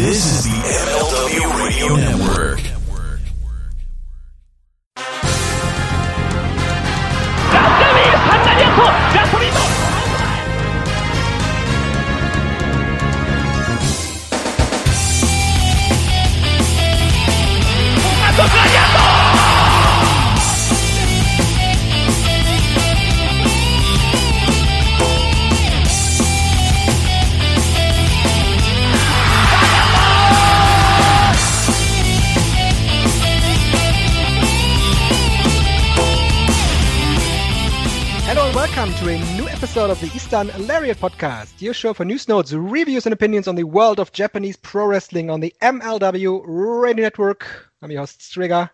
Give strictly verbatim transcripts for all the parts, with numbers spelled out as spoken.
This is the M L W Radio Network. Welcome to a new episode of the Eastern Lariat Podcast, your show for news, notes, reviews, and opinions on the world of Japanese pro wrestling on the M L W Radio Network. I'm your host, Strigger.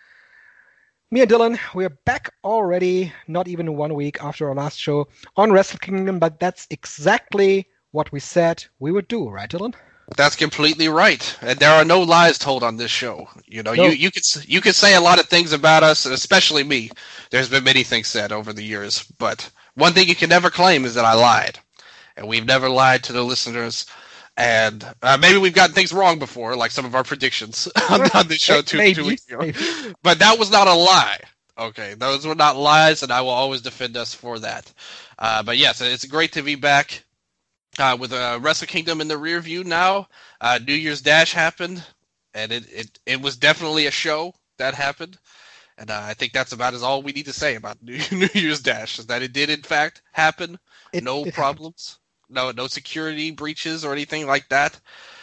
Me and Dylan, we are back already, not even one week after our last show on Wrestle Kingdom, but that's exactly what we said we would do, right, Dylan? That's completely right, and there are no lies told on this show. You know, no. you you could you could say a lot of things about us, especially me. There's been many things said over the years, but one thing you can never claim is that I lied, and we've never lied to the listeners. And uh, maybe we've gotten things wrong before, like some of our predictions on, on this show two, two weeks ago. Maybe. But that was not a lie. Okay, those were not lies, and I will always defend us for that. Uh, but yes, it's great to be back. Uh, with uh, Wrestle Kingdom in the rear view now, uh, New Year's Dash happened, and it, it, it was definitely a show that happened. And uh, I think that's about as all we need to say about New, New Year's Dash, is that it did in fact happen. It, no it problems, happened. no no security breaches or anything like that.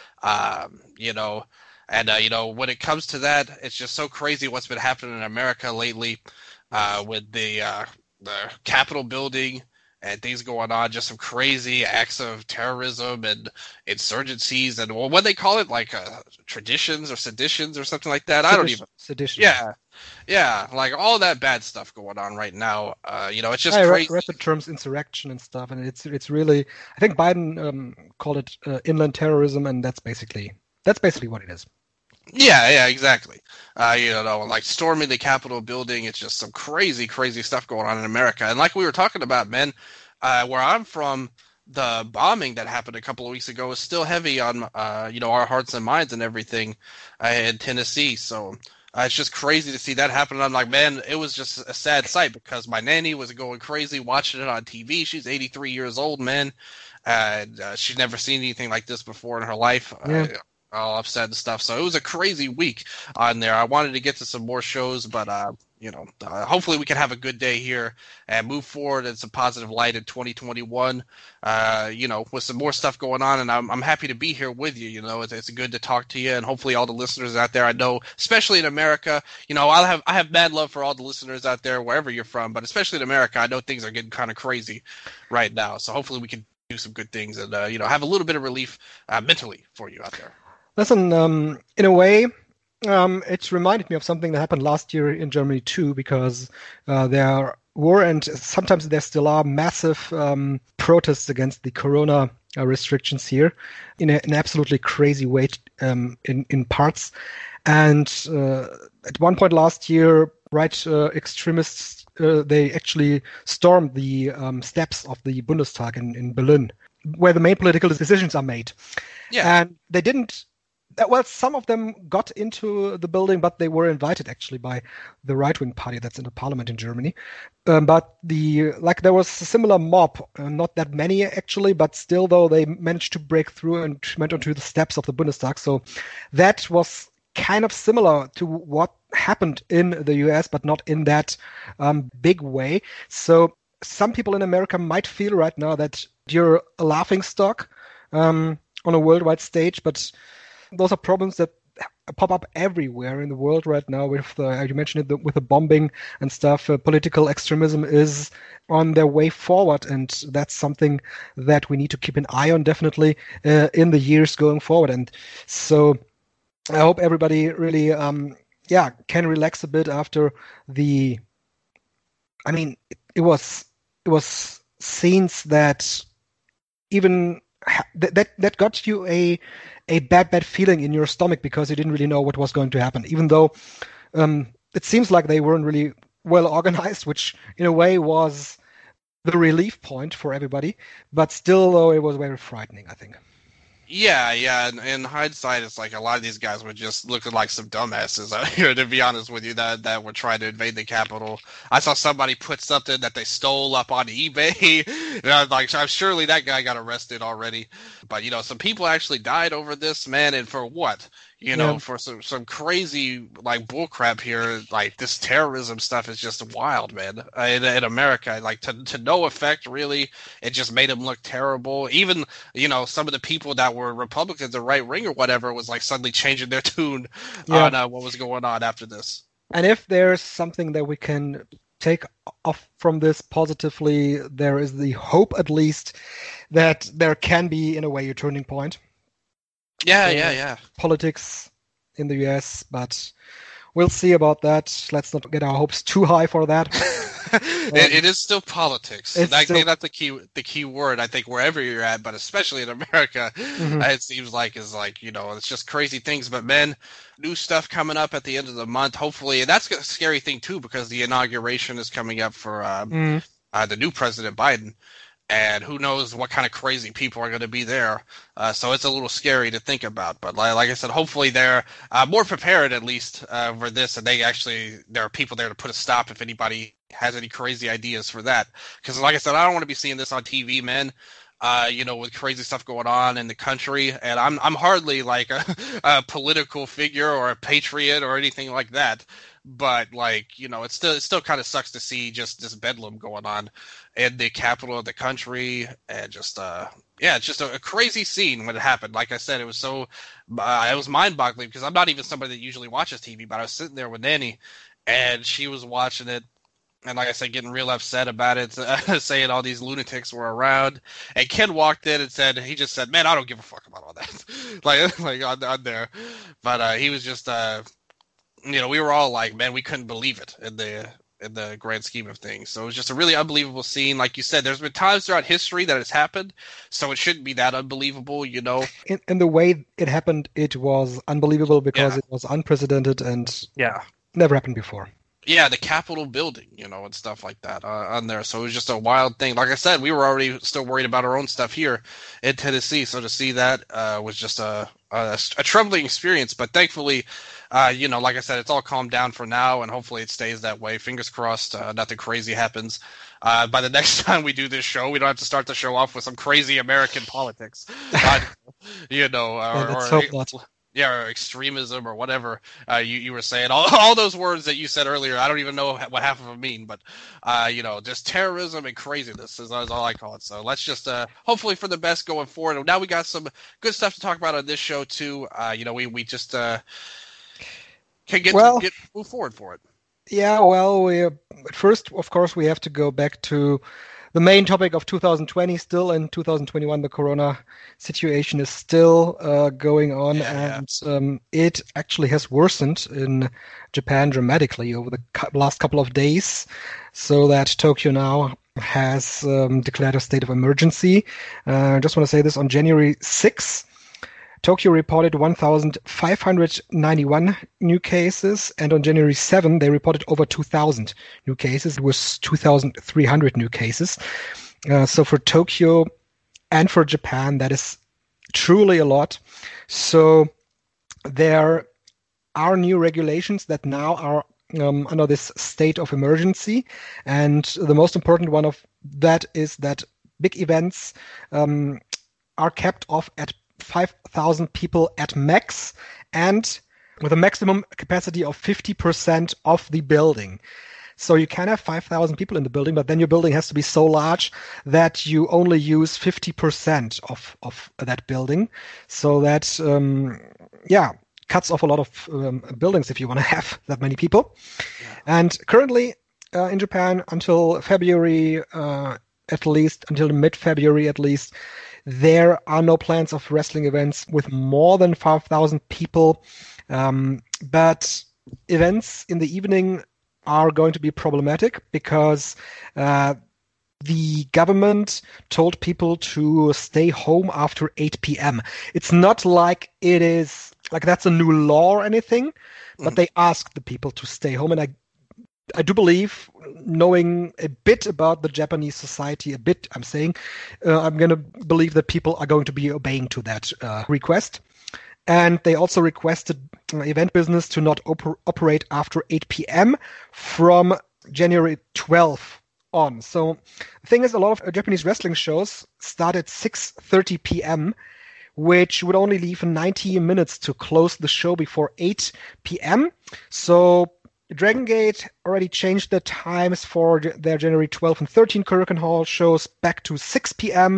Um, you know, and uh, you know, when it comes to that, it's just so crazy what's been happening in America lately, uh, with the uh, the Capitol building. And things going on, just some crazy acts of terrorism and insurgencies, and well, what they call it, like uh, traditions or seditions or something like that. Sedition. I don't even. Sedition. Yeah, yeah, like all that bad stuff going on right now. Uh, you know, it's just I crazy. I read the terms insurrection and stuff, and it's it's really. I think Biden um, called it uh, inland terrorism, and that's basically that's basically what it is. Yeah, yeah, exactly. Uh, you know, like storming the Capitol building, it's just some crazy, crazy stuff going on in America. And like we were talking about, man, uh, where I'm from, the bombing that happened a couple of weeks ago is still heavy on, uh, you know, our hearts and minds and everything uh, in Tennessee. So uh, it's just crazy to see that happen. And I'm like, man, it was just a sad sight because my nanny was going crazy watching it on T V. She's eighty-three years old, man. And uh, she's never seen anything like this before in her life. Yeah. Uh, all upset and stuff. So it was a crazy week on there. I wanted to get to some more shows, but, uh, you know, uh, hopefully we can have a good day here and move forward in some positive light in twenty twenty-one, uh, you know, with some more stuff going on. And I'm, I'm happy to be here with you. You know, it's, it's good to talk to you, and hopefully all the listeners out there, I know, especially in America, you know, I'll have, I have mad love for all the listeners out there, wherever you're from, but especially in America, I know things are getting kind of crazy right now. So hopefully we can do some good things and, uh, you know, have a little bit of relief uh, mentally for you out there. Listen, um, in a way, um, it reminded me of something that happened last year in Germany too, because uh, there were, and sometimes there still are, massive um, protests against the corona uh, restrictions here in a, an absolutely crazy way um, in, in parts. And uh, at one point last year, right uh, extremists, uh, they actually stormed the um, steps of the Bundestag in, in Berlin, where the main political decisions are made. Yeah. And they didn't. Well, some of them got into the building, but they were invited actually by the right-wing party that's in the parliament in Germany. Um, but the like there was a similar mob, uh, not that many actually, but still though they managed to break through and went onto the steps of the Bundestag. So that was kind of similar to what happened in the U S, but not in that um, big way. So some people in America might feel right now that you're a laughing stock um, on a worldwide stage, but those are problems that pop up everywhere in the world right now. With the, you mentioned it, the, with the bombing and stuff, uh, political extremism is on their way forward, and that's something that we need to keep an eye on definitely uh, in the years going forward. And so I hope everybody really, um, yeah, can relax a bit after the. I mean, it, it was it was scenes that even that that, that got you a. a bad, bad feeling in your stomach because you didn't really know what was going to happen, even though um, it seems like they weren't really well organized, which in a way was the relief point for everybody. But still, though, it was very frightening, I think. Yeah, yeah. In, in hindsight, it's like a lot of these guys were just looking like some dumbasses out here, to be honest with you, that that were trying to invade the Capitol. I saw somebody put something that they stole up on eBay. And I was like, I'm surely that guy got arrested already. But, you know, some people actually died over this, man, and for what? You know, Yeah. for some some crazy like bullcrap here, like this terrorism stuff is just wild, man. Uh, in, in America, like to to no effect, really. It just made them look terrible. Even you know some of the people that were Republicans or right wing or whatever was like suddenly changing their tune Yeah. on uh, what was going on after this. And if there's something that we can take off from this positively, there is the hope, at least, that there can be, in a way, a turning point. Yeah, Uh, yeah, yeah. Politics in the U S, but we'll see about that. Let's not get our hopes too high for that. it, it is still politics. It's I still- think that's the key the key word. I think wherever you're at, but especially in America, Mhm. uh, it seems like is like you know it's just crazy things. But man, new stuff coming up at the end of the month. Hopefully, and that's a scary thing too because the inauguration is coming up for um, Mm. uh, the new President Biden. And who knows what kind of crazy people are going to be there. Uh, so it's a little scary to think about. But like, like I said, hopefully they're uh, more prepared at least uh, for this. And they actually, there are people there to put a stop if anybody has any crazy ideas for that. Because like I said, I don't want to be seeing this on T V, man. Uh, you know, with crazy stuff going on in the country, and I'm I'm hardly like a, a political figure or a patriot or anything like that. But like, you know, it still it still kind of sucks to see just this bedlam going on in the capital of the country, and just uh, yeah, it's just a, a crazy scene when it happened. Like I said, it was so uh, it was mind-boggling because I'm not even somebody that usually watches T V, but I was sitting there with Nanny, and she was watching it. And like I said, getting real upset about it, uh, saying all these lunatics were around. And Ken walked in and said, he just said, man, I don't give a fuck about all that. like, like on, on there. But uh, he was just, uh, you know, we were all like, man, we couldn't believe it in the in the grand scheme of things. So it was just a really unbelievable scene. Like you said, there's been times throughout history that it's happened, so it shouldn't be that unbelievable, you know? In, in the way it happened, it was unbelievable because Yeah. it was unprecedented and Yeah. never happened before. Yeah, the Capitol building, you know, and stuff like that uh, on there. So it was just a wild thing. Like I said, we were already still worried about our own stuff here in Tennessee. So to see that uh, was just a, a, a troubling experience. But thankfully, uh, you know, like I said, it's all calmed down for now, and hopefully it stays that way. Fingers crossed, uh, nothing crazy happens. Uh, by the next time we do this show, we don't have to start the show off with some crazy American politics. Uh, you know, Yeah, or, let's or hope not. yeah, or extremism or whatever uh, you you were saying. All all those words that you said earlier, I don't even know what half of them mean. But uh, you know, just terrorism and craziness is, is all I call it. So let's just uh, hopefully for the best going forward. And now we got some good stuff to talk about on this show too. Uh, you know, we we just uh, can get Well- get move forward for it. Yeah, well, we, first, of course, we have to go back to the main topic of two thousand twenty. Still in two thousand twenty-one, the corona situation is still uh, going on, Yeah, yeah. and um, it actually has worsened in Japan dramatically over the cou- last couple of days, so that Tokyo now has um, declared a state of emergency. Uh, I just want to say this: on January sixth, Tokyo reported one thousand five hundred ninety-one new cases, and on January seventh, they reported over two thousand new cases. It was two thousand three hundred new cases. Uh, so for Tokyo and for Japan, that is truly a lot. So there are new regulations that now are um, under this state of emergency. And the most important one of that is that big events um, are kept off at five thousand people at max, and with a maximum capacity of fifty percent of the building. So you can have five thousand people in the building, but then your building has to be so large that you only use fifty percent of, of that building. So that, um, yeah, cuts off a lot of um, buildings if you want to have that many people. And currently uh, in Japan, until February, uh, at least, until mid-February at least, there are no plans of wrestling events with more than five thousand people. Um, but events in the evening are going to be problematic because uh, the government told people to stay home after eight p.m. It's not like it is like that's a new law or anything, but Mhm. they asked the people to stay home. And I I do believe, knowing a bit about the Japanese society, a bit, I'm saying, uh, I'm going to believe that people are going to be obeying to that uh, request. And they also requested uh, event business to not op- operate after eight p.m. from January twelfth on. So the thing is, a lot of uh, Japanese wrestling shows start at six thirty p.m., which would only leave ninety minutes to close the show before eight p.m. So Dragon Gate already changed their times for their January twelfth and thirteenth Korakuen Hall shows back to six p.m.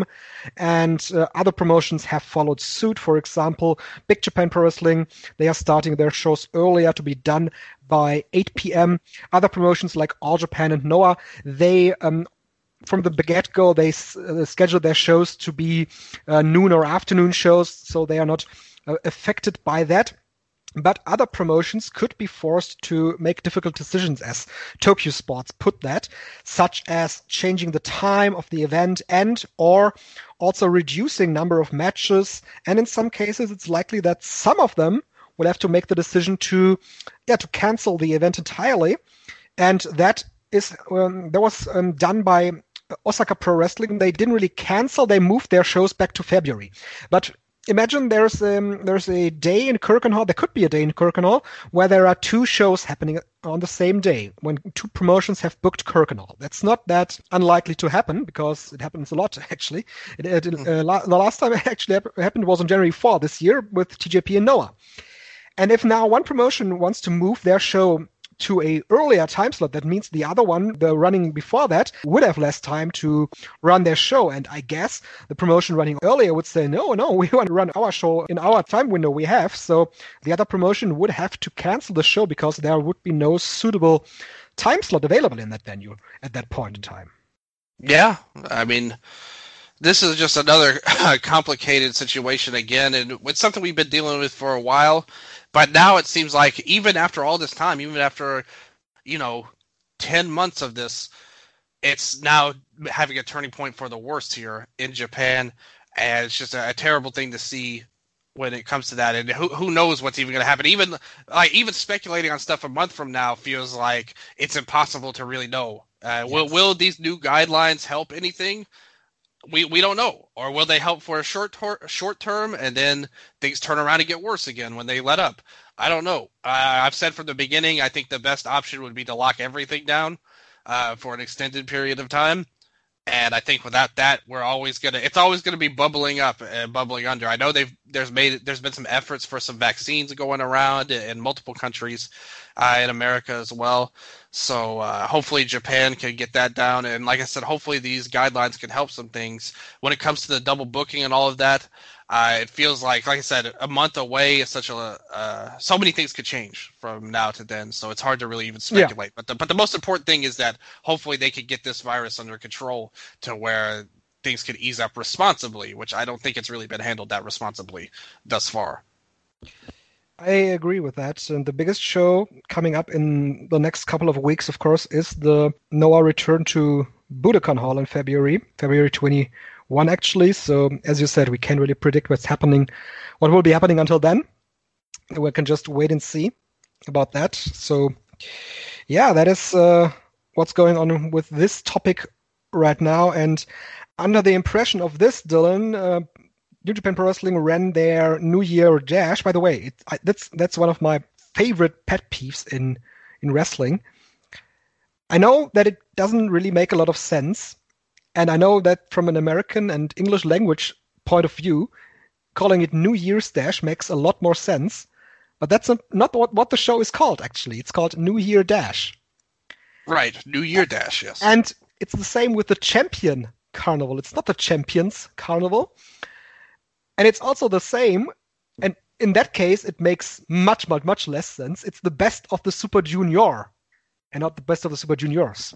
and uh, other promotions have followed suit. For example, Big Japan Pro Wrestling, they are starting their shows earlier to be done by eight p.m. Other promotions like All Japan and Noah, they um, from the get-go, they uh, schedule their shows to be uh, noon or afternoon shows, so they are not uh, affected by that. But other promotions could be forced to make difficult decisions, as Tokyo Sports put that, such as changing the time of the event and or also reducing number of matches. And in some cases, it's likely that some of them will have to make the decision to, yeah, to cancel the event entirely. And that is um, that was um, done by Osaka Pro Wrestling. They didn't really cancel; they moved their shows back to February. But imagine there's um, there's a day in Korakuen Hall. There could be a day in Korakuen Hall where there are two shows happening on the same day when two promotions have booked Korakuen Hall. That's not that unlikely to happen because it happens a lot actually. It, it, uh, la- the last time it actually happened was on January fourth this year with T J P and Noah. And if now one promotion wants to move their show to a earlier time slot, that means the other one, the running before that, would have less time to run their show. And I guess the promotion running earlier would say, no, no, we want to run our show in our time window we have. So the other promotion would have to cancel the show because there would be no suitable time slot available in that venue at that point in time. Yeah, I mean, this is just another complicated situation again, and it's something we've been dealing with for a while. But now it seems like even after all this time, even after, you know, ten months of this, it's now having a turning point for the worst here in Japan. And it's just a, a terrible thing to see when it comes to that. And who who knows what's even going to happen. Even like even speculating on stuff a month from now feels like it's impossible to really know. Uh, yes. Will will these new guidelines help anything? We we don't know. Or will they help for a short tor- short term and then things turn around and get worse again when they let up? I don't know. Uh, I've said from the beginning, I think the best option would be to lock everything down uh, for an extended period of time. And I think without that, we're always gonna. It's always gonna be bubbling up and bubbling under. I know they've there's made there's been some efforts for some vaccines going around in multiple countries, uh, in America as well. So uh, hopefully Japan can get that down. And like I said, hopefully these guidelines can help some things when it comes to the double booking and all of that. Uh, it feels like, like I said, a month away is such a uh, so many things could change from now to then. So it's hard to really even speculate. Yeah. But the but the most important thing is that hopefully they could get this virus under control to where things could ease up responsibly, which I don't think it's really been handled that responsibly thus far. I agree with that. And the biggest show coming up in the next couple of weeks, of course, is the Noah return to Budokan Hall in February, February twentieth. One actually, so as you said, we can't really predict what's happening, what will be happening until then. We can just wait and see about that. So, yeah, that is uh, what's going on with this topic right now. And under the impression of this, Dylan, uh, New Japan Pro Wrestling ran their New Year Dash. By the way, it, I, that's that's one of my favorite pet peeves in in wrestling. I know that it doesn't really make a lot of sense. And I know that from an American and English language point of view, calling it New Year's Dash makes a lot more sense. But that's not, not what, what the show is called, actually. It's called New Year Dash. Right, New Year Dash, yes. And it's the same with the Champion Carnival. It's not the Champions Carnival. And it's also the same, and in that case, it makes much, much, much less sense. It's the best of the Super Junior, and not the best of the Super Juniors.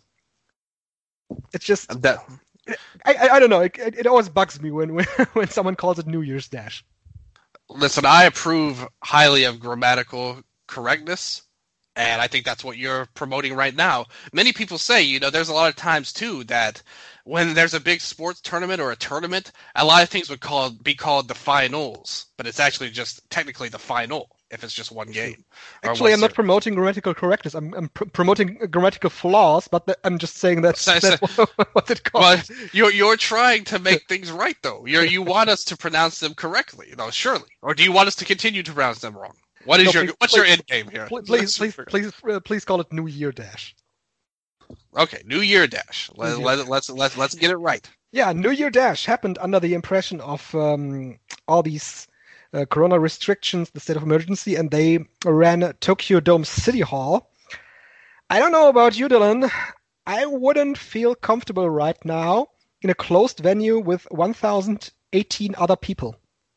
It's just... That... I, I I don't know. It, it always bugs me when, when when someone calls it New Year's Dash. Listen, I approve highly of grammatical correctness, and I think that's what you're promoting right now. Many people say, you know, there's a lot of times too that when there's a big sports tournament or a tournament, a lot of things would call be called the finals, but it's actually just technically the final. if it's just one game. Actually, one I'm not series. promoting grammatical correctness. I'm, I'm pr- promoting grammatical flaws, but th- I'm just saying that's, So- so- that's what it Well, calls. you're you're trying to make things right, though. You you want us to pronounce them correctly, you know, surely, or do you want us to continue to pronounce them wrong? What is No, your please- what's please- your end game here? Please, please, please, please, uh, please call it New Year Dash. Okay, New Year Dash. Let, New Year let, Dash. let's let's let's get it right. Yeah, New Year Dash happened under the impression of um, all these uh, corona restrictions, the state of emergency, and they ran Tokyo Dome City Hall. I don't know about you, Dylan. I wouldn't feel comfortable right now in a closed venue with one thousand eighteen other people.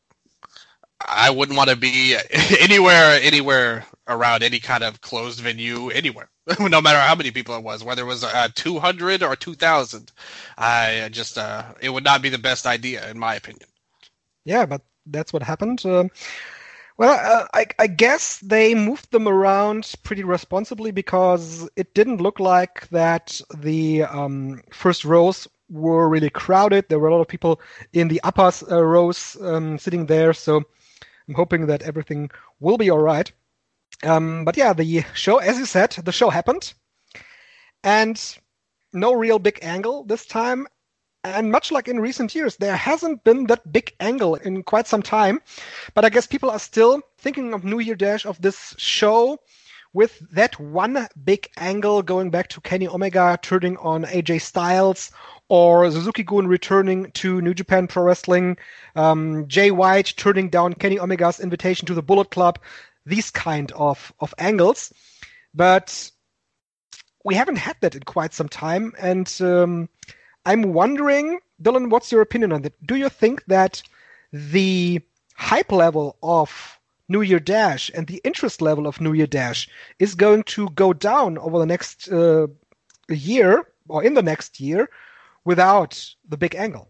I wouldn't want to be anywhere anywhere around any kind of closed venue anywhere, no matter how many people it was, whether it was uh, two hundred or two thousand. I just uh, it would not be the best idea, in my opinion. Yeah, but that's what happened. Um, well, uh, I, I guess they moved them around pretty responsibly because it didn't look like that the um, first rows were really crowded. There were a lot of people in the upper uh, rows um, sitting there, so I'm hoping that everything will be all right. Um, but yeah, the show, as you said, the show happened, and no real big angle this time. And much like in recent years, there hasn't been that big angle in quite some time. But I guess people are still thinking of New Year Dash, of this show, with that one big angle going back to Kenny Omega turning on A J Styles, or Suzuki-gun returning to New Japan Pro Wrestling, um, Jay White turning down Kenny Omega's invitation to the Bullet Club, these kind of, of angles. But we haven't had that in quite some time, and um, I'm wondering, Dylan, what's your opinion on that? Do you think that the hype level of New Year Dash and the interest level of New Year Dash is going to go down over the next uh, year, or in the next year, without the big angle?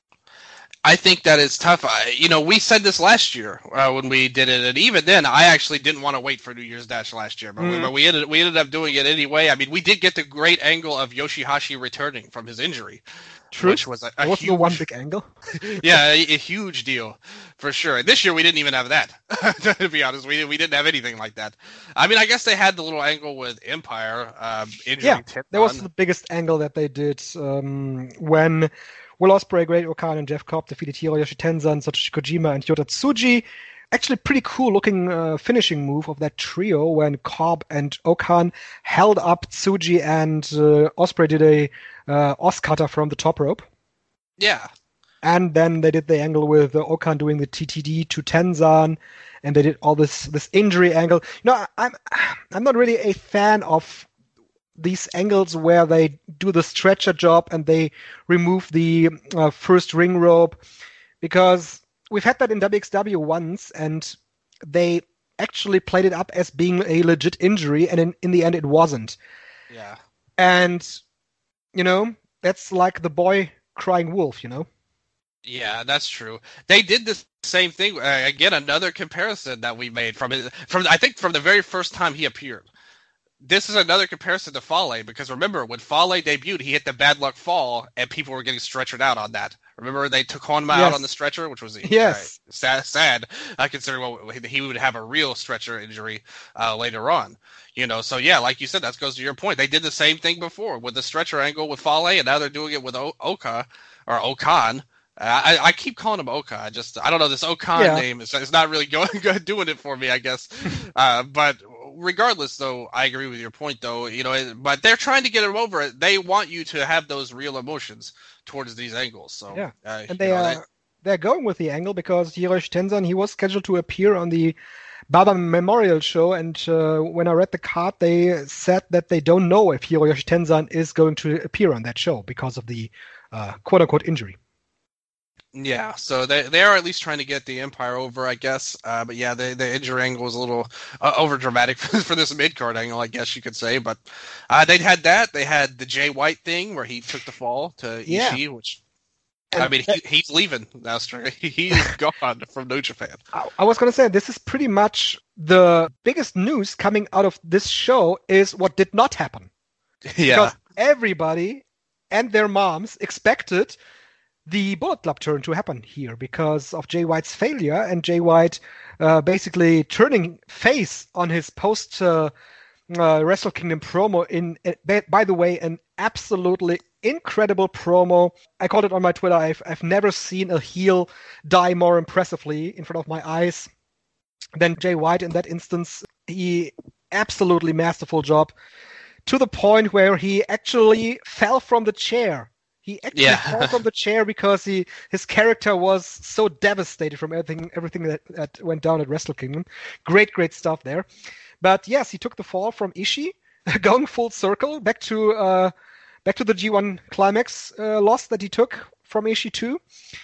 I think that is tough. I, you know, we said this last year uh, when we did it, and even then, I actually didn't want to wait for New Year's Dash last year, but, Mm. we, but we ended we ended up doing it anyway. I mean, we did get the great angle of Yoshihashi returning from his injury, True. which was a, a There was huge, no one big angle. yeah, a, a huge deal for sure. And this year we didn't even have that. To be honest, we we didn't have anything like that. I mean, I guess they had the little angle with Empire um, injuring Yeah, Tenzan. that was the biggest angle that they did um, when Will Ospreay, Great Okan, and Jeff Cobb defeated Hiroyoshi Tenzan, Satoshi Kojima, and Yota Tsuji. Actually, pretty cool looking uh, finishing move of that trio when Cobb and Okan held up Tsuji, and uh, Ospreay did a uh, Oscutter from the top rope. Yeah. And then they did the angle with uh, Okan doing the T T D to Tenzan, and they did all this this injury angle. You know, I'm I'm not really a fan of these angles where they do the stretcher job and they remove the uh, first ring rope, because we've had that in W X W once, and they actually played it up as being a legit injury, and in, in the end it wasn't. Yeah. And, you know, that's like the boy crying wolf, you know? Yeah, that's true. They did the same thing. Uh, again, another comparison that we made from his, from I think from the very first time he appeared. This is another comparison to Fale, because remember, when Fale debuted, he hit the bad luck fall, and people were getting stretchered out on that. Remember, they took Honma Yes. out on the stretcher, which was Yes. uh, sad, sad uh, considering what, he would have a real stretcher injury uh, later on. You know, so yeah, like you said, that goes to your point. They did the same thing before with the stretcher angle with Fale, and now they're doing it with o- Oka, or Okan. Uh, I, I keep calling him Oka. I just I don't know, this Okan Yeah. name is it's not really going good doing it for me, I guess. uh, but regardless, though, I agree with your point, though. You know, but they're trying to get him over it. They want you to have those real emotions towards these angles. So Yeah. uh, And you they know, are they're going with the angle because Hiroshi Tenzan, he was scheduled to appear on the Baba Memorial show, and uh, when I read the card, they said that they don't know if Hiroshi Tenzan is going to appear on that show because of the uh, quote-unquote injury. Yeah, so they they are at least trying to get the Empire over, I guess. Uh, but yeah, the the injury angle was a little uh, over dramatic for this mid card angle, I guess you could say. But uh, they had that. They had the Jay White thing where he took the fall to Yeah. Ishii, which And I mean he, he's leaving now. Straight. He is gone from New Japan. I, I was going to say, this is pretty much the biggest news coming out of this show is what did not happen. Yeah, Because everybody and their moms expected the Bullet Club turn to happen here because of Jay White's failure, and Jay White uh, basically turning face on his post uh, uh, Wrestle Kingdom promo in, uh, by the way, an absolutely incredible promo. I called it on my Twitter. I've I've never seen a heel die more impressively in front of my eyes than Jay White in that instance. He absolutely masterful job, to the point where he actually fell from the chair. He actually Yeah. fell from the chair because he his character was so devastated from everything everything that, that went down at Wrestle Kingdom. Great, great stuff there. But yes, he took the fall from Ishii, going full circle back to uh, back to the G one Climax uh, loss that he took from Ishii too.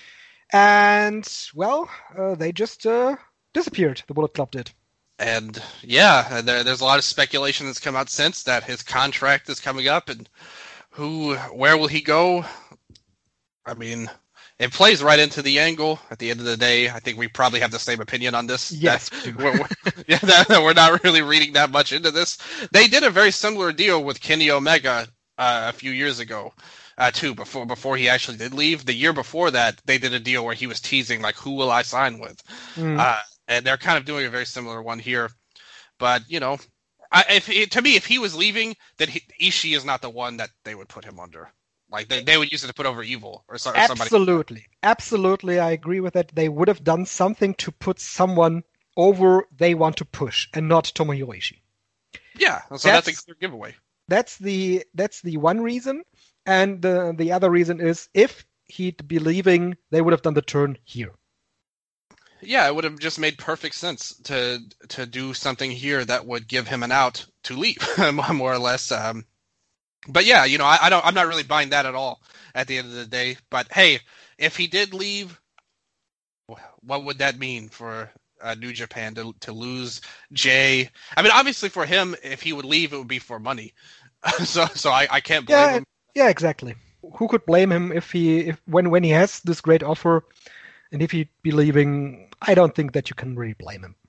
And well, uh, they just uh, disappeared. The Bullet Club did. And yeah, there, there's a lot of speculation that's come out since that his contract is coming up, and who, where will he go? I mean, it plays right into the angle. At the end of the day, I think we probably have the same opinion on this. Yes, that we're, we're, yeah, that, that we're not really reading that much into this. They did a very similar deal with Kenny Omega uh, a few years ago. Uh, too, before before he actually did leave. The year before that, they did a deal where he was teasing, like, who will I sign with? Mm. Uh, and they're kind of doing a very similar one here. But, you know, I, if it, to me, if he was leaving, then he, Ishii is not the one that they would put him under. Like, they, they would use it to put over Evil or, so, or somebody. Absolutely. Absolutely, I agree with that. They would have done something to put someone over they want to push, and not Tomohiro Ishii. Yeah, so That's- that's a clear giveaway. That's the that's the one reason. And the the other reason is, if he'd be leaving, they would have done the turn here. Yeah, it would have just made perfect sense to to do something here that would give him an out to leave, more or less. Um, but yeah, you know, I, I don't, I'm not really buying that at all at the end of the day. But hey, if he did leave, what would that mean for uh, New Japan to to lose Jay? I mean, obviously for him, if he would leave, it would be for money. so so I, I can't blame Yeah, him. yeah, exactly. Who could blame him if he if when when he has this great offer, and if he'd be leaving? I don't think that you can really blame him.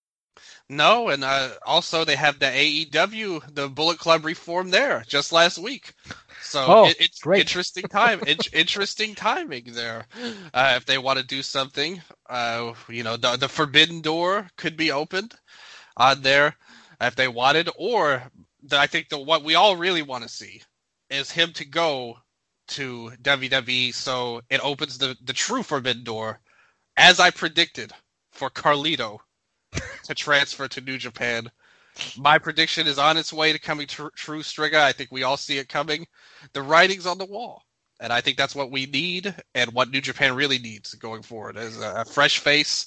No, and uh, also they have the A E W, the Bullet Club reform there just last week. So Oh, it, it's great. interesting time. It's interesting timing there. Uh, if they want to do something, uh, you know, the the Forbidden Door could be opened on there if they wanted, or the, I think the what we all really want to see is him to go to W W E, so it opens the the true Forbidden Door, as I predicted, for Carlito to transfer to New Japan. My prediction is on its way to coming tr- true, Striga. I think we all see it coming. The writing's on the wall, and I think that's what we need, and what New Japan really needs going forward is a, a fresh face,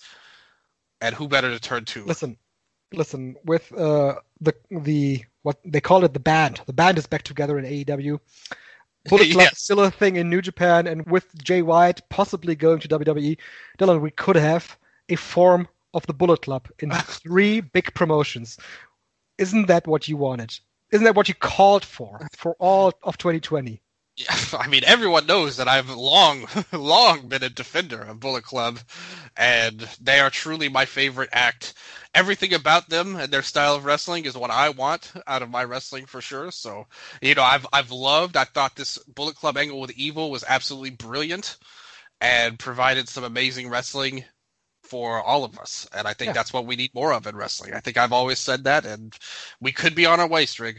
and who better to turn to? Listen, listen. With uh, the the what they call it, the band. The band is back together in A E W. Bullet Club Yes. is still a thing in New Japan, and with Jay White possibly going to W W E, Dylan, we could have a form of the Bullet Club in three big promotions. Isn't that what you wanted? Isn't that what you called for for all of twenty twenty? Yeah, I mean, everyone knows that I've long, long been a defender of Bullet Club, and they are truly my favorite act. Everything about them and their style of wrestling is what I want out of my wrestling for sure. So, you know, I've I've loved. I thought this Bullet Club angle with Evil was absolutely brilliant, and provided some amazing wrestling for all of us. And I think Yeah. that's what we need more of in wrestling. I think I've always said that, and we could be on our way, Strig.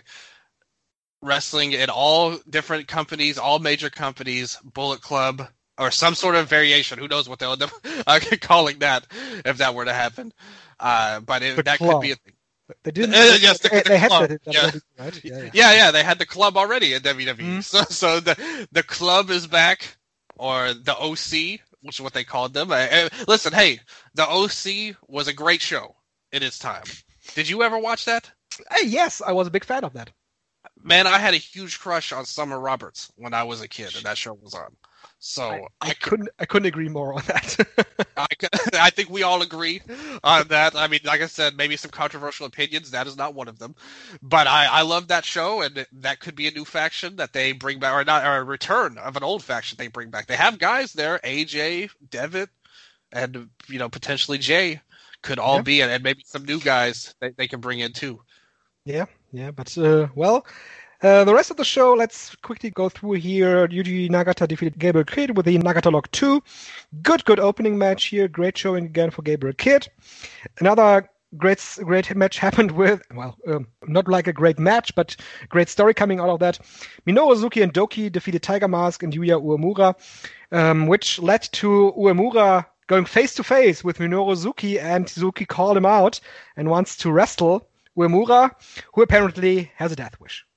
Wrestling in all different companies, all major companies, Bullet Club, or some sort of variation. Who knows what they'll end up uh, calling that if that were to happen. Uh, but it, The that club. could be a thing. They didn't. Uh, yes, the- they, the they had club, that in yeah. W W E, right? Yeah, yeah. Yeah, yeah, they had the club already in W W E. Mhm. So, so the the club is back, or the O C, which is what they called them. Uh, uh, listen, hey, the O C was a great show in its time. Did you ever watch that? Hey, yes, I was a big fan of that. Man, I had a huge crush on Summer Roberts when I was a kid, and that show was on. So I, I I, couldn't. I couldn't agree more on that. I, I think we all agree on that. I mean, like I said, maybe some controversial opinions. That is not one of them. But I, I love that show, and that could be a new faction that they bring back, or not, or a return of an old faction they bring back. They have guys there, A J, Devitt, and you know potentially Jay could all Yeah. be, and maybe some new guys that they can bring in too. Yeah, yeah, but uh, well, Uh, the rest of the show, let's quickly go through here. Yuji Nagata defeated Gabriel Kidd with the Nagata Lock two. Good, good opening match here. Great showing again for Gabriel Kidd. Another great great match happened with, well, um, not like a great match, but great story coming out of that. Minoru Suzuki and Doki defeated Tiger Mask and Yuya Uemura, um, which led to Uemura going face-to-face with Minoru Suzuki, and Suzuki called him out and wants to wrestle Uemura, who apparently has a death wish.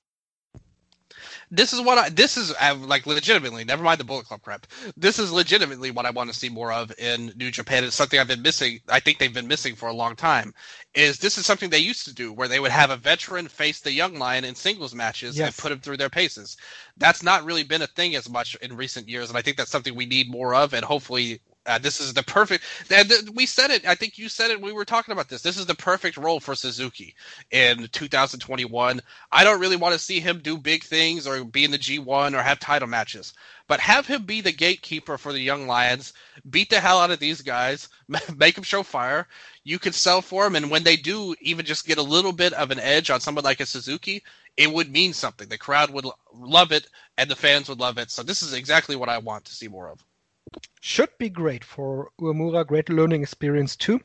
This is what I, this is uh, like legitimately, never mind the Bullet Club crap. This is legitimately what I want to see more of in New Japan. It's something I've been missing. I think they've been missing for a long time. Is this is something they used to do where they would have a veteran face the young lion in singles matches yes. and put him through their paces. That's not really been a thing as much in recent years. And I think that's something we need more of. And hopefully Uh, this is the perfect. We said it. I think you said it. We were talking about this. This is the perfect role for Suzuki in two thousand twenty-one. I don't really want to see him do big things or be in the G one or have title matches, but have him be the gatekeeper for the Young Lions. Beat the hell out of these guys. Make them show fire. You can sell for them, and when they do, even just get a little bit of an edge on someone like a Suzuki, it would mean something. The crowd would love it, and the fans would love it. So this is exactly what I want to see more of. Should be great for Uemura, great learning experience too.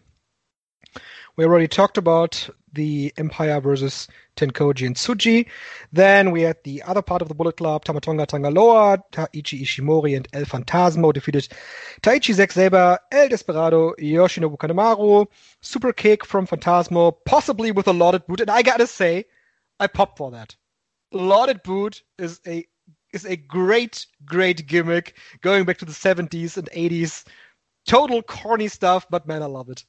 We already talked about the Empire versus Tenkoji and Tsuji. Then we had the other part of the Bullet Club, Tamatonga Tangaloa, Taichi Ishimori and El Fantasmo defeated Taichi Zack Sabre, El Desperado, Yoshinobu Kanemaru, super kick from Fantasmo, possibly with a lauded boot. And I gotta say, I popped for that. Lauded boot is a is a great, great gimmick going back to the seventies and eighties. Total corny stuff, but man, I love it.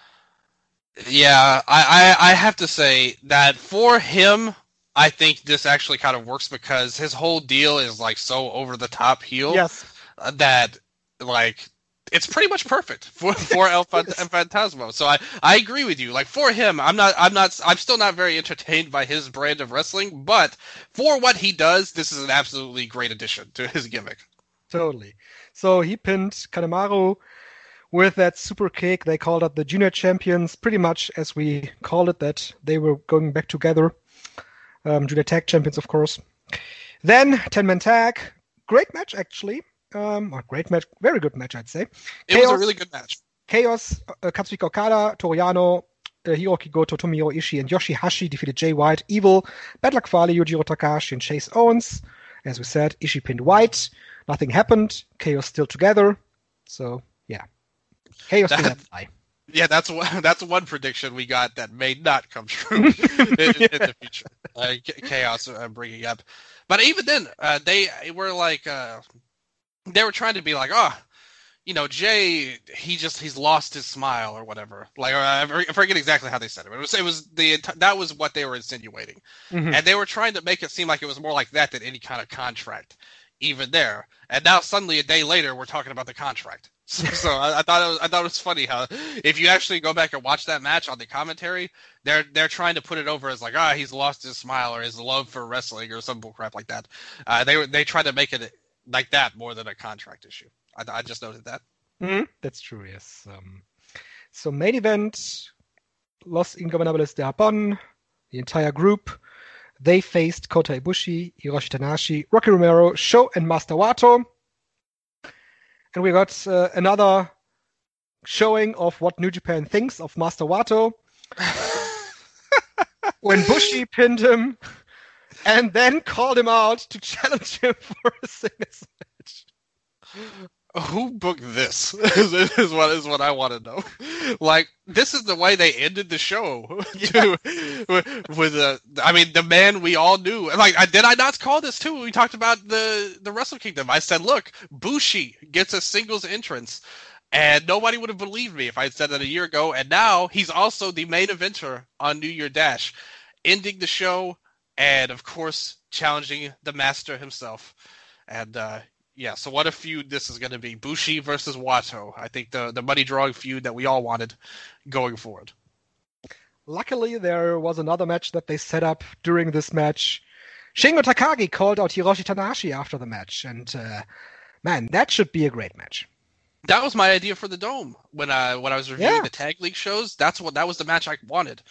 Yeah, I, I, I have to say that for him, I think this actually kind of works because his whole deal is like so over the top heel. Yes. That like it's pretty much perfect for for El Fantasmo. So I, I agree with you. Like for him, I'm not I'm not I'm still not very entertained by his brand of wrestling, but for what he does, this is an absolutely great addition to his gimmick. Totally. So he pinned Kanemaru with that super kick. They called up the junior champions, pretty much as we called it, that they were going back together. Um, junior tag champions, of course. Then ten-man tag. Great match, actually. Um, or great match, very good match, I'd say. It Chaos, was a really good match. Chaos, uh, Katsuhiko Okada, Toriano, uh, Hiroki Goto, Tomohiro Ishii, and Yoshihashi defeated Jay White, Evil, Bad Luck Fale, Yujiro Takahashi, and Chase Owens. As we said, Ishii pinned White. Nothing happened. Chaos still together. So, yeah. Chaos that, still have die. Yeah, that's one, that's one prediction we got that may not come true in, in the future. Uh, Chaos uh, bringing up. But even then, uh, they were like... Uh, They were trying to be like, oh, you know, Jay, he just he's lost his smile or whatever. Like, or I forget exactly how they said it. But it was it was the that was what they were insinuating, mm-hmm. and they were trying to make it seem like it was more like that than any kind of contract, even there. And now suddenly a day later, we're talking about the contract. So, so I, I thought it was, I thought it was funny how if you actually go back and watch that match on the commentary, they're they're trying to put it over as like, ah, oh, he's lost his smile or his love for wrestling or some bullcrap like that. Uh, they were they tried to make it like that more than a contract issue. I, I just noted that. Mm-hmm. That's true, yes. Um, so main event, Los Ingobernables de Japón, the entire group, they faced Kota Ibushi, Hiroshi Tanahashi, Rocky Romero, Sho, and Master Wato. And we got uh, another showing of what New Japan thinks of Master Wato. When Bushi pinned him and then called him out to challenge him for a singles match. Who booked this? is what is what I want to know. Like, this is the way they ended the show. Yeah. with, with uh, I mean, the man we all knew. Like, I, did I not call this too? We talked about the the Wrestle Kingdom. I said, look, Bushi gets a singles entrance. And nobody would have believed me if I had said that a year ago. And now he's also the main eventer on New Year Dash, ending the show. And, of course, challenging the master himself. And, uh, yeah, so what a feud this is going to be. Bushi versus Wato. I think the, the money-drawing feud that we all wanted going forward. Luckily, there was another match that they set up during this match. Shingo Takagi called out Hiroshi Tanahashi after the match. And, uh, man, that should be a great match. That was my idea for the Dome. When I, when I was reviewing yeah. the Tag League shows, that's what that was the match I wanted.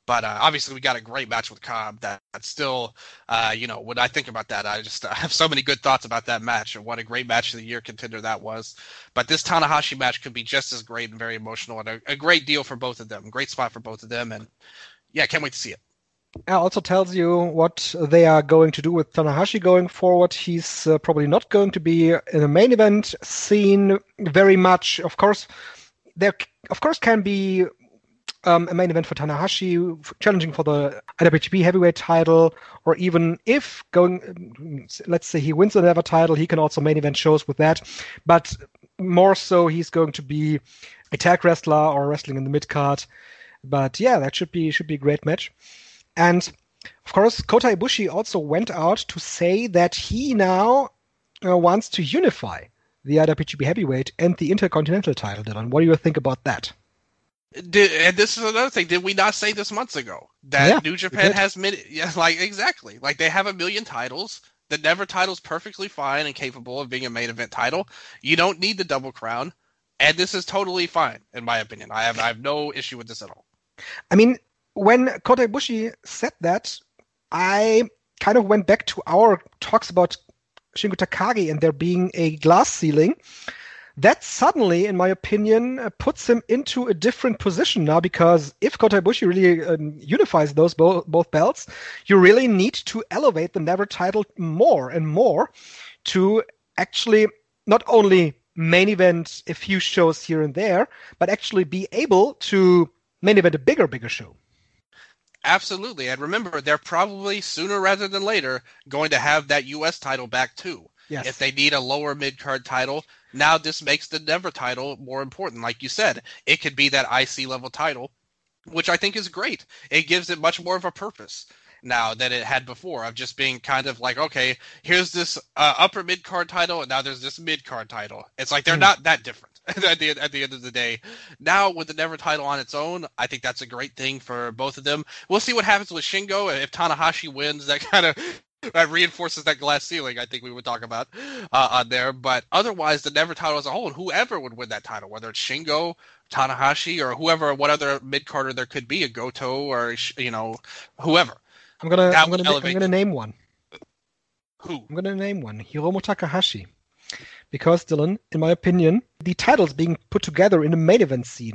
But uh, obviously, we got a great match with Cobb. That, that's still, uh, you know, when I think about that, I just I have so many good thoughts about that match and what a great match of the year contender that was. But this Tanahashi match could be just as great and very emotional, and a, a great deal for both of them. Great spot for both of them, and yeah, can't wait to see it. It also tells you what they are going to do with Tanahashi going forward. He's uh, probably not going to be in the main event scene very much. Of course, there of course can be um, a main event for Tanahashi challenging for the I W G P Heavyweight title, or even if going, let's say he wins the Never title, he can also main event shows with that. But more so, he's going to be a tag wrestler or wrestling in the mid card. But yeah, that should be should be a great match. And, of course, Kota Ibushi also went out to say that he now uh, wants to unify the I W G P Heavyweight and the Intercontinental title, Dylan. What do you think about that? Did, and this is another thing. Did we not say this months ago? That yeah, New Japan has many, yeah, like, exactly. Like, they have a million titles. The Never title's perfectly fine and capable of being a main event title. You don't need the Double Crown. And this is totally fine, in my opinion. I have, I have no issue with this at all. I mean, when Kota Ibushi said that, I kind of went back to our talks about Shingo Takagi and there being a glass ceiling. That suddenly, in my opinion, uh, puts him into a different position now, because if Kota Ibushi really um, unifies those bo- both belts, you really need to elevate the Never title more and more to actually not only main event a few shows here and there, but actually be able to main event a bigger, bigger show. Absolutely. And remember, they're probably sooner rather than later going to have that U S title back too. Yes. If they need a lower mid-card title, now this makes the Never title more important. Like you said, it could be that I C level title, which I think is great. It gives it much more of a purpose now than it had before, of just being kind of like, okay, here's this uh, upper mid-card title, and now there's this mid-card title. It's like they're mm. not that different. at the at the end of the day. Now with the Never title on its own, I think that's a great thing for both of them. We'll see what happens with Shingo. If Tanahashi wins, that kind of that reinforces that glass ceiling I think we would talk about uh, on there. But otherwise, the Never title as a whole, and whoever would win that title, whether it's Shingo, Tanahashi, or whoever, what other mid-carder there could be, a Goto, or, you know, whoever. I'm gonna I'm gonna, I'm gonna name one. Who? I'm gonna name one. Hiromu Takahashi. Because, Dylan, in my opinion, the titles being put together in the main event scene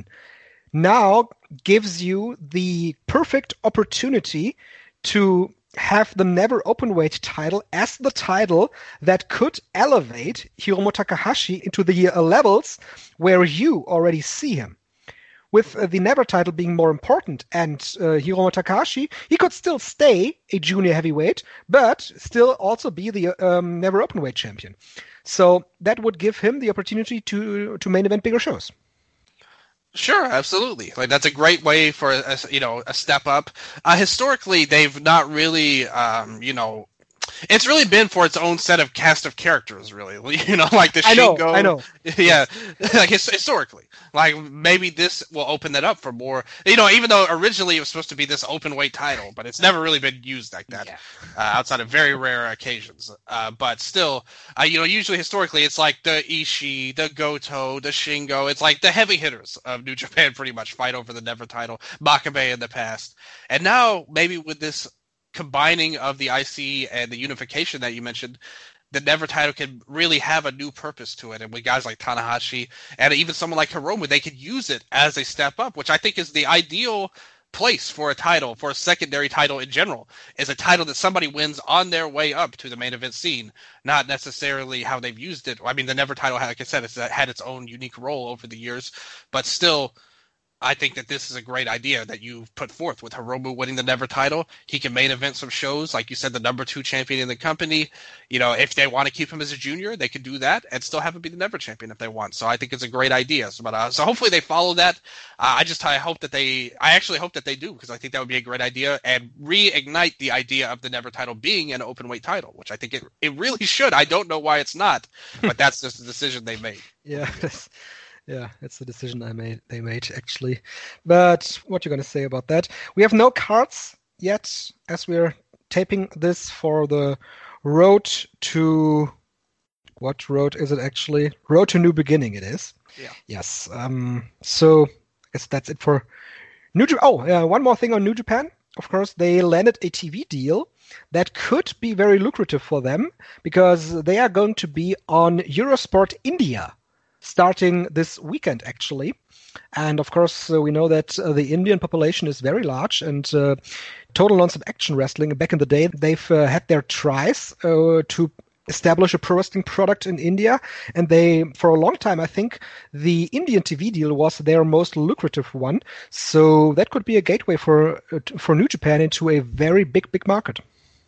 now gives you the perfect opportunity to have the Never Openweight title as the title that could elevate Hiromu Takahashi into the uh, levels where you already see him. With uh, the Never title being more important and uh, Hiromu Takahashi, he could still stay a junior heavyweight, but still also be the um, Never Openweight champion. So that would give him the opportunity to to main event bigger shows. Sure, absolutely. Like that's a great way for a, you know a step up. Uh, historically, they've not really um, you know. It's really been for its own set of cast of characters, really. You know, like the Shingo. I know, I know. Yeah, like historically. Like maybe this will open that up for more. You know, even though originally it was supposed to be this open weight title, but it's never really been used like that yeah. uh, outside of very rare occasions. Uh, but still, uh, you know, usually historically it's like the Ishii, the Goto, the Shingo. It's like the heavy hitters of New Japan pretty much fight over the Never title. Makabe in the past, and now maybe with this combining of the I C and the unification that you mentioned, the Never title can really have a new purpose to it. And with guys like Tanahashi and even someone like Hiromu, they could use it as a step up, which I think is the ideal place for a title, for a secondary title in general, is a title that somebody wins on their way up to the main event scene, not necessarily how they've used it. I mean, the Never title, like I said, it's had its own unique role over the years, but still, I think that this is a great idea that you've put forth with Hiromu winning the Never title. He can main event some shows, like you said, the number two champion in the company. You know, if they want to keep him as a junior, they could do that and still have him be the Never champion if they want. So I think it's a great idea. So, but, uh, so hopefully they follow that. Uh, I just I hope that they – I actually hope that they do, because I think that would be a great idea and reignite the idea of the Never title being an open weight title, which I think it, it really should. I don't know why it's not, but that's just the decision they made. Yeah, Yeah, it's the decision I made. They made actually, but what you're going to say about that? We have no cards yet, as we're taping this for the road to what road is it actually? Road to New Beginning. It is. Yeah. Yes. Um. So I guess that's it for New Japan. Oh, yeah. One more thing on New Japan. of course, they landed a T V deal that could be very lucrative for them because they are going to be on Eurosport India starting this weekend, actually. And of course, uh, we know that uh, the Indian population is very large, and uh, Total Nonstop Action Wrestling, back in the day, they've uh, had their tries uh, to establish a pro wrestling product in India. And they, for a long time, I think the Indian T V deal was their most lucrative one. So that could be a gateway for uh, for New Japan into a very big, big market.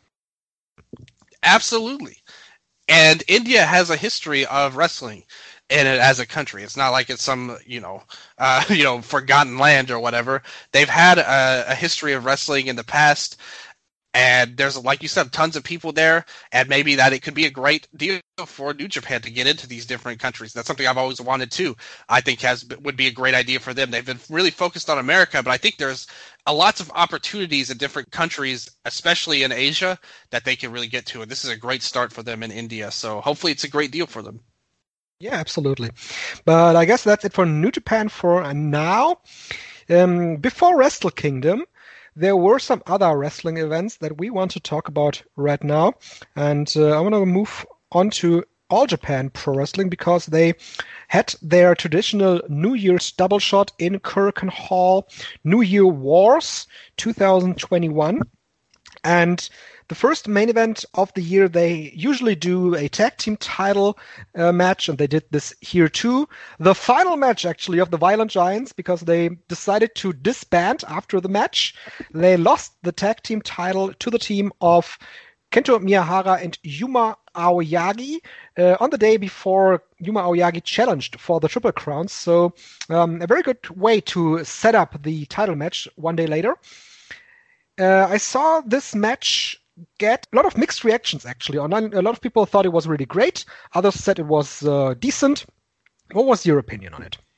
Absolutely. And India has a history of wrestling in it as a country. It's not like it's some, you know, uh, you know, forgotten land or whatever. They've had a, a history of wrestling in the past, and there's, like you said, tons of people there, and maybe that it could be a great deal for New Japan to get into these different countries. That's something I've always wanted to. I think has would be a great idea for them. They've been really focused on America, but I think there's a lots of opportunities in different countries, especially in Asia, that they can really get to. And this is a great start for them in India. So hopefully it's a great deal for them. Yeah, absolutely. But I guess that's it for New Japan for now. Um, before Wrestle Kingdom, there were some other wrestling events that we want to talk about right now. And uh, I want to move on to All Japan Pro Wrestling because they had their traditional New Year's double shot in Korakuen Hall, New Year Wars twenty twenty-one. And the first main event of the year, they usually do a tag team title uh, match, and they did this here too. The final match, actually, of the Violent Giants, because they decided to disband after the match. They lost the tag team title to the team of Kento Miyahara and Yuma Aoyagi uh, on the day before Yuma Aoyagi challenged for the Triple Crowns. So um, a very good way to set up the title match one day later. Uh, I saw this match get a lot of mixed reactions, actually. Online, a lot of people thought it was really great. Others said it was uh, decent. What was your opinion on it?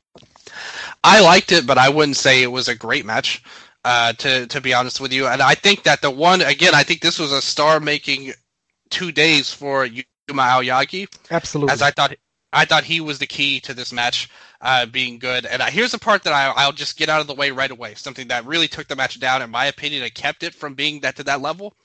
I liked it, but I wouldn't say it was a great match, uh, to, to be honest with you. And I think that the one, again, I think this was a star-making two days for Yuma Aoyagi. Absolutely. As I thought I thought he was the key to this match uh, being good. And uh, here's the part that I, I'll just get out of the way right away. Something that really took the match down, in my opinion, and kept it from being that to that level.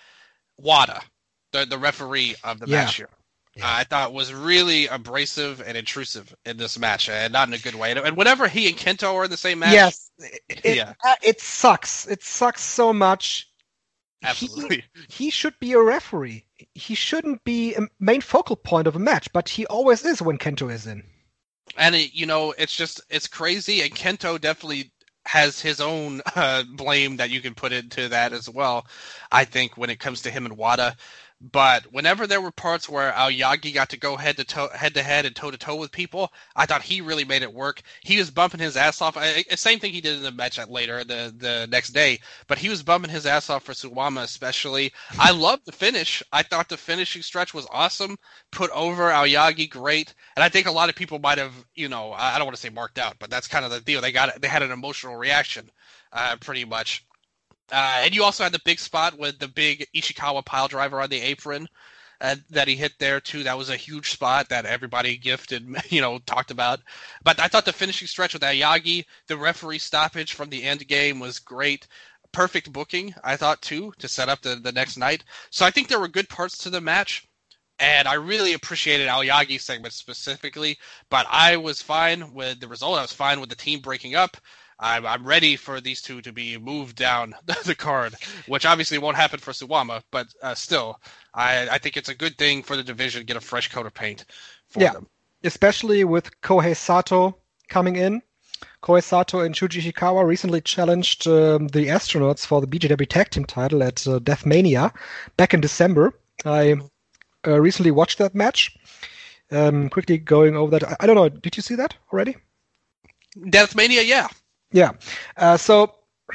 Wada, the the referee of the yeah. match here, yeah. uh, I thought was really abrasive and intrusive in this match, and not in a good way. And, and whenever he and Kento are in the same match, yes, it, yeah, uh, it sucks. It sucks so much. Absolutely, he, he should be a referee. He shouldn't be a main focal point of a match, but he always is when Kento is in. And it, you know, it's just it's crazy, and Kento definitely has his own uh, blame that you can put into that as well, I think, when it comes to him and Wada. But whenever there were parts where Aoyagi got to go head to toe, head to head and toe to toe with people, I thought he really made it work. He was bumping his ass off. I, same thing he did in the match later, the the next day. But he was bumping his ass off for Suwama, especially. I loved the finish. I thought the finishing stretch was awesome. Put over Aoyagi, great. And I think a lot of people might have, you know, I don't want to say marked out, but that's kind of the deal. They got they had an emotional reaction, uh, pretty much. Uh, and you also had the big spot with the big Ishikawa pile driver on the apron uh, that he hit there, too. That was a huge spot that everybody gifted, you know, talked about. But I thought the finishing stretch with Aoyagi, the referee stoppage from the end game was great. Perfect booking, I thought, too, to set up the, the next night. So I think there were good parts to the match. And I really appreciated Aoyagi's segment specifically. But I was fine with the result. I was fine with the team breaking up. I'm, I'm ready for these two to be moved down the card, which obviously won't happen for Suwama, but uh, still, I, I think it's a good thing for the division to get a fresh coat of paint for yeah, them. Especially with Kohei Sato coming in. Kohei Sato and Shuji Ishikawa recently challenged um, the Astronauts for the B J W Tag Team title at uh, Deathmania back in December. I uh, recently watched that match. Um, quickly going over that. I, I don't know, did you see that already? Deathmania, yeah. Yeah. Uh, so,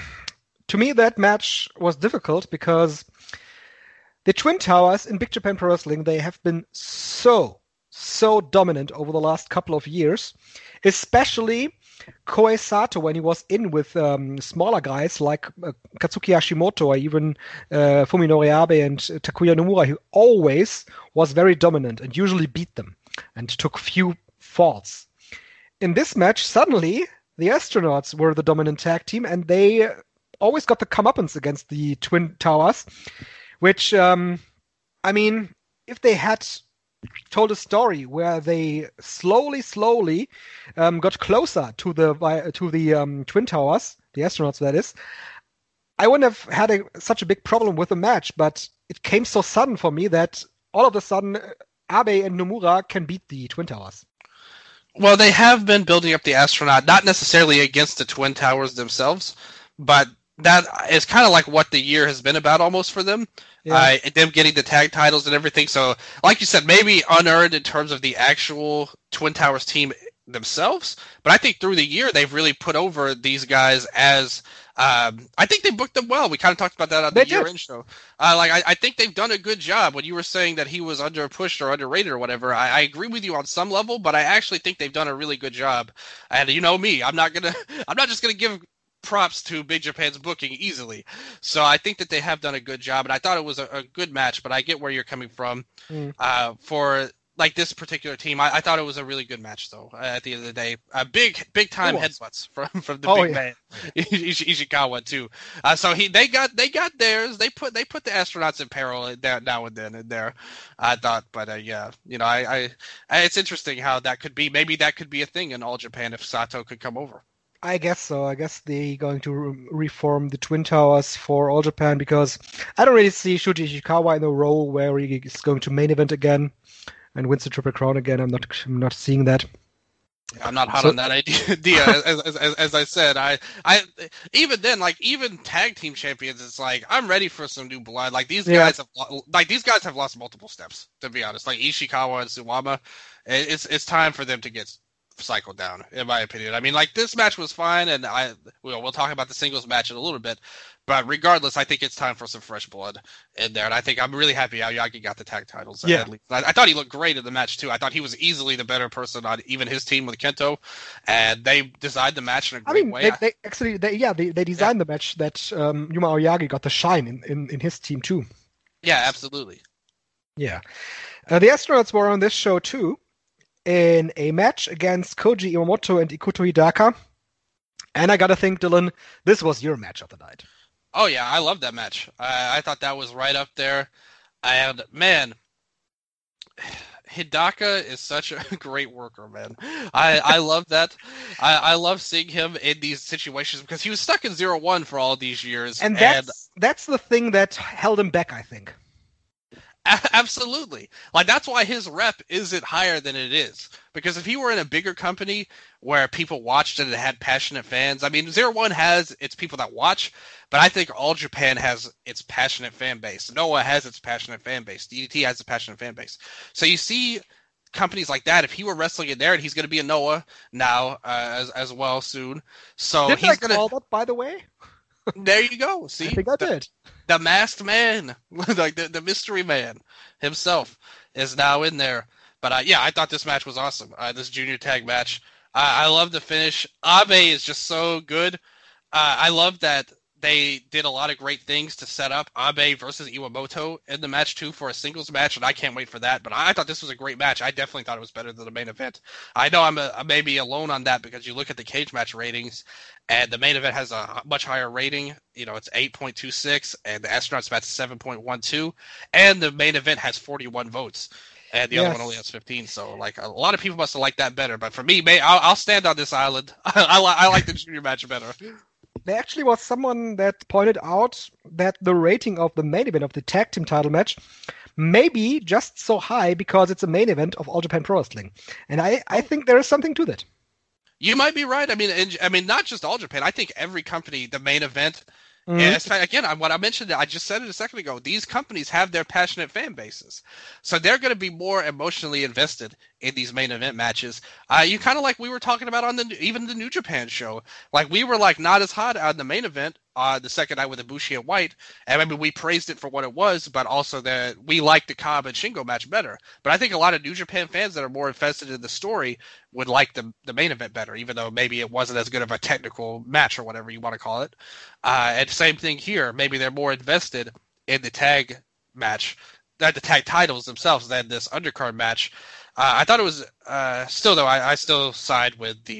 to me, that match was difficult because the Twin Towers in Big Japan Pro Wrestling, they have been so, so dominant over the last couple of years, especially Kohei Sato when he was in with um, smaller guys like uh, Katsuki Hashimoto or even uh, Fuminori Abe and Takuya Nomura, who always was very dominant and usually beat them and took few falls. In this match, suddenly, the Astronauts were the dominant tag team, and they always got the comeuppance against the Twin Towers, which, um, I mean, if they had told a story where they slowly, slowly um, got closer to the to the um, Twin Towers, the astronauts, that is, I wouldn't have had a, such a big problem with the match, but it came so sudden for me that all of a sudden Abe and Nomura can beat the Twin Towers. Well, they have been building up the astronaut, not necessarily against the Twin Towers themselves, but that is kind of like what the year has been about almost for them. Yeah. Uh, them getting the tag titles and everything. So, like you said, maybe unearned in terms of the actual Twin Towers team themselves, but I think through the year they've really put over these guys as um, I think they booked them well. We kind of talked about that on the year-end show. Uh, like I, I think they've done a good job. When you were saying that he was underpushed or underrated or whatever, I, I agree with you on some level, but I actually think they've done a really good job. And you know me, I'm not gonna, I'm not just gonna give props to Big Japan's booking easily. So I think that they have done a good job, and I thought it was a, a good match. But I get where you're coming from mm. uh, for. Like this particular team, I, I thought it was a really good match, though. Uh, at the end of the day, uh, big, big time headbutts from from the oh, big yeah. man Ishikawa too. Uh, so he, they got, they got theirs. They put, they put the astronauts in peril there now and then in there. I thought, but uh, yeah, you know, I, I, I, it's interesting how that could be. Maybe that could be a thing in All Japan if Sato could come over. I guess so. I guess they're going to re- reform the Twin Towers for All Japan because I don't really see Shuji Ishikawa in a role where he is going to main event again and wins the Triple Crown again. I'm not I'm not seeing that. I'm not hot so, on that idea. as, as, as, as I said, I, I even then, like even tag team champions, it's like I'm ready for some new blood. Like these yeah. guys have, like these guys have lost multiple steps. To be honest, like Ishikawa and Suwama, it's it's time for them to get cycled down, in my opinion. I mean, like this match was fine, and I we'll, we'll talk about the singles match in a little bit. But regardless, I think it's time for some fresh blood in there. And I think I'm really happy Aoyagi got the tag titles. Yeah. At least. I, I thought he looked great in the match, too. I thought he was easily the better person on even his team with Kento. And they designed the match in a great I mean, way. They, they actually, they, yeah, they, they designed yeah. the match that um, Yuma Aoyagi got the shine in, in, in his team, too. Yeah, absolutely. Yeah. Uh, the astronauts were on this show, too, in a match against Koji Iwamoto and Ikuto Hidaka. And I gotta think, Dylan, this was your match of the night. Oh, yeah, I love that match. I, I thought that was right up there. And, man, Hidaka is such a great worker, man. I, I love that. I, I love seeing him in these situations because he was stuck in zero one for all these years. And that's, and, that's the thing that held him back, I think. Absolutely. Like, that's why his rep isn't higher than it is. Because if he were in a bigger company where people watched it and had passionate fans, I mean, Zero One has its people that watch, but I think All Japan has its passionate fan base. Noah has its passionate fan base. D D T has a passionate fan base. So you see companies like that, if he were wrestling in there, and he's going to be a Noah now uh, as as well soon. So Didn't he's I going to call that, by the way? There you go. See, I think I the, did. The masked man, like the, the mystery man himself, is now in there. But uh, yeah, I thought this match was awesome. Uh, this junior tag match, uh, I love the finish. Abe is just so good. Uh, I love that they did a lot of great things to set up Abe versus Iwamoto in the match too for a singles match, and I can't wait for that. But I thought this was a great match. I definitely thought it was better than the main event. I know I'm, a, I'm maybe alone on that because you look at the cage match ratings, and the main event has a much higher rating. You know, it's eight point two six, and the Astronauts match is seven point one two, and the main event has forty-one votes. And the yes. other one only has fifteen, so like a lot of people must have liked that better. But for me, may, I'll, I'll stand on this island. I, I, I like the junior match better. There actually was someone that pointed out that the rating of the main event of the tag team title match may be just so high because it's a main event of All Japan Pro Wrestling, and I, I think there is something to that. You might be right. I mean, in, I mean, not just All Japan. I think every company, the main event. Mm-hmm. And again, what I mentioned, I just said it a second ago. These companies have their passionate fan bases, so they're going to be more emotionally invested in these main event matches. Uh, you kind of like we were talking about on the even the New Japan show. Like we were like not as hot on the main event uh, the second night with Ibushi and White, and I mean we praised it for what it was, but also that we liked the Cobb and Shingo match better. But I think a lot of New Japan fans that are more invested in the story would like the the main event better, even though maybe it wasn't as good of a technical match or whatever you want to call it. Uh, and same thing here. Maybe they're more invested in the tag match, uh, the tag titles themselves than this undercard match. Uh, I thought it was uh, still though. I, I still side with the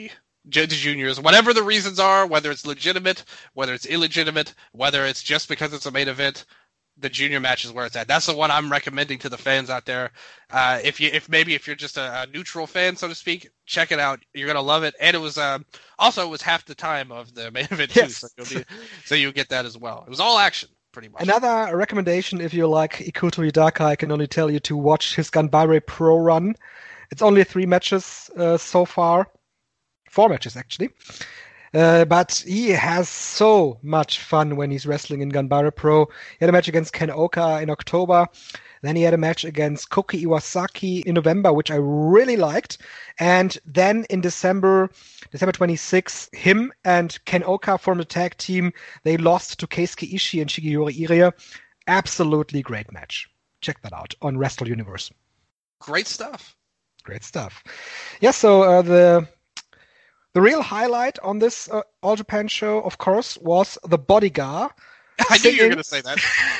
the juniors, whatever the reasons are, whether it's legitimate, whether it's illegitimate, whether it's just because it's a main event, the junior match is where it's at. That's the one I'm recommending to the fans out there. Uh, if you, if maybe if you're just a, a neutral fan, so to speak, check it out. You're gonna love it. And it was um, also it was half the time of the main event too, yes. so you'll be, so you get that as well. It was all action, pretty much. Another recommendation, if you like Ikuto Hidaka, I can only tell you to watch his Ganbare Pro run. It's only three matches uh, so far, four matches actually. Uh, but he has so much fun when he's wrestling in Ganbare Pro. He had a match against Ken Oka in October. Then he had a match against Koki Iwasaki in November, which I really liked. And then in December, December twenty-sixth, him and Ken Oka formed a tag team. They lost to Keisuke Ishii and Shigeru Irie. Absolutely great match. Check that out on Wrestle Universe. Great stuff. Great stuff. Yeah, so uh, the... The real highlight on this uh, All Japan show, of course, was the Bodyguard. I knew you were going to say that.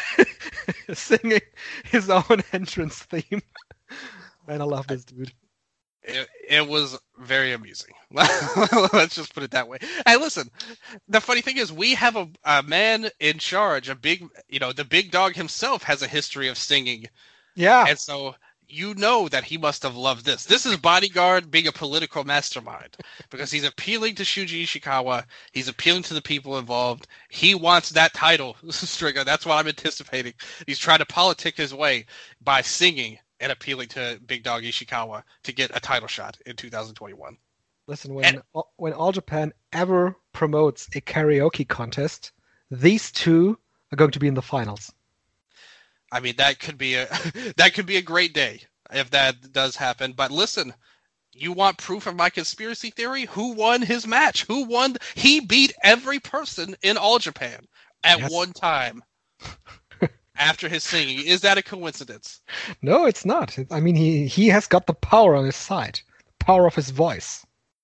Singing his own entrance theme. Man, I love this dude. It, it was very amusing. Let's just put it that way. Hey, listen, the funny thing is we have a, a man in charge, a big, you know, the big dog himself has a history of singing. Yeah. And so... you know that he must have loved this. This is Bodyguard being a political mastermind because he's appealing to Shuji Ishikawa. He's appealing to the people involved. He wants that title, Stringer. That's what I'm anticipating. He's trying to politic his way by singing and appealing to Big Dog Ishikawa to get a title shot in two thousand twenty-one. Listen, when and, when All Japan ever promotes a karaoke contest, these two are going to be in the finals. I mean, that could be a that could be a great day if that does happen. But listen, you want proof of my conspiracy theory? Who won his match? Who won? He beat every person in All Japan at yes. one time after his singing. Is that a coincidence? No, it's not. I mean, he, he has got the power on his side, the power of his voice.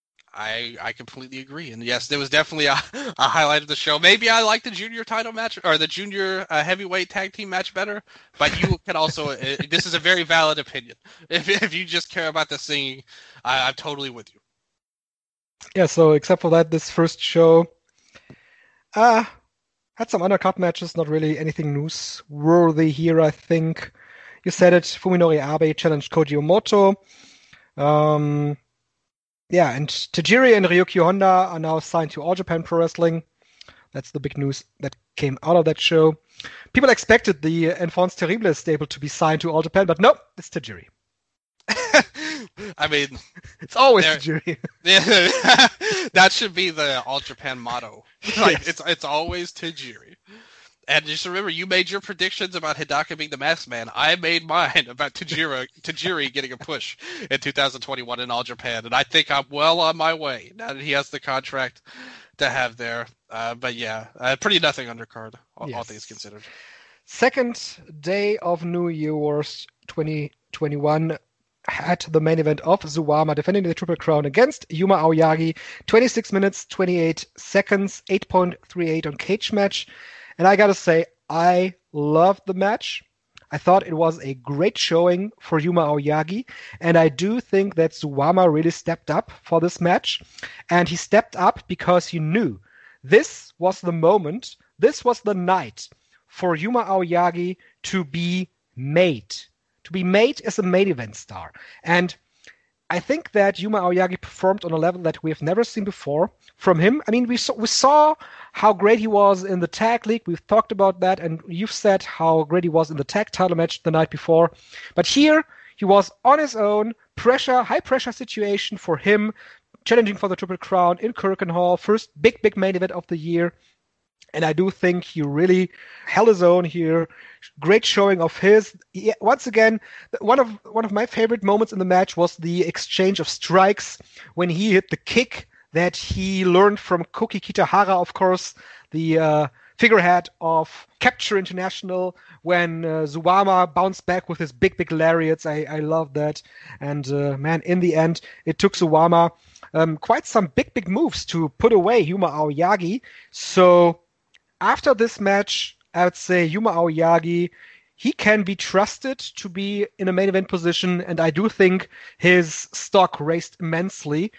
I I completely agree, and yes, there was definitely a, a highlight of the show. Maybe I like the junior title match or the junior uh, heavyweight tag team match better, but you can also. uh, this is a very valid opinion. If if you just care about the singing, I, I'm totally with you. Yeah. So except for that, this first show, uh had some undercard matches. Not really anything newsworthy here. I think you said it. Fuminori Abe challenged Koji Omoto. Um. Yeah, and Tajiri and Ryuki Honda are now signed to All Japan Pro Wrestling. That's the big news that came out of that show. People expected the Enfants Terribles stable to be signed to All Japan, but no, it's Tajiri. I mean, it's always Tajiri. That should be the All Japan motto. Like, yes. It's it's always Tajiri. And just remember, you made your predictions about Hidaka being the masked man. I made mine about Tajiri, Tajiri getting a push in two thousand twenty-one in All Japan. And I think I'm well on my way now that he has the contract to have there. Uh, but yeah, uh, pretty nothing undercard, all, yes. all things considered. Second day of New Year's twenty twenty-one had the main event of Suwama defending the Triple Crown against Yuma Aoyagi. twenty-six minutes, twenty-eight seconds, eight point three eight on Cage Match. And I gotta say, I loved the match. I thought it was a great showing for Yuma Aoyagi. And I do think that Suwama really stepped up for this match. And he stepped up because he knew this was the moment, this was the night for Yuma Aoyagi to be made. To be made as a main event star. And I think that Yuma Aoyagi performed on a level that we have never seen before from him. I mean, we saw, we saw how great he was in the tag league. We've talked about that, and you've said how great he was in the tag title match the night before. But here, he was on his own, pressure, high pressure situation for him, challenging for the Triple Crown in Kirkenhall, first big, big main event of the year. And I do think he really held his own here. Great showing of his. He, once again, one of one of my favorite moments in the match was the exchange of strikes when he hit the kick that he learned from Koki Kitahara, of course, the uh, figurehead of Capture International, when uh, Suwama bounced back with his big, big lariats. I, I love that. And uh, man, in the end, it took Suwama um, quite some big, big moves to put away Yuma Aoyagi. So after this match, I would say Yuma Aoyagi, he can be trusted to be in a main event position, and I do think his stock raised immensely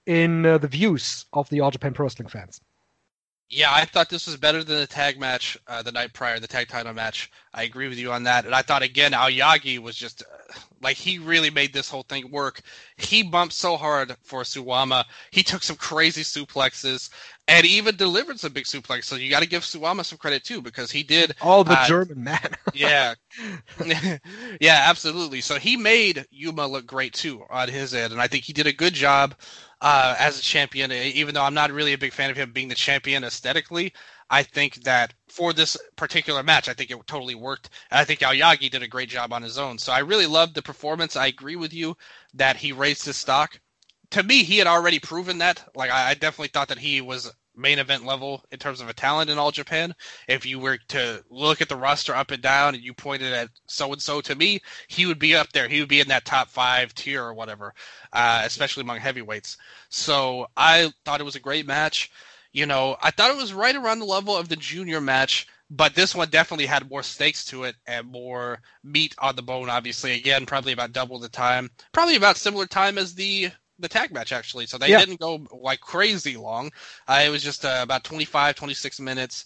in uh, the views of the All Japan Pro Wrestling fans. Yeah, I thought this was better than the tag match uh, the night prior, the tag title match. I agree with you on that. And I thought, again, Aoyagi was just, uh, like, he really made this whole thing work. He bumped so hard for Suwama. He took some crazy suplexes and even delivered some big suplexes. So you got to give Suwama some credit, too, because he did. All the uh, German, man. yeah. Yeah, absolutely. So he made Yuma look great, too, on his end. And I think he did a good job. Uh, as a champion, even though I'm not really a big fan of him being the champion aesthetically, I think that for this particular match, I think it totally worked. And I think Aoyagi did a great job on his own. So I really loved the performance. I agree with you that he raised his stock. To me, he had already proven that. Like, I, I definitely thought that he was main event level in terms of a talent in All Japan. If you were to look at the roster up and down and you pointed at so-and-so, to me, he would be up there. He would be in that top five tier or whatever, uh, especially among heavyweights. So I thought it was a great match. You know, I thought it was right around the level of the junior match, but this one definitely had more stakes to it and more meat on the bone, obviously. Again, probably about double the time. Probably about similar time as the the tag match, actually. So they yeah. didn't go like crazy long. Uh, it was just uh, about twenty-five, twenty-six minutes.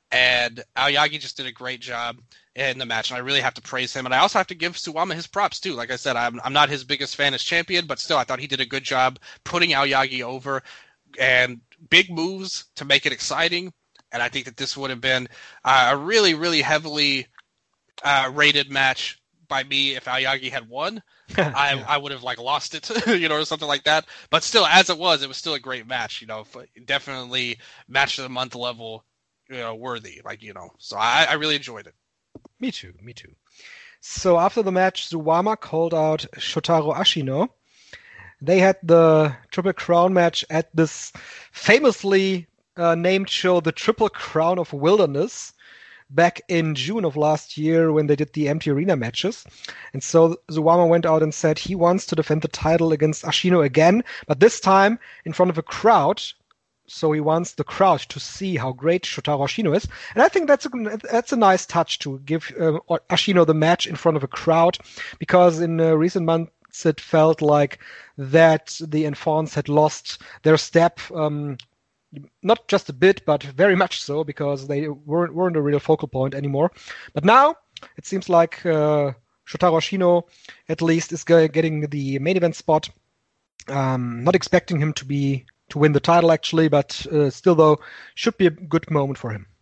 And Aoyagi just did a great job in the match. And I really have to praise him. And I also have to give Suwama his props, too. Like I said, I'm, I'm not his biggest fan as champion, but still, I thought he did a good job putting Aoyagi over and big moves to make it exciting. And I think that this would have been uh, a really, really heavily uh, rated match by me if Aoyagi had won. I yeah. I would have like lost it, you know, or something like that. But still, as it was, it was still a great match. You know, definitely match of the month level, you know, worthy. Like, you know, so I, I really enjoyed it. Me too. Me too. So after the match, Suwama called out Shotaro Ashino. They had the Triple Crown match at this famously uh, named show, the Triple Crown of Wilderness, back in June of last year when they did the empty arena matches. And so Suwama went out and said he wants to defend the title against Ashino again, but this time in front of a crowd. So he wants the crowd to see how great Shotaro Ashino is. And I think that's a, that's a nice touch to give uh, Ashino the match in front of a crowd, because in uh, recent months it felt like that the Enfants had lost their step, um, not just a bit, but very much so, because they weren't, weren't a real focal point anymore. But now it seems like uh, Shotaro Ashino at least is getting the main event spot. Um, not expecting him to be to win the title, actually, but uh, still, though, should be a good moment for him.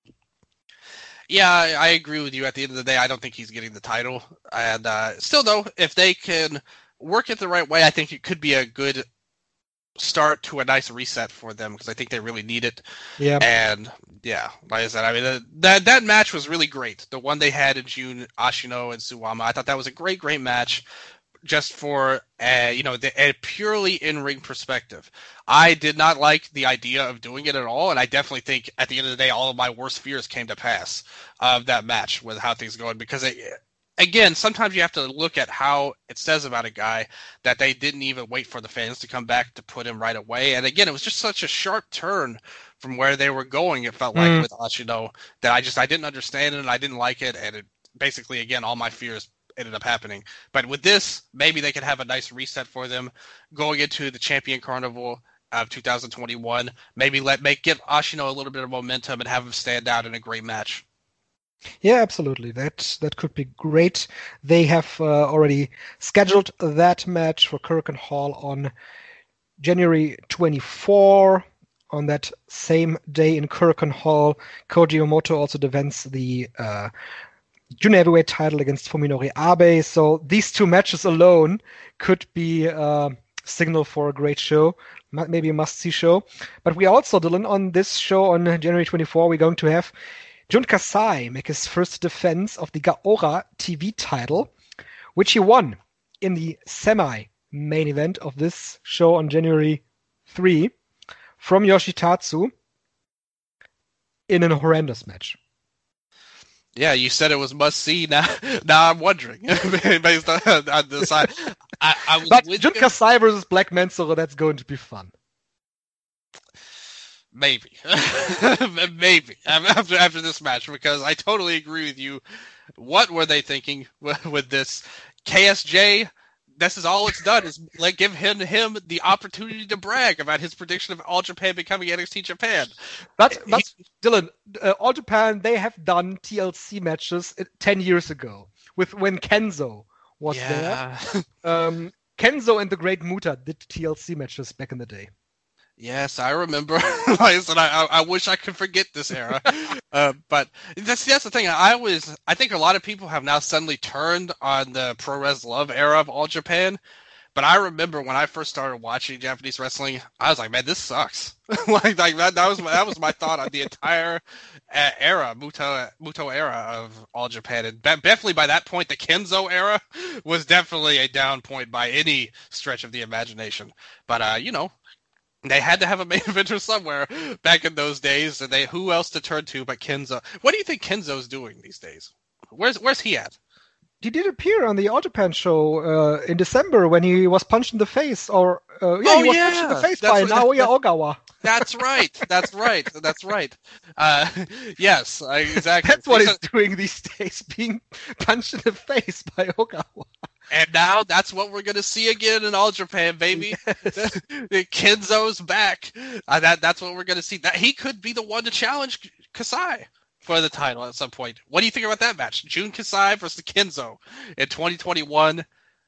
Yeah, I, I agree with you. At the end of the day, I don't think he's getting the title. And uh, still, though, if they can work it the right way, I think it could be a good start to a nice reset for them, because I think they really need it. Yeah. And, yeah, like I said, I mean, uh, that that match was really great. The one they had in June, Ashino and Suwama, I thought that was a great, great match. Just for uh, you know, the, a purely in-ring perspective, I did not like the idea of doing it at all, and I definitely think at the end of the day, all of my worst fears came to pass of that match with how things going. Because it, again, sometimes you have to look at how it says about a guy that they didn't even wait for the fans to come back to put him right away. And again, it was just such a sharp turn from where they were going. It felt like mm. with Ashino that I just I didn't understand it and I didn't like it, and it basically again all my fears ended up happening. But with this, maybe they could have a nice reset for them going into the Champion Carnival of two thousand twenty-one. Maybe let make give Ashino a little bit of momentum and have him stand out in a great match. Yeah, absolutely. That that could be great. They have uh, already scheduled that match for Korakuen Hall on January twenty-fourth. On that same day in Korakuen Hall, Koji Omoto also defends the uh, junior heavyweight title against Fuminori Abe. So these two matches alone could be a signal for a great show, maybe a must-see show. But we also, Dylan, on this show on January twenty-fourth, we're going to have Jun Kasai make his first defense of the Gaora T V title, which he won in the semi-main event of this show on January third from Yoshitatsu in a horrendous match. Yeah, you said it was must see. Now, now I'm wondering based on, on the side. I, I was but with Jun Kasai versus Black Mensoro, that's going to be fun. Maybe, maybe after after this match, because I totally agree with you. What were they thinking with, with this? K S J, this is all it's done is like give him him the opportunity to brag about his prediction of All Japan becoming N X T Japan. But, but he, Dylan, uh, All Japan, they have done T L C matches ten years ago with when Kenzo was yeah. there. Um, Kenzo and the Great Muta did T L C matches back in the day. Yes, I remember. Like I said, I, I wish I could forget this era. uh, but that's that's the thing. I was, I think a lot of people have now suddenly turned on the Pro Res Love era of All Japan. But I remember when I first started watching Japanese wrestling, I was like, man, this sucks. like, like that, that was that was my thought on the entire uh, era, Muto Muto era of All Japan. And be- definitely by that point, the Kenzo era was definitely a down point by any stretch of the imagination. But uh, you know. They had to have a main eventer somewhere back in those days, and they who else to turn to but Kenzo? What do you think Kenzo's doing these days? Where's where's he at? He did appear on the All Japan show uh, in December when he was punched in the face, or uh, yeah, oh, he was yeah. punched in the face That's by right. Naoya Ogawa. That's right. That's right. That's right. Uh, yes, exactly. That's what he's, he's doing these days, being punched in the face by Ogawa. And now that's what we're going to see again in All Japan, baby. Yes. Kenzo's back. Uh, that That's what we're going to see. That He could be the one to challenge Kasai for the title at some point. What do you think about that match? Jun Kasai versus Kenzo in twenty twenty-one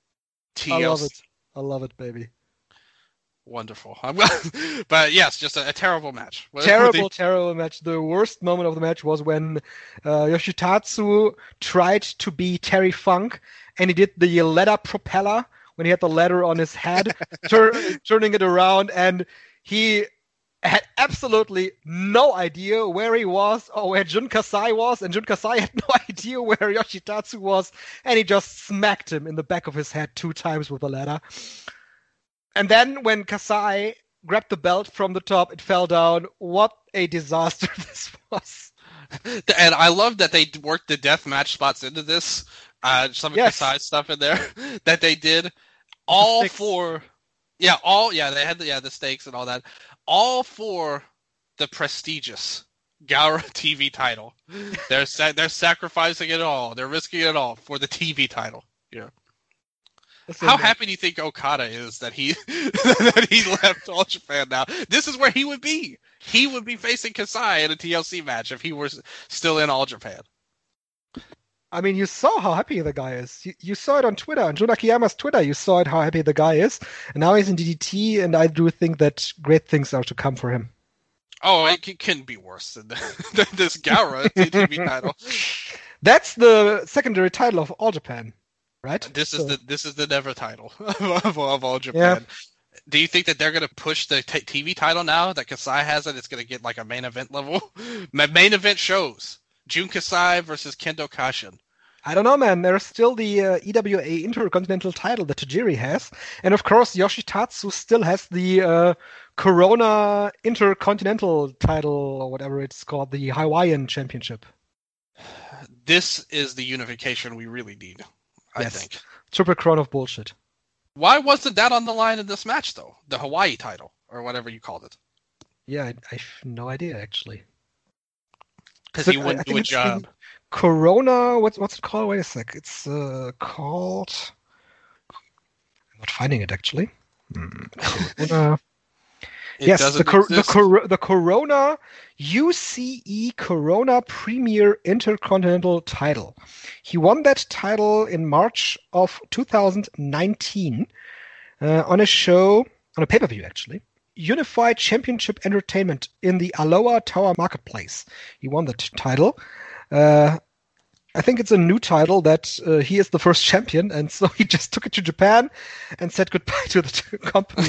T L C. I love it. I love it, baby. Wonderful. But yes, just a, a terrible match. Terrible, terrible match. The worst moment of the match was when uh, Yoshitatsu tried to be Terry Funk, and he did the ladder propeller when he had the ladder on his head, tur- turning it around, and he had absolutely no idea where he was or where Jun Kasai was, and Jun Kasai had no idea where Yoshitatsu was, and he just smacked him in the back of his head two times with the ladder. And then when Kasai grabbed the belt from the top, it fell down. What a disaster this was. And I love that they worked the death match spots into this. Uh, some of yes. Kasai's stuff in there that they did. All for, yeah, all, yeah, they had the, yeah, the stakes and all that. All for the prestigious Gaora T V title. They're sa- they're sacrificing it all. They're risking it all for the T V title. Yeah. Listen, How man. happy do you think Okada is that he that he left All Japan now? This is where he would be. He would be facing Kasai in a T L C match if he were still in All Japan. I mean, you saw how happy the guy is. You, you saw it on Twitter, on Jun Akiyama's Twitter. You saw it how happy the guy is. And now he's in D D T, and I do think that great things are to come for him. Oh, it c- couldn't be worse than, the, than this Gaora T V title. That's the secondary title of All Japan. Right? This so. is the this is the never title of, of All Japan. Yeah. Do you think that they're going to push the t- T V title now that Kasai has it? It's going to get like a main event level? Main event shows. Jun Kasai versus Kendo Kashin. I don't know, man. There's still the uh, E W A Intercontinental title that Tajiri has. And of course, Yoshitatsu still has the uh, Corona Intercontinental title, or whatever it's called, the Hawaiian Championship. This is the unification we really need. I yes. think. Triple crown of bullshit. Why wasn't that on the line in this match, though? The Hawaii title, or whatever you called it. Yeah, I, I have no idea, actually. Because he wouldn't do a job. Corona, what's what's it called? Wait a sec. It's uh, called... I'm not finding it, actually. Corona... It yes, the, cor- the, cor- the Corona U C E Corona Premier Intercontinental title. He won that title in March of two thousand nineteen uh, on a show, on a pay-per-view actually, Unified Championship Entertainment in the Aloha Tower Marketplace. He won that title. Uh, I think it's a new title that uh, he is the first champion, and so he just took it to Japan and said goodbye to the t- company.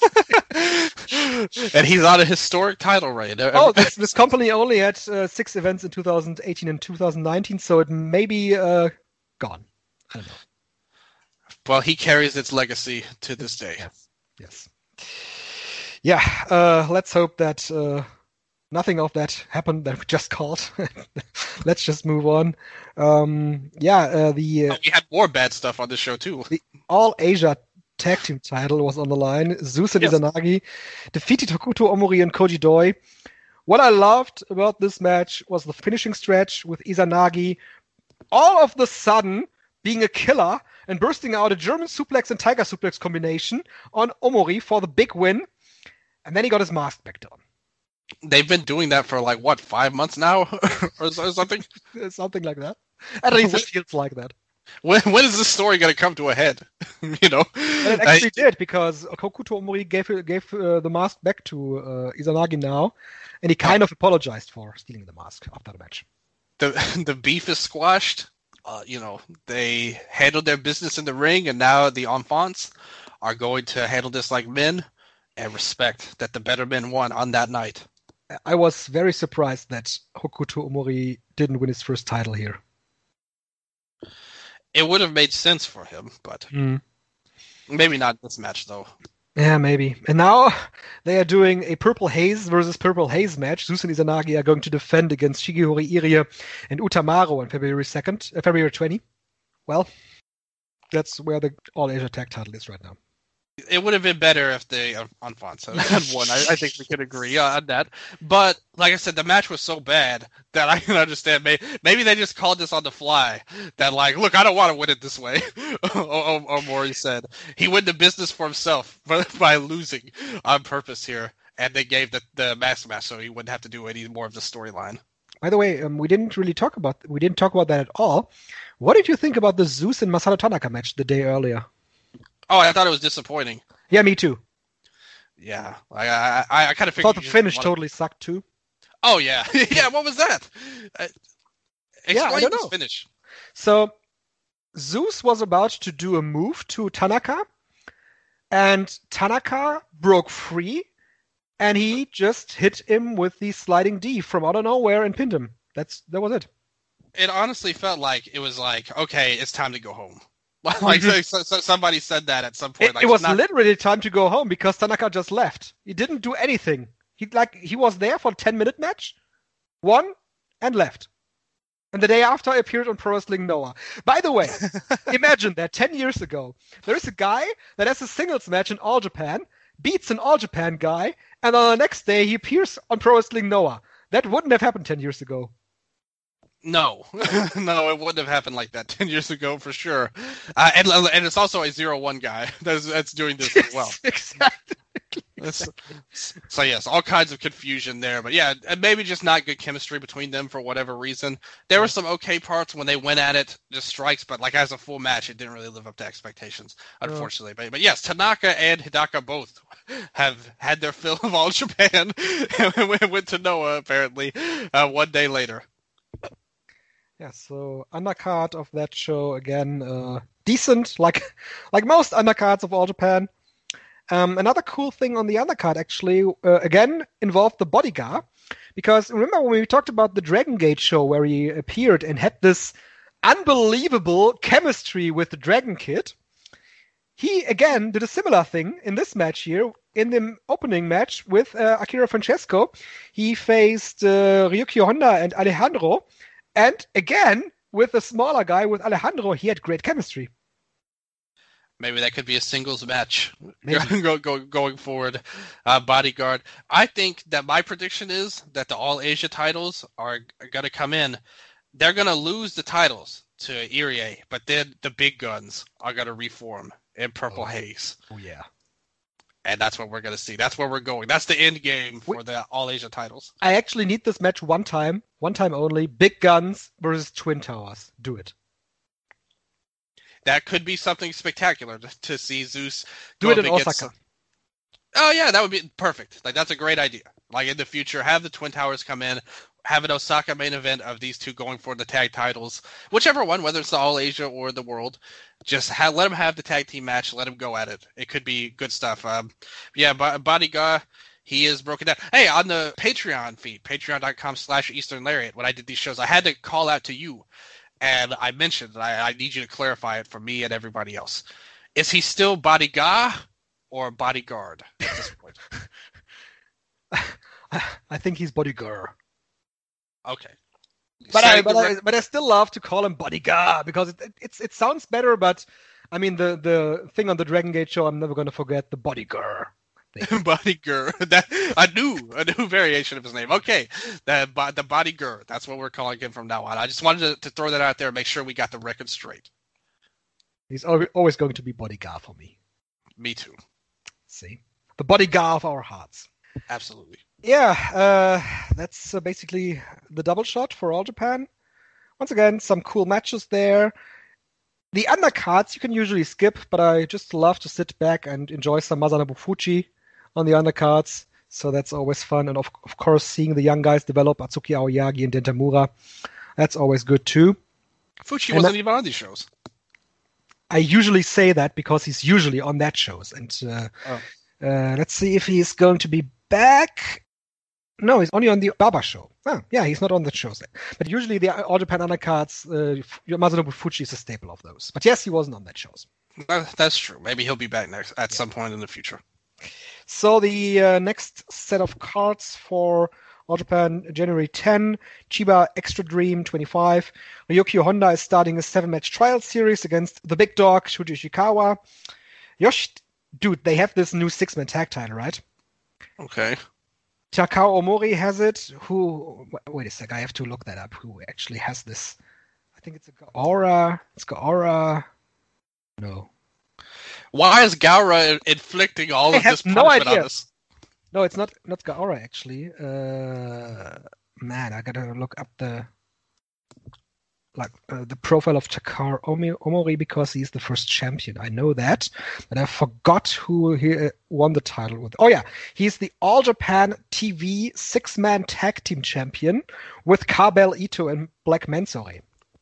And he's on a historic title reign. Oh, this, this company only had uh, six events in two thousand eighteen and two thousand nineteen, so it may be uh, gone. I don't know. Well, he carries its legacy to this day. Yes. yes. Yeah, uh, let's hope that uh, nothing of that happened that we just called. Let's just move on. Um, yeah, uh, the... Uh, oh, we had more bad stuff on the show, too. The All Asia Tag Team title was on the line. Zeus and yes. Izanagi defeated Hokuto Omori and Koji Doi. What I loved about this match was the finishing stretch with Izanagi all of the sudden being a killer and bursting out a German suplex and tiger suplex combination on Omori for the big win. And then he got his mask back on. They've been doing that for like, what, five months now? or, or something? Something like that. At least it feels like that. When when is this story going to come to a head? you know? And it actually I, did, because Hokuto Omori gave, gave uh, the mask back to uh, Izanagi now, and he kind of apologized for stealing the mask after the match. The, the beef is squashed. Uh, you know, they handled their business in the ring, and now the Enfants are going to handle this like men, and respect that the better men won on that night. I was very surprised that Hokuto Omori didn't win his first title here. It would have made sense for him, but mm. maybe not this match, though. Yeah, maybe. And now they are doing a Purple Haze versus Purple Haze match. Zeus and Izanagi are going to defend against Shigehori Irie and Utamaro on February second, uh, February twentieth. Well, that's where the All Asia Tag title is right now. It would have been better if the uh, Enfants had won. I, I think we could agree on that. But, like I said, the match was so bad that I can understand. Maybe, maybe they just called this on the fly. That, like, look, I don't want to win it this way. Omori said. He won the business for himself by losing on purpose here. And they gave the, the mask match so he wouldn't have to do any more of the storyline. By the way, um, we didn't really talk about we didn't talk about that at all. What did you think about the Zeus and Masato Tanaka match the day earlier? Oh, I thought it was disappointing. Yeah, me too. Yeah, I I, I, I kind of figured. Thought the finish totally to... sucked too. Oh yeah, yeah. What was that? Uh, explain yeah, I don't this know. finish. So Zeus was about to do a move to Tanaka, and Tanaka broke free, and he just hit him with the sliding D from out of nowhere and pinned him. That's that was it. It honestly felt like it was like, okay, it's time to go home. Like so, so somebody said that at some point. It, like, it was not... literally time to go home because Tanaka just left. He didn't do anything. He like he was there for a ten minute match, won, and left. And the day after, I appeared on Pro Wrestling Noah. By the way, imagine that ten years ago, there is a guy that has a singles match in All Japan, beats an All Japan guy, and on the next day he appears on Pro Wrestling Noah. That wouldn't have happened ten years ago. No, no, it wouldn't have happened like that ten years ago for sure. Uh, and and it's also a zero one guy that's that's doing this as well. Exactly. exactly. So yes, all kinds of confusion there, but yeah, maybe just not good chemistry between them for whatever reason. There were some okay parts when they went at it, just strikes, but like as a full match, it didn't really live up to expectations, unfortunately. Oh. But, but yes, Tanaka and Hidaka both have had their fill of All Japan and went to Noah apparently uh, one day later. Yeah, so undercard of that show again, uh, decent, like like most undercards of All Japan. Um, another cool thing on the undercard actually, uh, again, involved the Bodyguard, because remember when we talked about the Dragon Gate show where he appeared and had this unbelievable chemistry with the Dragon Kid? He again did a similar thing in this match here. In the opening match with uh, Akira Francesco, he faced uh, Ryuki Honda and Alejandro. And again, with the smaller guy, with Alejandro, he had great chemistry. Maybe that could be a singles match go, go, going forward. Uh, Bodyguard. I think that my prediction is that the All Asia titles are, are going to come in. They're going to lose the titles to Irie, but then the big guns are going to reform in Purple oh. Haze. Oh, yeah. And that's what we're going to see. That's where we're going. That's the end game for the All Asia titles. I actually need this match one time, one time only. Big Guns versus Twin Towers. Do it. That could be something spectacular to, to see Zeus do it in Osaka. Some... Oh yeah, that would be perfect. Like that's a great idea. Like in the future, have the Twin Towers come in, have an Osaka main event of these two going for the tag titles, whichever one, whether it's the All Asia or the World. Just have, let them have the tag team match. Let them go at it. It could be good stuff. Um, yeah, Bodyguard, he is broken down. Hey, on the Patreon feed, patreon.com slash Eastern Lariat, when I did these shows, I had to call out to you, and I mentioned, I, I need you to clarify it for me and everybody else. Is he still Bodyguard or Bodyguard at this point? I think he's Bodyguard. Okay. But I, but, I, but I still love to call him Bodyguard because it, it it's it sounds better. But I mean the, the thing on the Dragon Gate show, I'm never going to forget the Bodyguard. Bodyguard, that a new a new variation of his name. Okay, the the Bodyguard. That's what we're calling him from now on. I just wanted to, to throw that out there and make sure we got the record straight. He's al- always going to be bodyguard for me. Me too. See? The bodyguard of our hearts. Absolutely. Yeah, uh, that's uh, basically the double shot for All Japan. Once again, some cool matches there. The undercards you can usually skip, but I just love to sit back and enjoy some Masanobu Fuji on the undercards. So that's always fun. And of, of course, seeing the young guys develop, Atsuki Aoyagi and Dentamura, that's always good too. Fuji And wasn't I, even on these shows. I usually say that because he's usually on that shows. And uh, Oh. uh, let's see if he's going to be back. No, he's only on the Baba show. Oh, yeah, he's not on the shows. But usually the All Japan undercards, uh, Masanobu Fuji is a staple of those. But yes, he wasn't on that shows. That, that's true. Maybe he'll be back next at yeah. some point in the future. So the uh, next set of cards for All Japan, January tenth, Chiba Extra Dream twenty-five. Ryukyu Honda is starting a seven-match trial series against the big dog, Shuji Ishikawa. Yosh, dude, they have this new six-man tag title, right? Okay. Takao Omori has it. Who? Wait a sec, I have to look that up. Who actually has this? I think it's a Gaora. It's Gaora. No. Why is Gaora inflicting all I of this punishment no idea. on us? No, it's not. Not Gaora actually. Uh, man, I gotta look up the like uh, the profile of Takao Omori because he's the first champion. I know that, but I forgot who he uh, won the title with. Oh yeah, he's the All Japan T V six-man tag team champion with Kabel Ito and Black Mensore.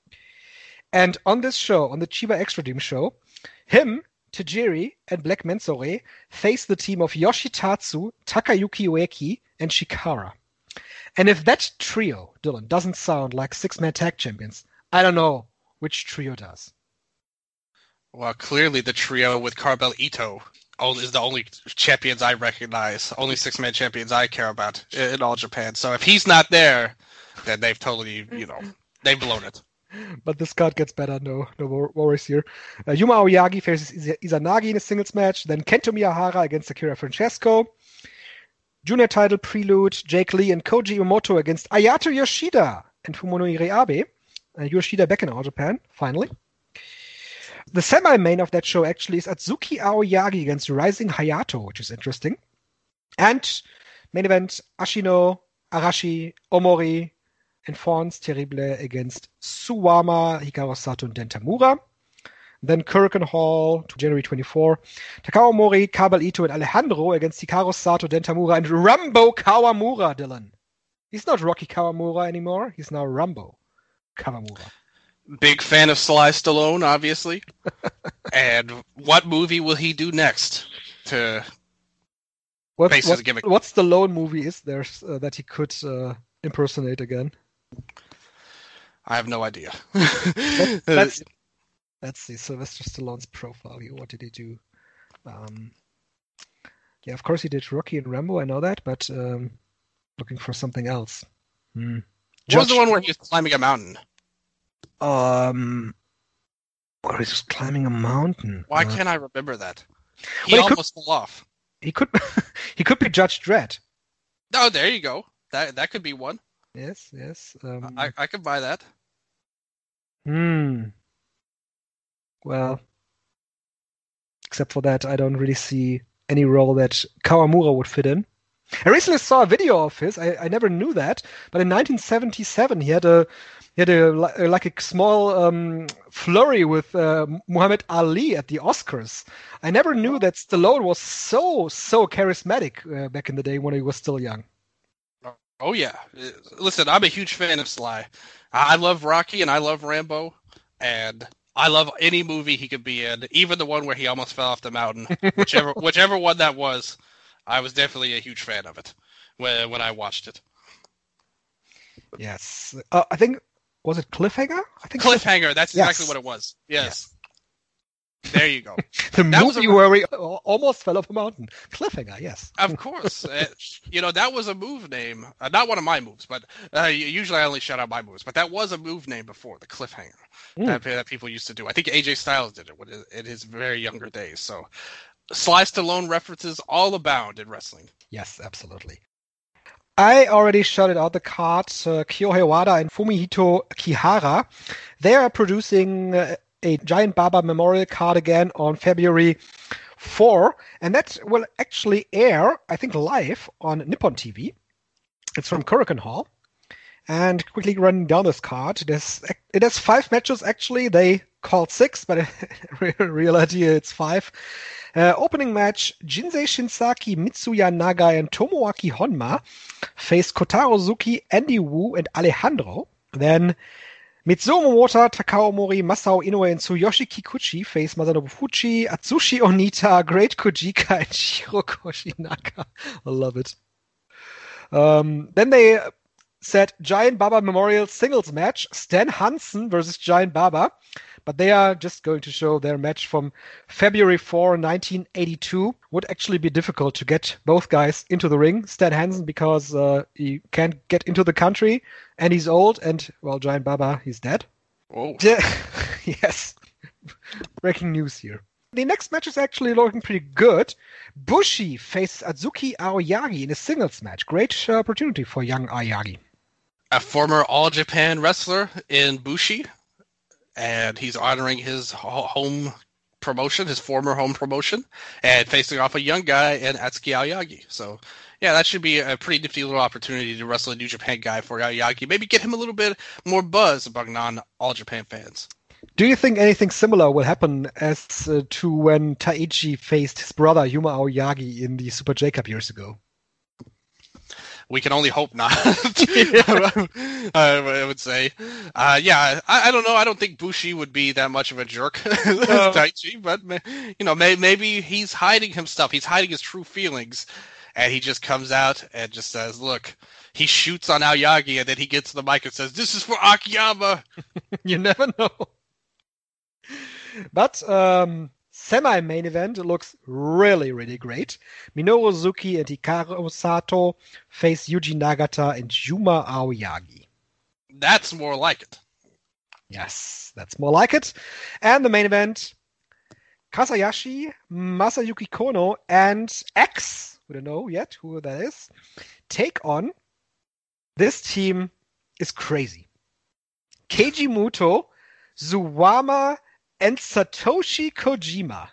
And on this show, on the Chiba Extra Dream show, him, Tajiri, and Black Mensore face the team of Yoshitatsu, Takayuki Ueki, and Shikara. And if that trio, Dylan, doesn't sound like six-man tag champions, I don't know which trio does. Well, clearly the trio with Kabel Ito is the only champions I recognize, only six-man champions I care about in All Japan. So if he's not there, then they've totally, you know, they've blown it. But this card gets better, no no worries here. Uh, Yuma Aoyagi faces Izanagi in a singles match, then Kento Miyahara against Akira Francesco. Junior title prelude, Jake Lee and Koji Uemoto against Ayato Yoshida and Fumonori Abe. Uh, Yoshida back in All Japan, finally. The semi-main of that show actually is Atsuki Aoyagi against Rising Hayato, which is interesting. And main event, Ashino, Arashi, Omori, and Fons Terrible against Suwama, Hikaru Sato, and Dentamura. Then Kurikan Hall to January twenty-fourth. Takao Omori, Kabel Ito, and Alejandro against Hikaru Sato, Dentamura, and Rambo Kawamura, Dylan. He's not Rocky Kawamura anymore. He's now Rambo Kawamura. Big fan of Sly Stallone, obviously. And what movie will he do next to What's, face what, his gimmick? what Stallone movie is there uh, that he could uh, impersonate again? I have no idea. Let, let's, let's see. Sylvester Stallone's profile here. What did he do? Um, yeah, of course he did Rocky and Rambo. I know that, but um, looking for something else. Hmm. What was the one where he was climbing a mountain? Um, or he's just climbing a mountain. Why uh, can't I remember that? He well, almost could, fell off. He could, he could be Judge Dredd. Oh, there you go. That that could be one. Yes, yes. Um, I I could buy that. Hmm. Well, except for that, I don't really see any role that Kawamura would fit in. I recently saw a video of his. I, I never knew that, but in nineteen seventy-seven he had a he had a like a small um, flurry with uh, Muhammad Ali at the Oscars. I never knew that Stallone was so so charismatic uh, back in the day when he was still young. Oh yeah, listen, I'm a huge fan of Sly. I love Rocky and I love Rambo, and I love any movie he could be in, even the one where he almost fell off the mountain. Whichever whichever one that was, I was definitely a huge fan of it when when I watched it. Yes, uh, I think was it Cliffhanger? I think Cliffhanger. That's yes. exactly what it was. Yes. yes. There you go. The that movie a... where we almost fell off a mountain. Cliffhanger, yes. Of course. uh, you know, that was a move name. Uh, not one of my moves, but uh, usually I only shout out my moves. But that was a move name before, the Cliffhanger, mm. that, that people used to do. I think A J Styles did it in his very younger days. So Sly Stallone references all abound in wrestling. Yes, absolutely. I already shouted out the cards. Uh, Kyohei Wada and Fumihito Kihara. They are producing... Uh, a Giant Baba Memorial card again on February fourth, and that will actually air, I think, live on Nippon T V. It's from Korakuen Hall. And quickly running down this card, it has, it has five matches actually. They called six, but in reality it's five. Uh, opening match, Jinsei Shinsaki, Mitsuya Naga, and Tomoaki Honma face Kotaro Suzuki, Andy Wu, and Alejandro. Then Mitsuo Momota, Takao Mori, Masao Inoue, and Tsuyoshi Kikuchi face Masanobu Fuchi, Atsushi Onita, Great Kojika, and Shiro Koshinaka. I love it. Um, then they said Giant Baba Memorial singles match, Stan Hansen versus Giant Baba. But they are just going to show their match from February fourth, nineteen eighty-two. Would actually be difficult to get both guys into the ring. Stan Hansen, because uh, he can't get into the country, and he's old, and, well, Giant Baba, he's dead. Oh. Yes. Breaking news here. The next match is actually looking pretty good. Bushi faces Atsuki Aoyagi in a singles match. Great uh, opportunity for young Aoyagi. A former All Japan wrestler in Bushi, and he's honoring his home promotion, his former home promotion, and facing off a young guy in Atsuki Aoyagi. So, yeah, that should be a pretty nifty little opportunity to wrestle a New Japan guy for Aoyagi. Maybe get him a little bit more buzz among non-All Japan fans. Do you think anything similar will happen as uh, to when Taichi faced his brother Yuma Aoyagi in the Super J-Cup years ago? We can only hope not. I would say, uh, yeah. I, I don't know. I don't think Bushi would be that much of a jerk, No. Taichi. But you know, may, maybe he's hiding his stuff. He's hiding his true feelings, and he just comes out and just says, "Look." He shoots on Aoyagi, and then he gets to the mic and says, "This is for Akiyama." You never know. But um, semi-main event looks really, really great. Minoru Suzuki and Hikaru Sato face Yuji Nagata and Yuma Aoyagi. That's more like it. Yes, that's more like it. And the main event, Kasayashi, Masayuki Kono, and X, we don't know yet who that is, take on. This team is crazy. Keiji Muto, Suwama, and Satoshi Kojima.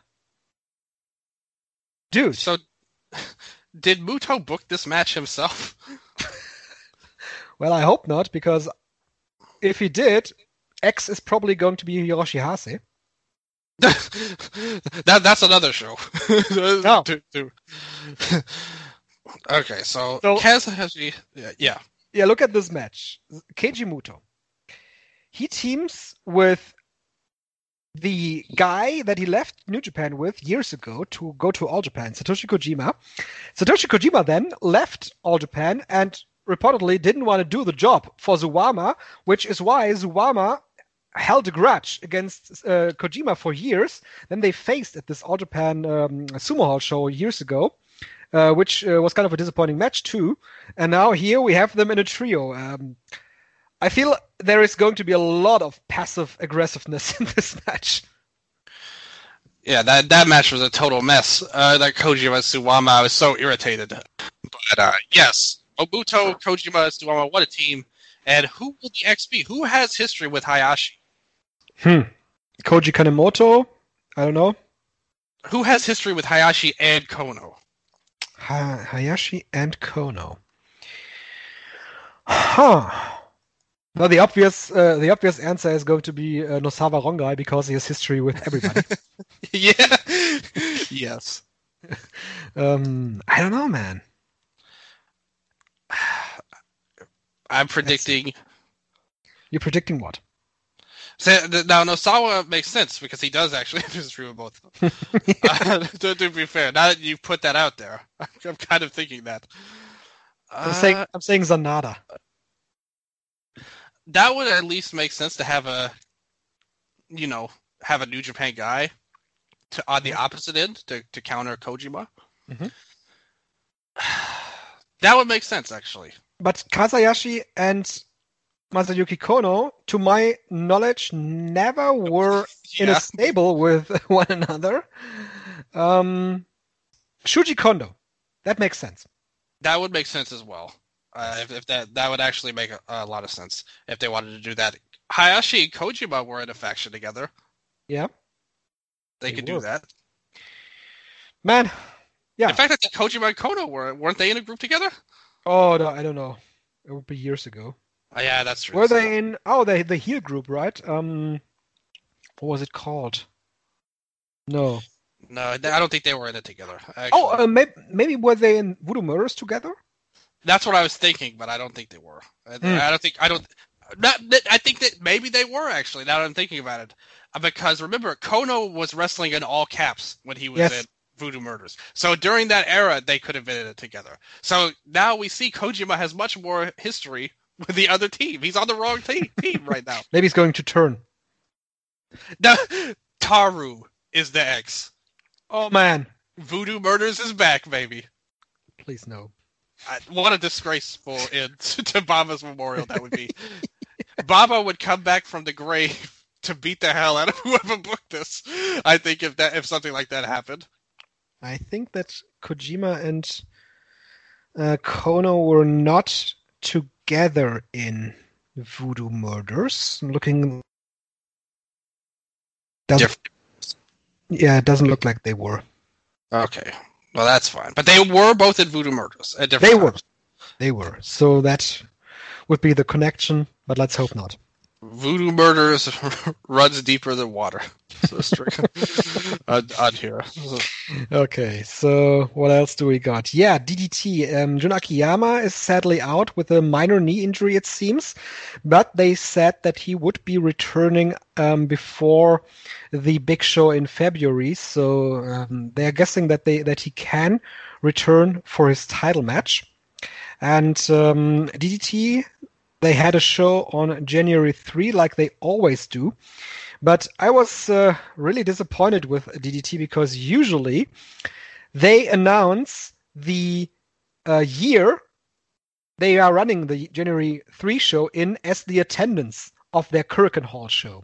Dude. So, did Muto book this match himself? Well, I hope not, because if he did, X is probably going to be Hiroshi Hase. that That's another show. Oh. to, to... Okay, so, So- Kazuhashi, yeah, yeah. Yeah, look at this match. Keiji Muto. He teams with the guy that he left New Japan with years ago to go to All Japan, Satoshi Kojima. Satoshi Kojima then left All Japan and reportedly didn't want to do the job for Suwama, which is why Suwama held a grudge against uh, Kojima for years. Then they faced at this All Japan um, Sumo Hall show years ago, uh, which uh, was kind of a disappointing match too. And now here we have them in a trio. Um, I feel there is going to be a lot of passive aggressiveness in this match. Yeah, that, that match was a total mess. Uh, that Kojima Suwama, I was so irritated. But uh, yes, Obuto, Kojima, Suwama, what a team. And who will the X be? Who has history with Hayashi? Hmm. Koji Kanemoto? I don't know. Who has history with Hayashi and Kono? Ha- Hayashi and Kono. Huh. Now the obvious, uh, the obvious answer is going to be uh, Nosawa Rongai because he has history with everybody. Yeah. Yes. um, I don't know, man. I'm predicting. You're predicting what? So, now Nosawa makes sense because he does actually have history with both of them. uh, to, to be fair, now that you've put that out there, I'm kind of thinking that. I'm Uh, saying, I'm saying Zanada. That would at least make sense to have a, you know, have a New Japan guy to on the opposite end to, to counter Kojima. Mhm. That would make sense, actually. But Kasayashi and Masayuki Kono, to my knowledge, never were in Yeah. a stable with one another. Um, Shuji Kondo. That makes sense. That would make sense as well. Uh, if, if that that would actually make a, a lot of sense if they wanted to do that. Hayashi and Kojima were in a faction together. Yeah. They, They could were. do that. Man, yeah. In fact, I think Kojima and Kono were weren't they in a group together? Oh, no, I don't know. It would be years ago. Oh, yeah, that's true. Were they in? Oh, they the heel group, right? Um, what was it called? No. No, I don't think they were in it together. Actually. Oh, uh, maybe maybe were they in Voodoo Murders together? That's what I was thinking, but I don't think they were. I, Hmm. I don't think I don't. Not, I think that maybe they were actually. Now that I'm thinking about it, because remember, Kono was wrestling in all caps when he was Yes. in Voodoo Murders. So during that era, they could have been in it together. So now we see Kojima has much more history with the other team. He's on the wrong team, team right now. Maybe he's going to turn. No, Taru is the ex. Oh man, Voodoo Murders is back, baby. please no. I, what a disgraceful end to Baba's memorial that would be. Baba would come back from the grave to beat the hell out of whoever booked this. I think if that if something like that happened. I think that Kojima and uh, Kono were not together in Voodoo Murders. I'm looking. Doesn't, Different. yeah, it doesn't look like they were. Okay. Well, that's fine. But they were both in Voodoo Murders at different They were. times. They were. So that would be the connection, but let's hope not. Voodoo Murders runs deeper than water. So strict on, on here. Okay, so what else do we got? Yeah, D D T. Um, Jun Akiyama is sadly out with a minor knee injury, it seems, but they said that he would be returning um, before the big show in February. So um, they are guessing that they that he can return for his title match. And um, D D T, they had a show on January third, like they always do. But I was uh, really disappointed with D D T because usually they announce the uh, year they are running the January third show in as the attendance of their Korakuen Hall show.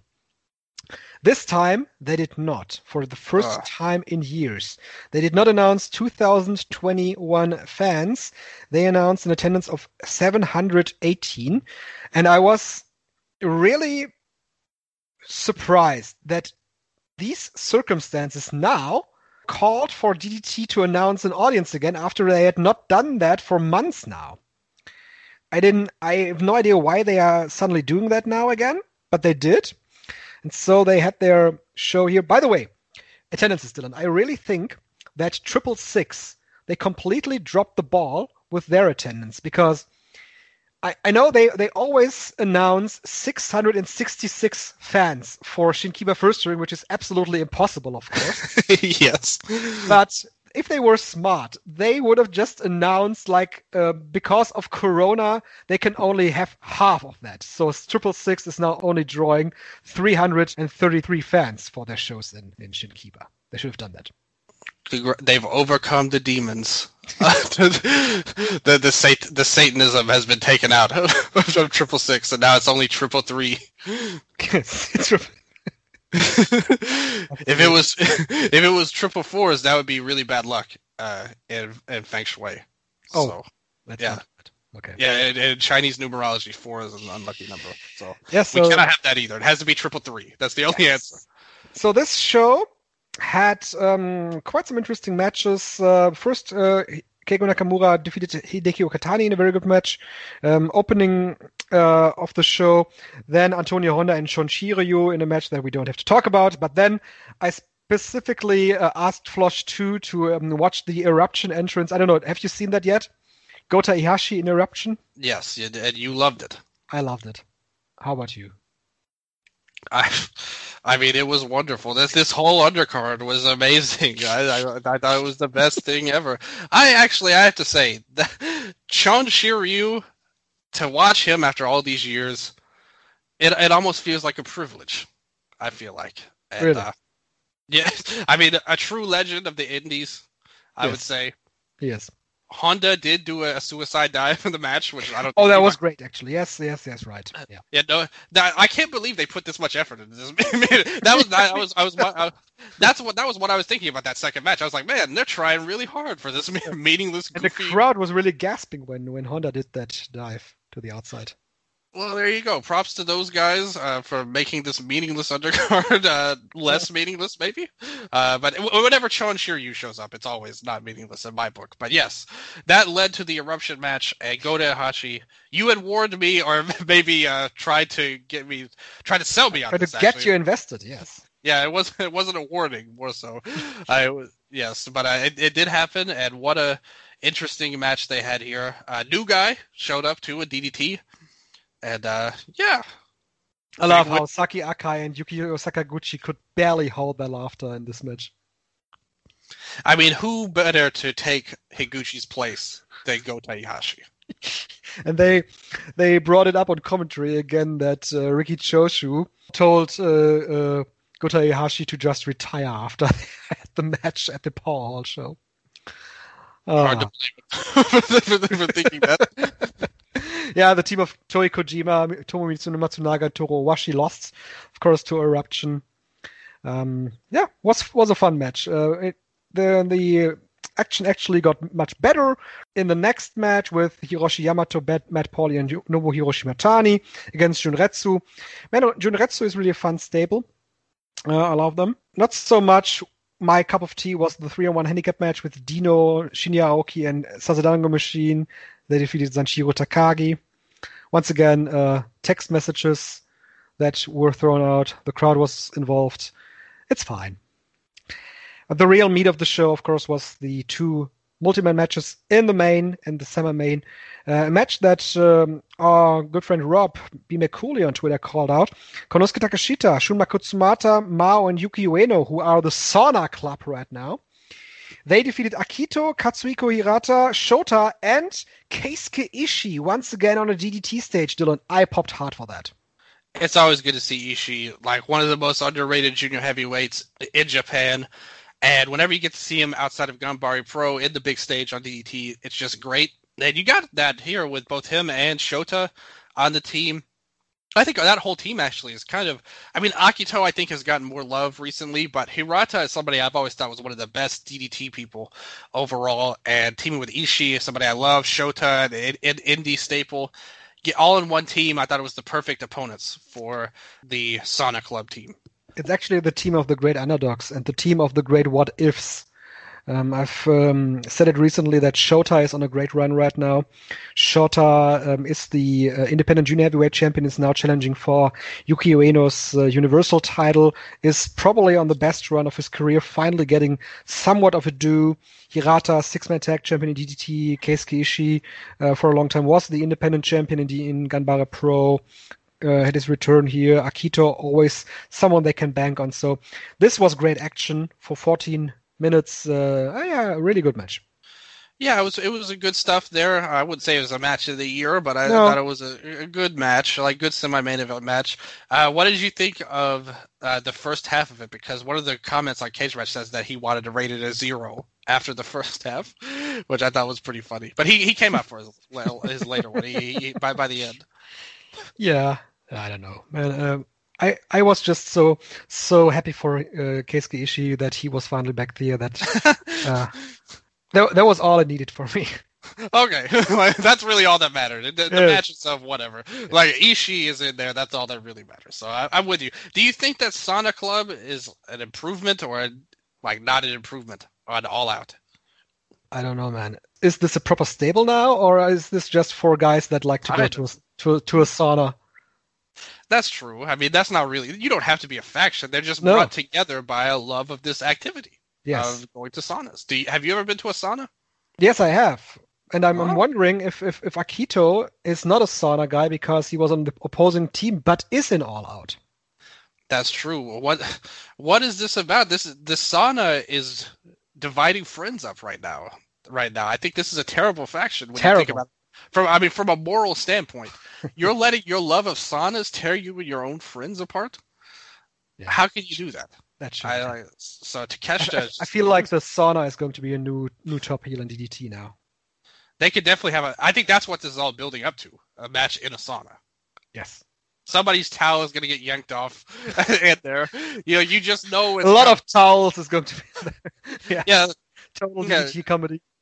This time they did not, for the first Ah. time in years. They did not announce two thousand twenty-one fans. They announced an attendance of seven hundred eighteen. And I was really surprised that these circumstances now called for D D T to announce an audience again after they had not done that for months now. I didn't I have no idea why they are suddenly doing that now again, but they did. And so they had their show here. By the way, attendance is still on. I really think that Triple Six, they completely dropped the ball with their attendance because I, I know they, they always announce six hundred sixty-six fans for Shinkiba First Ring, which is absolutely impossible, of course. Yes. But if they were smart, they would have just announced, like, uh, because of Corona, they can only have half of that. So Triple Six is now only drawing three hundred thirty-three fans for their shows in, in Shinkiba. They should have done that. They've overcome the demons. the the the, sat- the Satanism has been taken out of Triple Six, and now it's only Triple Three. Triple- if it was if it was Triple Fours, that would be really bad luck uh, in in Feng Shui. Oh, So, That's yeah. not good. Okay. yeah, in, in Chinese numerology, four is an unlucky number. So Yeah, so, we cannot have that either. It has to be Triple Three. That's the only Yes. answer. so this show had um, quite some interesting matches. Uh, first, uh, Keigo Nakamura defeated Hideki Okatani in a very good match. Um, opening uh, of the show, then Antonio Honda and Shon Shiryu in a match that we don't have to talk about. But then I specifically uh, asked Flosh two to um, watch the Eruption entrance. I don't know, have you seen that yet? Gota Ihashi in Eruption? Yes, you, and you loved it. I loved it. How about you? I, I mean, it was wonderful. This this whole undercard was amazing. I, I I thought it was the best thing ever. I actually, I have to say, that Chon Shiryu, to watch him after all these years, it it almost feels like a privilege. I feel like, and, Really? uh, yeah. I mean, a true legend of the Indies, I would Yes. say. Yes. Honda did do a, a suicide dive in the match, which I don't. Oh, think that he was wa- great, actually. Yes, yes, yes, right. Yeah. Yeah, no, that, I can't believe they put this much effort into this. that was I was I was I, that's what that was what I was thinking about that second match. I was like, man, they're trying really hard for this meaningless. And the Goofy... crowd was really gasping when, when Honda did that dive to the outside. Well, there you go. Props to those guys uh, for making this meaningless undercard uh, less meaningless, maybe. Uh, but whenever Chon Shiryu shows up, it's always not meaningless in my book. But yes, that led to the eruption match. And Gota Ihashi, you had warned me, or maybe uh, tried to get me, tried to sell me on Try this. to get actually. you invested, yes. Yeah, it wasn't. It wasn't a warning, more so. I was yes, but I, it, it did happen, and what a interesting match they had here. Uh, new guy showed up too, a D D T. And, uh, yeah. I love how Saki Akai and Yukio Sakaguchi could barely hold their laughter in this match. I mean, who better to take Higuchi's place than Gota Ihashi? And they they brought it up on commentary again that uh, Riki Choshu told uh, uh, Gota Ihashi to just retire after the match at the Power Hall show. Hard uh. to blame for thinking that. Yeah, the team of Toei Kojima, Tomomitsu Matsunaga, and Toru Owashi lost, of course, to Eruption. Um, yeah, was was a fun match. Uh, it, the the action actually got much better in the next match with Hiroshi Yamato, Matt Pauli, and Nobuhiro Shimatani against Junretsu. Man, Junretsu is really a fun stable. Uh, I love them. Not so much my cup of tea was the three on one handicap match with Dino, Shinya Aoki, and Sasadango Machine. They defeated Sanshiro Takagi. Once again, uh, text messages that were thrown out. The crowd was involved. It's fine. But the real meat of the show, of course, was the two multi-man matches in the main and the semi-main. Uh, a match that um, our good friend Rob B. McCooley on Twitter called out. Konosuke Takeshita, Shunma Kutsumata, Mao, and Yuki Ueno, who are the Sauna Club right now. They defeated Akito, Katsuhiko Hirata, Shota, and Keisuke Ishii once again on a D D T stage. Dylan, I popped hard for that. It's always good to see Ishii, like one of the most underrated junior heavyweights in Japan. And whenever you get to see him outside of Ganbare Pro in the big stage on D D T, it's just great. And you got that here with both him and Shota on the team. I think that whole team actually is kind of, I mean, Akito I think has gotten more love recently, but Hirata is somebody I've always thought was one of the best D D T people overall, and teaming with Ishii is somebody I love, Shota, an, an indie staple. Get all in one team, I thought it was the perfect opponents for the Sauna Club team. It's actually the team of the great underdogs and the team of the great what-ifs. Um, I've um, said it recently that Shota is on a great run right now. Shota um, is the uh, independent junior heavyweight champion, is now challenging for Yuki Ueno's uh, universal title, is probably on the best run of his career, finally getting somewhat of a due. Hirata, six-man tag champion in D D T, Keisuke Ishii uh, for a long time was the independent champion in, the, in Ganbare Pro. Uh, had his return here. Akito, always someone they can bank on. So this was great action for fourteen minutes. Uh, oh yeah, a really good match. Yeah, it was it was a good stuff there. I wouldn't say it was a match of the year, but I no. thought it was a, a good match, like good semi-main event match. Uh, what did you think of uh, the first half of it? Because one of the comments on Cage Match says that he wanted to rate it a zero after the first half, which I thought was pretty funny. But he, he came up for his, his later one he, he, by by the end. Yeah, I don't know, man. Um, I, I was just so so happy for uh, Keisuke Ishii that he was finally back there. That uh, that, that was all I needed for me. Okay, that's really all that mattered. The, the yeah. match itself, whatever. Like Ishii is in there, that's all that really matters. So I, I'm with you. Do you think that Sauna Club is an improvement or a, like not an improvement on All Out? I don't know, man. Is this a proper stable now, or is this just for guys that like to I go to a, to to a sauna? That's true. I mean, that's not really. You don't have to be a faction. They're just No. brought together by a love of this activity. Yes. Of going to saunas. Do you, have you ever been to a sauna? Yes, I have. And I'm, Oh. I'm wondering if, if, if Akito is not a sauna guy because he was on the opposing team, but is in All Out. That's true. What what is this about? This this sauna is dividing friends up right now. Right now, I think this is a terrible faction. When Terrible. You think about it. From I mean, from a moral standpoint, you're letting your love of saunas tear you and your own friends apart. Yeah. How can you do that? That should I, like, so Takeshita, I, I feel like the sauna is going to be a new new top heel in D D T now. they could definitely have a. I think that's what this is all building up to: a match in a sauna. Yes. Somebody's towel is going to get yanked off in there. You know, you just know it's A lot not- of towels is going to be there. yeah. yeah. Total Yeah. D D T comedy.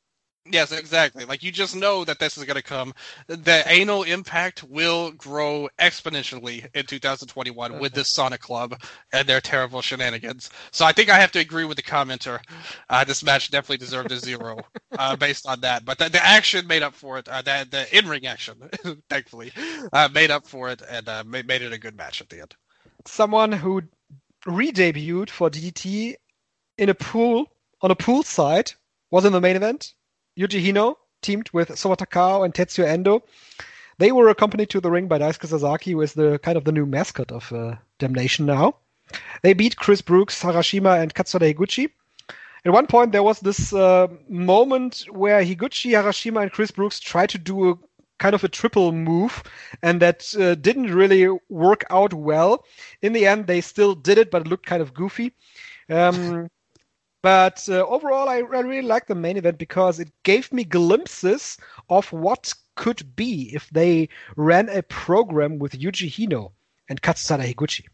Yes, exactly. Like, you just know that this is going to come. The anal impact will grow exponentially in two thousand twenty-one with this Sonic Club and their terrible shenanigans. So I think I have to agree with the commenter. Uh, this match definitely deserved a zero uh, based on that. But the, the action made up for it. Uh, the, the in-ring action, thankfully, uh, made up for it and uh, made, made it a good match at the end. Someone who re-debuted for D D T in a pool, on a pool side, was in the main event. Yuji Hino teamed with Soma Takao and Tetsuya Endo. They were accompanied to the ring by Daisuke Sasaki, who is the kind of the new mascot of uh, Damnation now. They beat Chris Brooks, Harashima, and Katsuda Higuchi. At one point, there was this uh, moment where Higuchi, Harashima, and Chris Brooks tried to do a kind of a triple move, and that uh, didn't really work out well. In the end, they still did it, but it looked kind of goofy. Um, But uh, overall, I, I really liked the main event because it gave me glimpses of what could be if they ran a program with Yuji Hino and Katsuda Higuchi.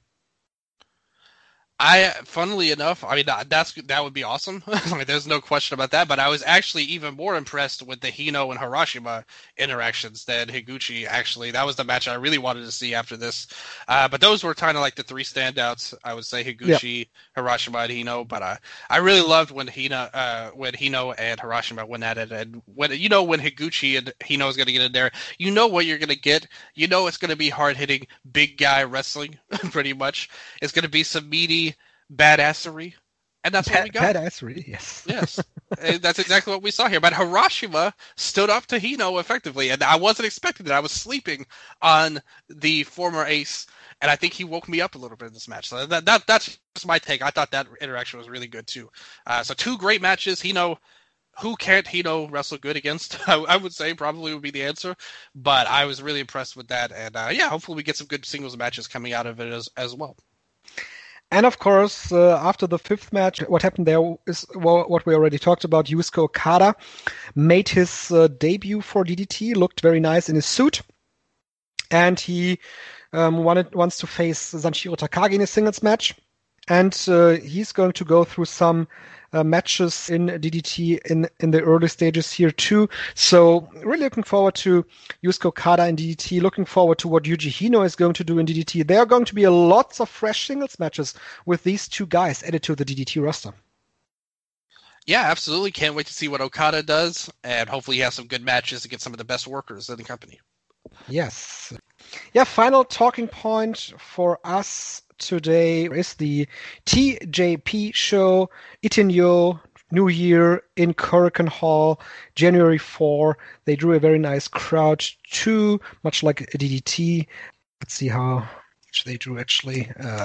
I, funnily enough, I mean, that's that would be awesome. Like, there's no question about that. But I was actually even more impressed with the Hino and Harashima interactions than Higuchi, actually. That was the match I really wanted to see after this. Uh, but those were kind of like the three standouts, I would say, Higuchi, yep. Harashima, and Hino. But uh, I really loved when Hino, uh, when Hino and Harashima went at it. And when you know when Higuchi and Hino is going to get in there, you know what you're going to get. You know it's going to be hard-hitting, big guy wrestling, pretty much. It's going to be some meaty badassery, and that's what we got. Badassery, yes. Yes, that's exactly what we saw here. But Harashima stood up to Hino effectively, and I wasn't expecting that. I was sleeping on the former ace, and I think he woke me up a little bit in this match. So that, that that's just my take. I thought that interaction was really good, too. Uh, so two great matches. Hino, who can't Hino wrestle good against? I, I would say probably would be the answer, but I was really impressed with that. And uh, yeah, hopefully we get some good singles matches coming out of it as, as well. And of course, uh, after the fifth match, what happened there is well, what we already talked about. Yusuke Okada made his uh, debut for D D T, looked very nice in his suit. And he um, wanted wants to face Sanshiro Takagi in a singles match. And uh, he's going to go through some uh, matches in D D T in, in the early stages here too. So really looking forward to Yusuke Okada in D D T, looking forward to what Yuji Hino is going to do in D D T. There are going to be a lots of fresh singles matches with these two guys added to the D D T roster. Yeah, absolutely. Can't wait to see what Okada does, and hopefully he has some good matches to get some of the best workers in the company. Yes. Yeah, final talking point for us today is the T J P show, Itinyo, New Year in Korakuen Hall, January fourth. They drew a very nice crowd too, much like a D D T. Let's see how much they drew actually.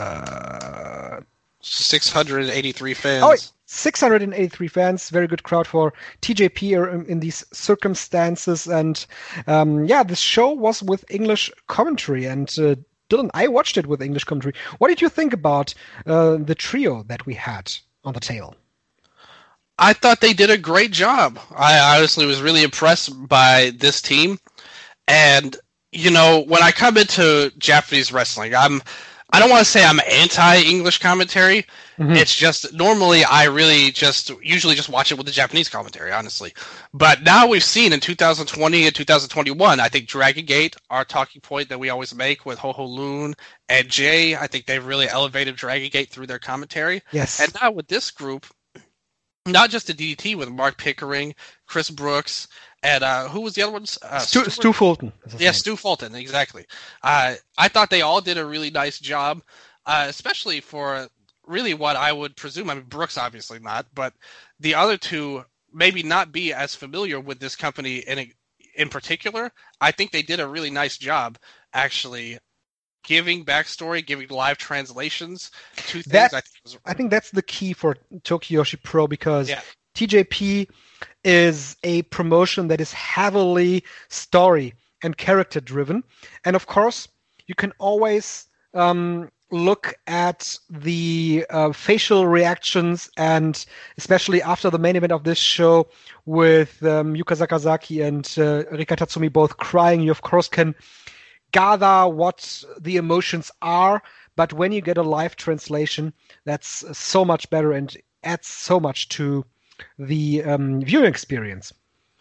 Uh, six hundred eighty-three fans. Oh, six hundred eighty-three fans. Very good crowd for T J P in these circumstances. And um, yeah, this show was with English commentary. And uh, Dylan, I watched it with English commentary. What did you think about uh, the trio that we had on the tail? I thought they did a great job. I honestly was really impressed by this team. And, you know, when I come into Japanese wrestling, I'm I don't want to say I'm anti-English commentary. Mm-hmm. It's just normally I really just usually just watch it with the Japanese commentary, honestly. But now we've seen in two thousand twenty and two thousand twenty-one, I think Dragon Gate, our talking point that we always make with Ho Ho Loon and Jay, I think they've really elevated Dragon Gate through their commentary. Yes. And now with this group, not just the D D T with Mark Pickering, Chris Brooks, and uh, who was the other one? Uh, Stu, Stu Fulton. Yeah, Stu Fulton, exactly. Uh, I thought they all did a really nice job, uh, especially for really what I would presume. I mean, Brooks obviously not, but the other two maybe not be as familiar with this company in in particular. I think they did a really nice job, actually, giving backstory, giving live translations to things. That, I, think was... I think that's the key for Tokiyoshi Pro because yeah. T J P is a promotion that is heavily story and character driven. And of course, you can always um, look at the uh, facial reactions, and especially after the main event of this show with um, Yuka Sakazaki and uh, Rika Tatsumi both crying, you of course can gather what the emotions are. But when you get a live translation, that's so much better and adds so much to the um, viewing experience.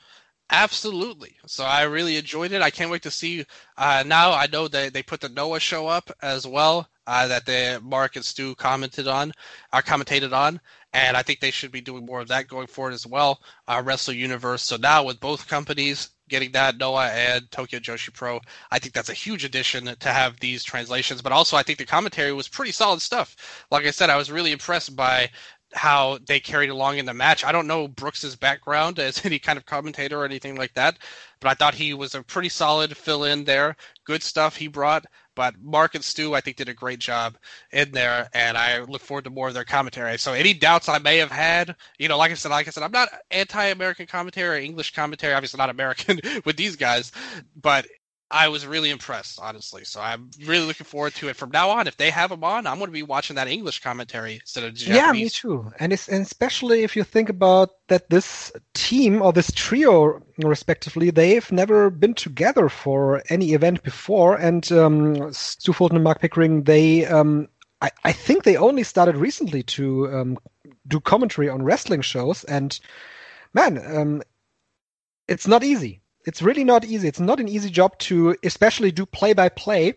Absolutely. So I really enjoyed it. I can't wait to see. Uh, now I know that they put the Noah show up as well. Uh, that the Mark and Stu commented on, uh, commentated on, and I think they should be doing more of that going forward as well. Uh, Wrestle Universe. So now with both companies getting that, Noah and Tokyo Joshi Pro, I think that's a huge addition to have these translations. But also, I think the commentary was pretty solid stuff. Like I said, I was really impressed by how they carried along in the match. I don't know Brooks's background as any kind of commentator or anything like that, but I thought he was a pretty solid fill-in there. Good stuff he brought. But Mark and Stu, I think, did a great job in there, and I look forward to more of their commentary. So any doubts I may have had, you know, like I said, like I said, I'm not anti-American commentary or English commentary. Obviously not American with these guys, but I was really impressed, honestly. So I'm really looking forward to it from now on. If they have them on, I'm going to be watching that English commentary instead of Japanese. Yeah, me too. And, it's, and especially if you think about that this team or this trio, respectively, they've never been together for any event before. And um, Stu Fulton and Mark Pickering, they, um, I, I think they only started recently to um, do commentary on wrestling shows. And man, um, it's not easy. It's really not easy. It's not an easy job to especially do play-by-play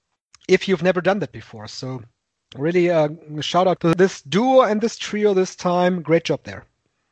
if you've never done that before. So really uh, shout out to this duo and this trio this time. Great job there.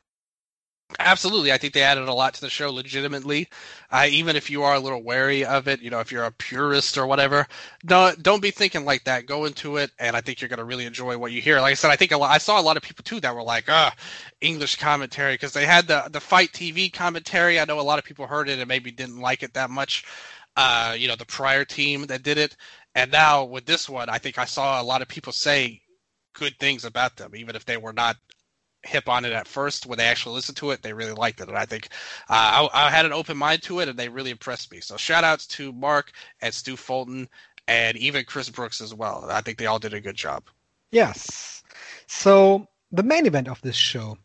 Absolutely. I think they added a lot to the show legitimately. Uh, even if you are a little wary of it, you know, if you're a purist or whatever, no, don't be thinking like that. Go into it, and I think you're going to really enjoy what you hear. Like I said, I think a lot, I saw a lot of people, too, that were like, ah, English commentary, because they had the, the Fight T V commentary. I know a lot of people heard it and maybe didn't like it that much. Uh, you know, the prior team that did it. And now with this one, I think I saw a lot of people say good things about them, even if they were not hip on it at first. When they actually listened to it, they really liked it, and I think uh, I, I had an open mind to it, and they really impressed me. So shout outs to Mark and Stu Fulton and even Chris Brooks as well. I think they all did a good job. Yes. So the main event of this show,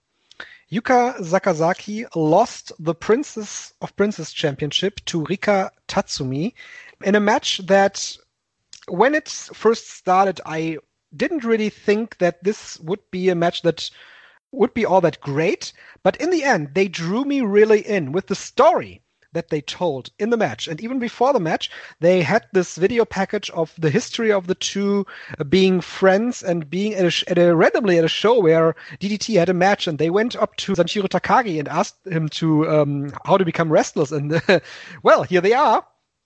Yuka Sakazaki lost the Princess of Princess Championship to Rika Tatsumi in a match that, when it first started, I didn't really think that this would be a match that would be all that great, but in the end, they drew me really in with the story that they told in the match. And even before the match, they had this video package of the history of the two being friends and being at a, at a randomly at a show where D D T had a match, and they went up to Sanshiro Takagi and asked him to um, how to become wrestlers. And uh, well, here they are.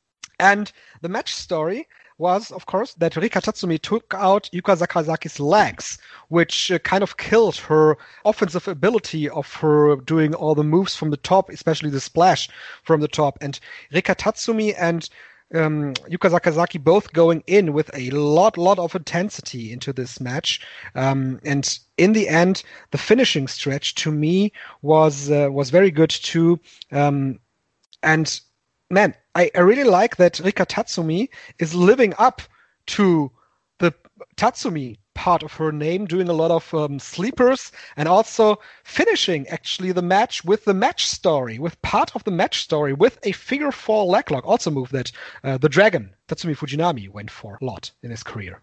And the match story was, of course, that Rika Tatsumi took out Yuka Sakazaki's legs, which uh, kind of killed her offensive ability of her doing all the moves from the top, especially the splash from the top. And Rika Tatsumi and um, Yuka Sakazaki both going in with a lot, lot of intensity into this match. Um, and in the end, the finishing stretch to me was uh, was very good too. Um, and man, I, I really like that Rika Tatsumi is living up to the Tatsumi part of her name, doing a lot of um, sleepers and also finishing actually the match with the match story, with part of the match story with a figure four leg lock, also move that uh, the Dragon, Tatsumi Fujinami, went for a lot in his career.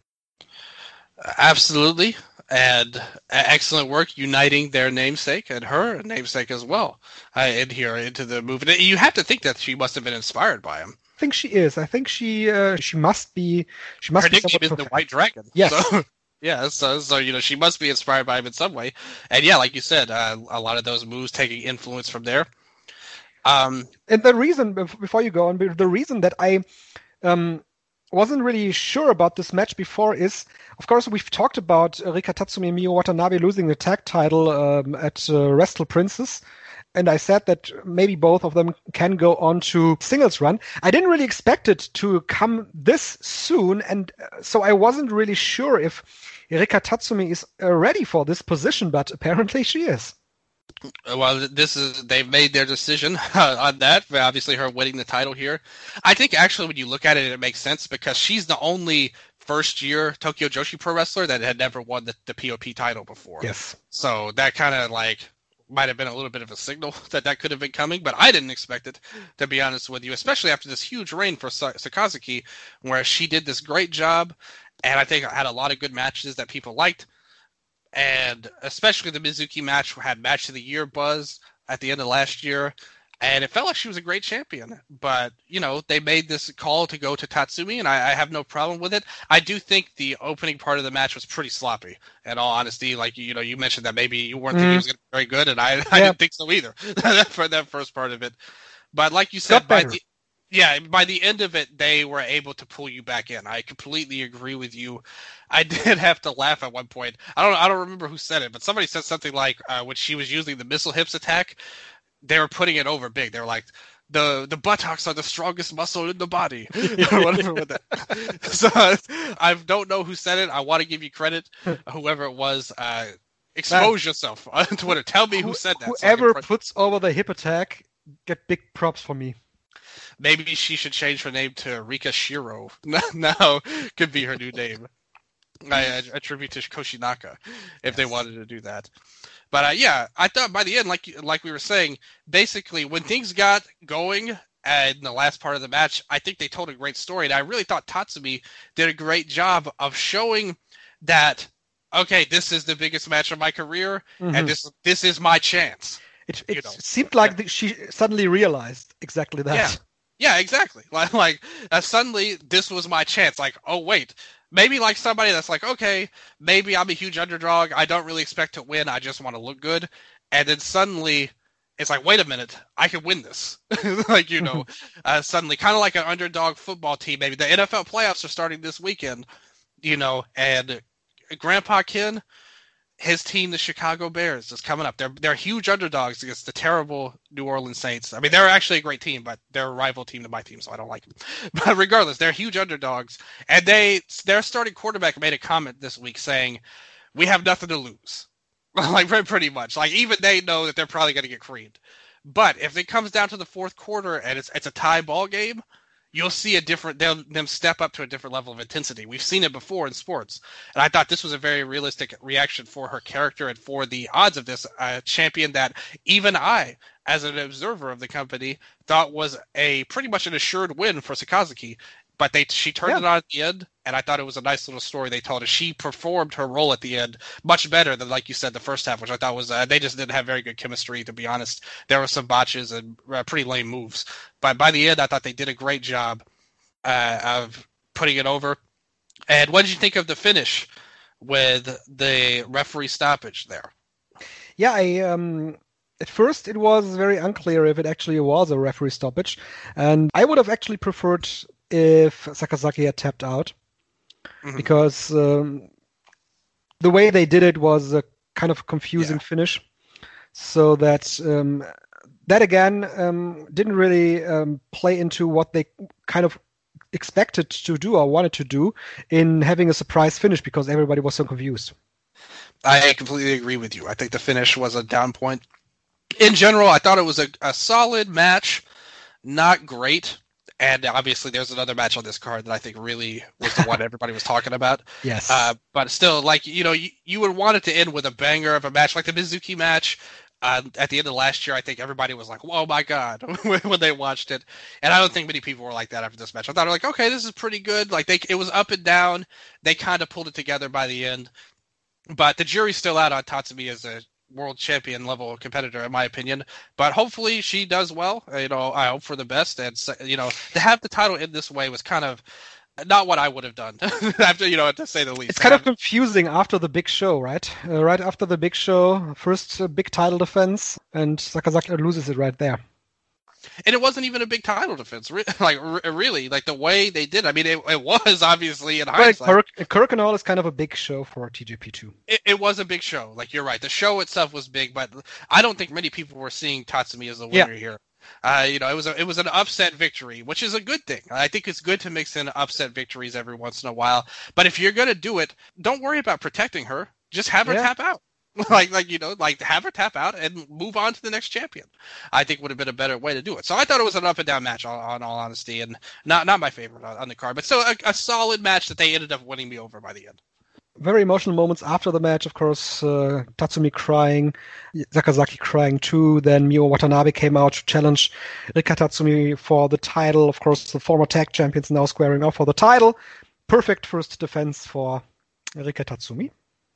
Absolutely. And excellent work uniting their namesake and her namesake as well uh, in here into the movie. You have to think that she must have been inspired by him. I think she is. I think she uh, she must be. She must her be nickname is the White Dragon. Yes. So, yeah. So, so you know she must be inspired by him in some way. And yeah, like you said, uh, a lot of those moves taking influence from there. Um, and the reason, before you go on, the reason that I um, wasn't really sure about this match before is, of course, we've talked about Rika Tatsumi and Mio Watanabe losing the tag title um, at uh, Wrestle Princess. And I said that maybe both of them can go on to singles run. I didn't really expect it to come this soon. And so I wasn't really sure if Rika Tatsumi is ready for this position, but apparently she is. Well, this is they've made their decision on that. Obviously, her winning the title here. I think actually when you look at it, it makes sense because she's the only first-year Tokyo Joshi Pro wrestler that had never won the, the P O P title before. Yes. So that kind of like might have been a little bit of a signal that that could have been coming, but I didn't expect it, to be honest with you, especially after this huge reign for Sakazaki, where she did this great job, and I think had a lot of good matches that people liked. And especially the Mizuki match had match of the year buzz at the end of last year. And it felt like she was a great champion. But, you know, they made this call to go to Tatsumi, and I, I have no problem with it. I do think the opening part of the match was pretty sloppy, in all honesty. Like, you know, you mentioned that maybe you weren't mm. thinking he was going to be very good, and I, I yeah. didn't think so either for that first part of it. But like you said, by the, yeah, by the end of it, they were able to pull you back in. I completely agree with you. I did have to laugh at one point. I don't I don't remember who said it, but somebody said something like uh, when she was using the missile hips attack, they were putting it over big. They were like, the the buttocks are the strongest muscle in the body, or whatever with that. So I don't know who said it. I want to give you credit, whoever it was. Uh, expose Man. yourself on Twitter. Tell me who said that. Whoever so puts over the hip attack, get big props for me. Maybe she should change her name to Rika Shiro. Now could be her new name. I attribute to Koshinaka if yes. they wanted to do that. But uh, yeah, I thought by the end, like like we were saying, basically when things got going in the last part of the match, I think they told a great story. And I really thought Tatsumi did a great job of showing that, okay, this is the biggest match of my career, mm-hmm. and this this is my chance. It, it seemed like the, she suddenly realized exactly that. Yeah, yeah exactly. Like, like uh, suddenly this was my chance. Like, oh, wait. Maybe like somebody that's like, okay, maybe I'm a huge underdog. I don't really expect to win. I just want to look good. And then suddenly it's like, wait a minute, I can win this. Like, you know, uh, suddenly kind of like an underdog football team. Maybe the N F L playoffs are starting this weekend, you know, and Grandpa Ken, his team, the Chicago Bears, is coming up. They're they're huge underdogs against the terrible New Orleans Saints. I mean, they're actually a great team, but they're a rival team to my team, so I don't like them. But regardless, they're huge underdogs. And they their starting quarterback made a comment this week saying, we have nothing to lose. Like, pretty much. Like, even they know that they're probably going to get creamed. But if it comes down to the fourth quarter and it's it's a tie ball game, you'll see a different they'll them step up to a different level of intensity. We've seen it before in sports, and I thought this was a very realistic reaction for her character and for the odds of this uh, champion that even I, as an observer of the company, thought was a pretty much an assured win for Sakazuki. But they she turned yeah. it on at the end, and I thought it was a nice little story they told. And she performed her role at the end much better than, like you said, the first half, which I thought was uh, they just didn't have very good chemistry, to be honest. There were some botches and uh, pretty lame moves. But by the end, I thought they did a great job uh, of putting it over. And what did you think of the finish with the referee stoppage there? Yeah, I um, at first it was very unclear if it actually was a referee stoppage, and I would have actually preferred if Sakazaki had tapped out, mm-hmm. because um, the way they did it was a kind of confusing yeah. finish. So that um, that again um, didn't really um, play into what they kind of expected to do or wanted to do in having a surprise finish, because everybody was so confused. I completely agree with you. I think the finish was a down point. In general, I thought it was a, a solid match, not great. And obviously, there's another match on this card that I think really was the one everybody was talking about. Yes. Uh, but still, like, you know, you, you would want it to end with a banger of a match, like the Mizuki match. Uh, at the end of last year, I think everybody was like, "Oh my god," when they watched it. And I don't think many people were like that after this match. I thought, like, okay, this is pretty good. Like, they it was up and down. They kind of pulled it together by the end. But the jury's still out on Tatsumi as a world champion level competitor, in my opinion. But hopefully she does well. You know, I hope for the best. And, you know, to have the title in this way was kind of not what I would have done, after, you know, to say the least. It's kind of confusing after the big show, right? Uh, right after the big show, first uh, big title defense, and Sakazaki loses it right there. And it wasn't even a big title defense, like really, like the way they did. I mean, it, it was obviously in hindsight. Kirk, Kirkenall is kind of a big show for T J P two. It, it was a big show. Like, you're right. The show itself was big, but I don't think many people were seeing Tatsumi as the winner yeah. here. Uh, you know, it was a, it was an upset victory, which is a good thing. I think it's good to mix in upset victories every once in a while. But if you're gonna do it, don't worry about protecting her. Just have her yeah. tap out. Like, like you know, like have her tap out and move on to the next champion. I think would have been a better way to do it. So I thought it was an up and down match, on, on all honesty, and not not my favorite on, on the card, but still a, a solid match that they ended up winning me over by the end. Very emotional moments after the match, of course. Uh, Tatsumi crying, Sakazaki crying too. Then Mio Watanabe came out to challenge Rika Tatsumi for the title. Of course, the former tag champions now squaring off for the title. Perfect first defense for Rika Tatsumi.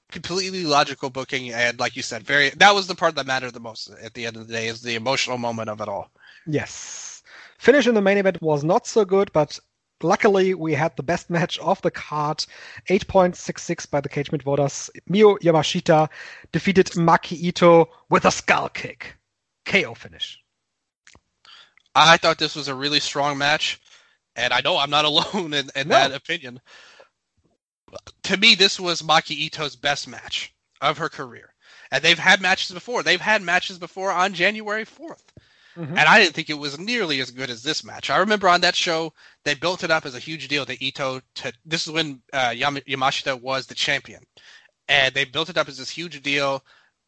completely logical booking, and like you said, very. That was the part that mattered the most at the end of the day, is the emotional moment of it all. Yes. Finish in the main event was not so good, but luckily we had the best match of the card. eight point six six by the Cage Mid voters. Miyu Yamashita defeated Maki Ito with a skull kick. K O finish. I thought this was a really strong match, and I know I'm not alone in, in No. that opinion. To me, this was Maki Ito's best match of her career. And they've had matches before. They've had matches before on January fourth. Mhm. And I didn't think it was nearly as good as this match. I remember on that show, they built it up as a huge deal that Ito, to, this is when uh, Yam- Yamashita was the champion. And they built it up as this huge deal,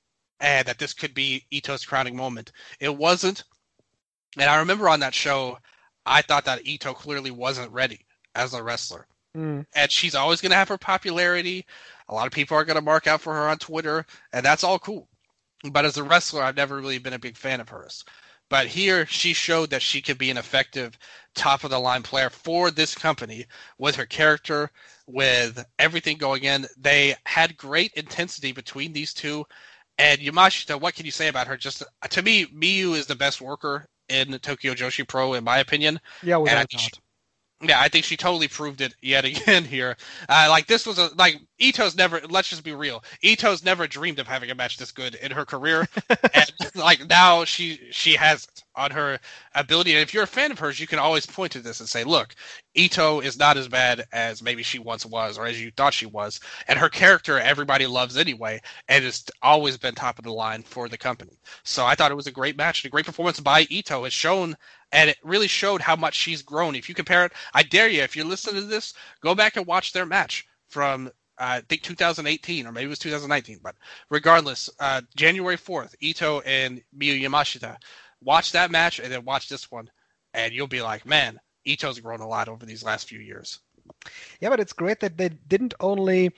and that this could be Ito's crowning moment. It wasn't. And I remember on that show, I thought that Ito clearly wasn't ready as a wrestler. Mm. And she's always going to have her popularity. A lot of people are going to mark out for her on Twitter, and that's all cool. But as a wrestler, I've never really been a big fan of hers. But here, she showed that she could be an effective top-of-the-line player for this company with her character, with everything going in. They had great intensity between these two. And Yamashita, what can you say about her? Just to me, Miyu is the best worker in Tokyo Joshi Pro, in my opinion. Yeah, And I without think she- doubt. Yeah, I think she totally proved it yet again here. Uh, like, this was a, like, Ito's never, let's just be real, Ito's never dreamed of having a match this good in her career. And, like, now she, she has it on her ability. And if you're a fan of hers, you can always point to this and say, look, Ito is not as bad as maybe she once was, or as you thought she was. And her character, everybody loves anyway, and has always been top of the line for the company. So I thought it was a great match, and a great performance by Ito. It's shown, and it really showed how much she's grown. If you compare it, I dare you, if you're listening to this, go back and watch their match from, uh, I think, two thousand eighteen, or maybe it was two thousand nineteen. But regardless, uh, January fourth, Ito and Miyu Yamashita. Watch that match, and then watch this one, and you'll be like, man, Ito's grown a lot over these last few years. Yeah, but it's great that they didn't only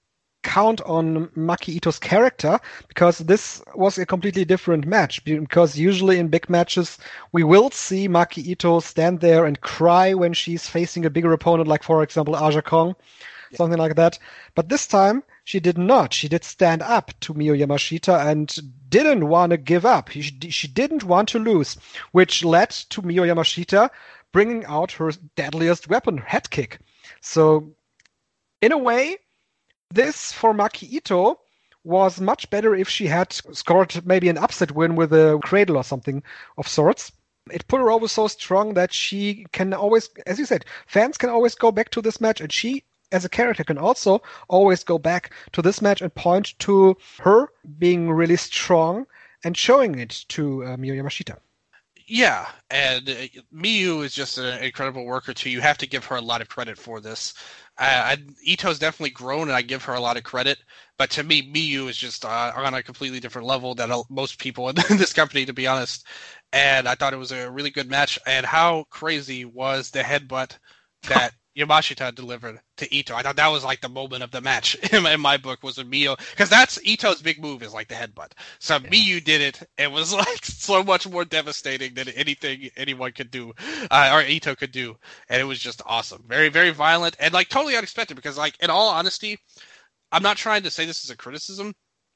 count on Maki Ito's character, because this was a completely different match. Because usually in big matches, we will see Maki Ito stand there and cry when she's facing a bigger opponent, like, for example, Aja Kong, Yeah. something like that. But this time, she did not. She did stand up to Miyu Yamashita and didn't want to give up. She, she didn't want to lose, which led to Miyu Yamashita bringing out her deadliest weapon, head kick. So, in a way, this for Maki Ito was much better if she had scored maybe an upset win with a cradle or something of sorts. It put her over so strong that she can always, as you said, fans can always go back to this match, and she, as a character, can also always go back to this match and point to her being really strong and showing it to uh, Miyu Yamashita. Yeah, and uh, Miyu is just an incredible worker too. You have to give her a lot of credit for this. Uh, I, Ito's definitely grown, and I give her a lot of credit. But to me, Miyu is just uh, on a completely different level than uh, most people in this company, to be honest. And I thought it was a really good match. And how crazy was the headbutt that Yamashita delivered to Ito? I thought that was like the moment of the match in my, in my book, was with Miyu, because that's Ito's big move, is like the headbutt. So Yeah. Miyu did it. It was like so much more devastating than anything anyone could do, uh, or Ito could do, and it was just awesome. Very, very violent, and like totally unexpected. Because, like, in all honesty, I'm not trying to say this is a criticism,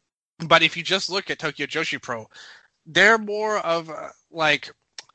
but if you just look at Tokyo Joshi Pro, they're more of uh, like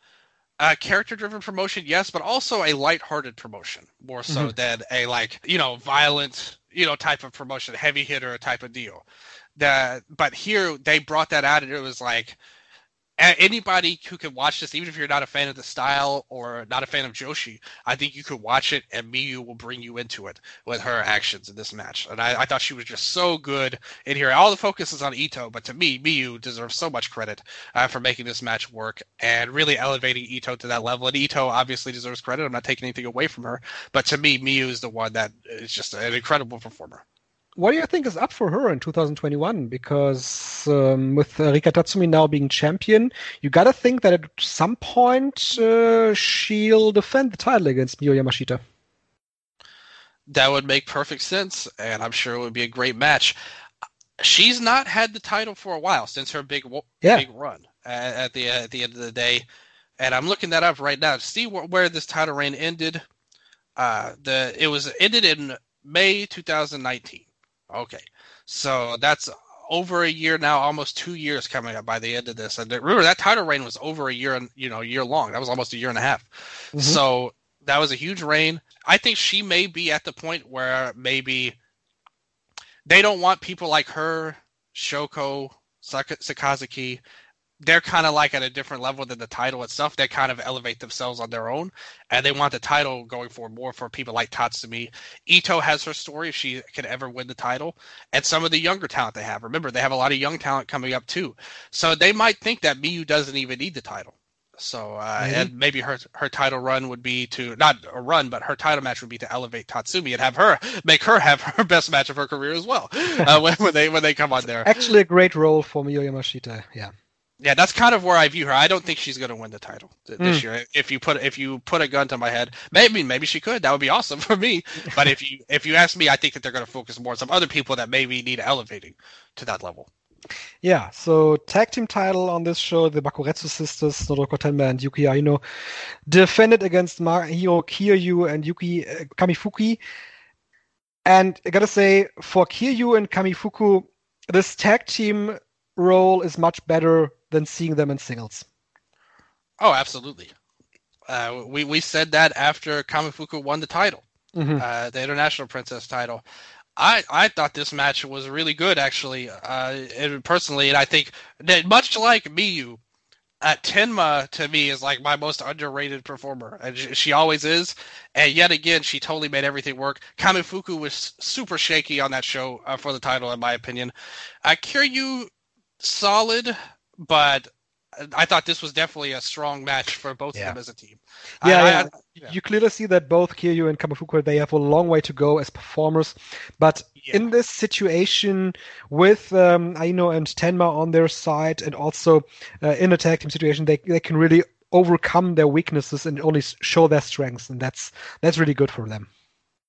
a character-driven promotion, yes, but also a light-hearted promotion, more so Mhm. than a, like, you know, violent, you know, type of promotion, heavy hitter type of deal. That, but here they brought that out, and it was like, a- anybody who can watch this, even if you're not a fan of the style or not a fan of Joshi, I think you could watch it, and Miyu will bring you into it with her actions in this match. And I, I thought she was just so good in here. All the focus is on Ito, but to me, Miyu deserves so much credit uh, for making this match work and really elevating Ito to that level. And Ito obviously deserves credit. I'm not taking anything away from her, but to me, Miyu is the one that is just an incredible performer. What do you think is up for her in two thousand twenty-one? Because um, with uh, Rika Tatsumi now being champion, you gotta think that at some point uh, she'll defend the title against Miyu Yamashita. That would make perfect sense, and I'm sure it would be a great match. She's not had the title for a while since her big Yeah. big run at, at the at the end of the day, and I'm looking that up right now to see where, where this title reign ended. Uh, the it was ended in May two thousand nineteen. Okay, so that's over a year now, almost two years coming up by the end of this. And remember, that title reign was over a year and you know year long. That was almost a year and a half. Mm-hmm. So that was a huge reign. I think she may be at the point where maybe they don't want people like her, Shoko, Sakazuki. They're kind of like at a different level than the title itself. They kind of elevate themselves on their own, and they want the title going for more for people like Tatsumi. Ito has her story if she can ever win the title, and some of the younger talent they have. Remember, they have a lot of young talent coming up too, so they might think that Miyu doesn't even need the title. So, uh, mm-hmm. and maybe her her title run would be to not a run, but her title match would be to elevate Tatsumi and have her make her have her best match of her career as well uh, when, when they when they come on there. Actually, a great role for Miyu Yamashita. Yeah. Yeah, that's kind of where I view her. I don't think she's going to win the title th- this mm. year. If you put if you put a gun to my head, maybe maybe she could. That would be awesome for me. But if you if you ask me, I think that they're going to focus more on some other people that maybe need elevating to that level. Yeah, so tag team title on this show, the Bakuretsu sisters, Nodoko Tenma and Yuki Aino, defended against Mahiro Kiryu and Yuki uh, Kamifuki. And I gotta say, for Kiryu and Kamifuku, this tag team role is much better than seeing them in singles. Oh, absolutely. Uh, we, we said that after Kamifuku won the title, mm-hmm. uh, the International Princess title. I, I thought this match was really good, actually, uh, and personally, and I think that much like Miyu, uh, Tenma, to me, is like my most underrated performer, and she, she always is, and yet again, she totally made everything work. Kamifuku was super shaky on that show uh, for the title, in my opinion. Uh, Kiryu, solid, but I thought this was definitely a strong match for both yeah. of them as a team. Yeah, I, yeah. I, yeah, you clearly see that both Kiryu and Kamifuku, they have a long way to go as performers. But yeah. in this situation with um, Aino and Tenma on their side, and also uh, in a tag team situation, they they can really overcome their weaknesses and only show their strengths, and that's that's really good for them.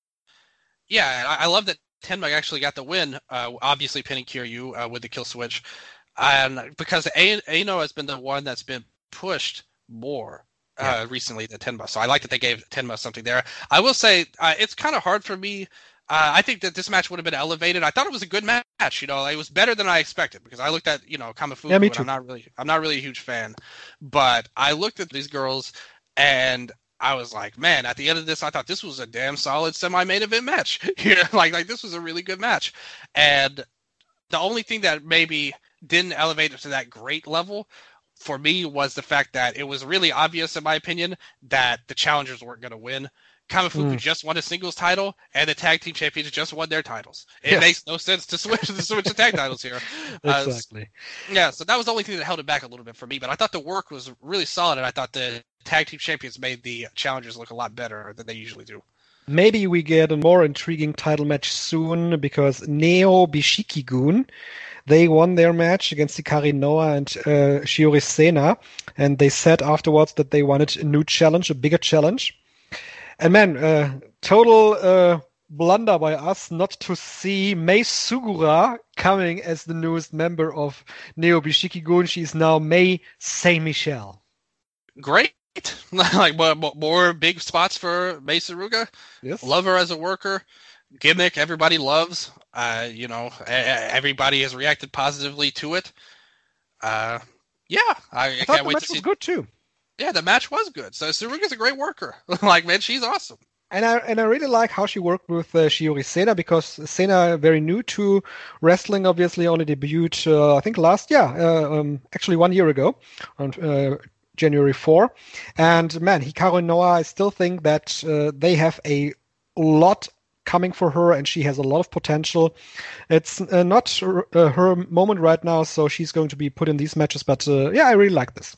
Yeah, I, I love that Tenma actually got the win, uh, obviously pinning Kiryu uh, with the kill switch. And because Aino has been the one that's been pushed more uh, yeah. recently than Tenma. So I like that they gave Tenma something there. I will say uh, it's kind of hard for me. Uh, I think that this match would have been elevated. I thought it was a good match. You know, it was better than I expected because I looked at, you know, Kamifuku, yeah, me too. and I'm not really, I'm not really a huge fan. But I looked at these girls and I was like, man, at the end of this, I thought this was a damn solid semi-main event match. You know, like, like this was a really good match. And the only thing that maybe didn't elevate it to that great level for me was the fact that it was really obvious, in my opinion, that the challengers weren't going to win. Kamifuku mm. just won a singles title, and the tag team champions just won their titles. It yes. makes no sense to switch to switch the tag titles here. Exactly. Uh, yeah, so that was the only thing that held it back a little bit for me. But I thought the work was really solid, and I thought the tag team champions made the challengers look a lot better than they usually do. Maybe we get a more intriguing title match soon because Neo Bishiki-gun, they won their match against Hikari Noa and uh, Shiori Sena, and they said afterwards that they wanted a new challenge, a bigger challenge. And man, uh, total uh, blunder by us not to see Mei Sugura coming as the newest member of Neo Bishiki-gun. She's now Mei Saint-Michel. Great. Like more, more big spots for Mei Suruga. Yes. Love her as a worker. Gimmick everybody loves. Uh, you know, everybody has reacted positively to it. Uh, yeah, I, I, I can't the wait match to see. Was good too. Yeah, the match was good. So Suruga's a great worker. Like, man, she's awesome. And I and I really like how she worked with uh, Shiori Sena because Sena very new to wrestling. Obviously, only debuted uh, I think last year, uh, um, actually one year ago on uh, January fourth. And man, Hikaru Noa, I still think that uh, they have a lot coming for her, and she has a lot of potential. It's uh, not uh, her moment right now, so she's going to be put in these matches. But uh, yeah, I really like this.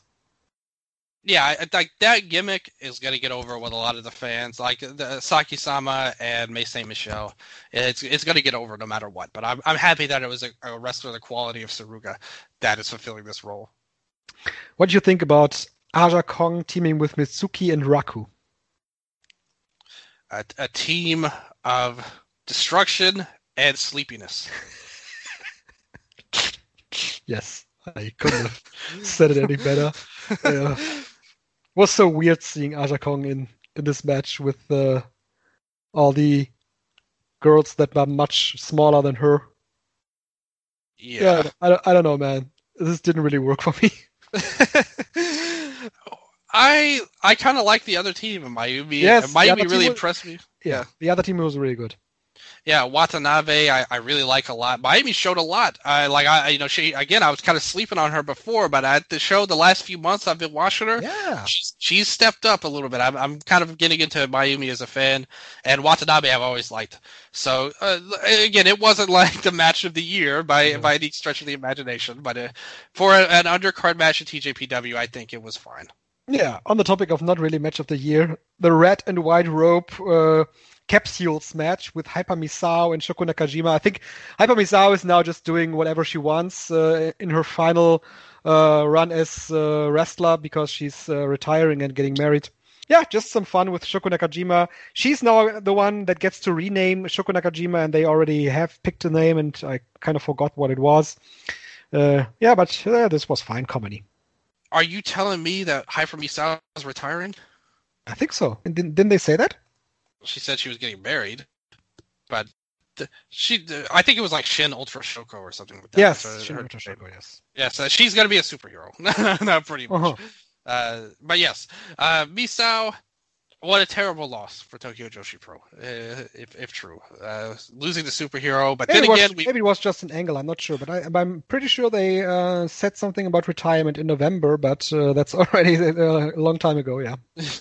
Yeah, I, like that gimmick is going to get over with a lot of the fans, like the Saki-sama and Mei Saint-Michel. It's it's going to get over no matter what. But I'm I'm happy that it was a, a wrestler the quality of Suruga that is fulfilling this role. What do you think about Aja Kong teaming with Mitsuki and Raku? A, a team of destruction and sleepiness. Yes, I couldn't have said it any better. Uh, it was so weird seeing Aja Kong in, in this match with uh, all the girls that were much smaller than her. Yeah. Yeah, I, don't- I don't know, man. This didn't really work for me. I I kind of like the other team in Mayumi. Yes, and the Mayumi other really team was- impressed me. Yeah, the other team was really good. Yeah, Watanabe, I, I really like a lot. Miami showed a lot. I like I you know she again I was kind of sleeping on her before, but at the show the last few months I've been watching her. Yeah. She's, she's stepped up a little bit. I'm I'm kind of getting into Miami as a fan, and Watanabe I've always liked. So uh, again, it wasn't like the match of the year by Yeah. by any stretch of the imagination, but uh, for a, an undercard match at T J P W, I think it was fine. Yeah, on the topic of not really match of the year, the red and white rope uh, capsules match with Hyper Misao and Shoko Nakajima. I think Hyper Misao is now just doing whatever she wants uh, in her final uh, run as uh, wrestler because she's uh, retiring and getting married. Yeah, just some fun with Shoko Nakajima. She's now the one that gets to rename Shoko Nakajima, and they already have picked a name, and I kind of forgot what it was. Uh, yeah, but uh, this was fine comedy. Are you telling me that Hyper Misao is retiring? I think so. And didn't, didn't they say that? She said she was getting married, but the, she, the, I think it was like Shin Ultra Shoko or something like that. Yes, So Shin her- Ultra Shoko, yes. Yes, uh, she's gonna be a superhero. No, pretty much. Uh-huh. Uh, but yes, uh, Misao, what a terrible loss for Tokyo Joshi Pro, uh, if if true. Uh, losing the superhero, but Maybe, then it was, again, we maybe it was just an angle. I'm not sure, but I, I'm pretty sure they uh, said something about retirement in November. But uh, that's already a long time ago. Yeah.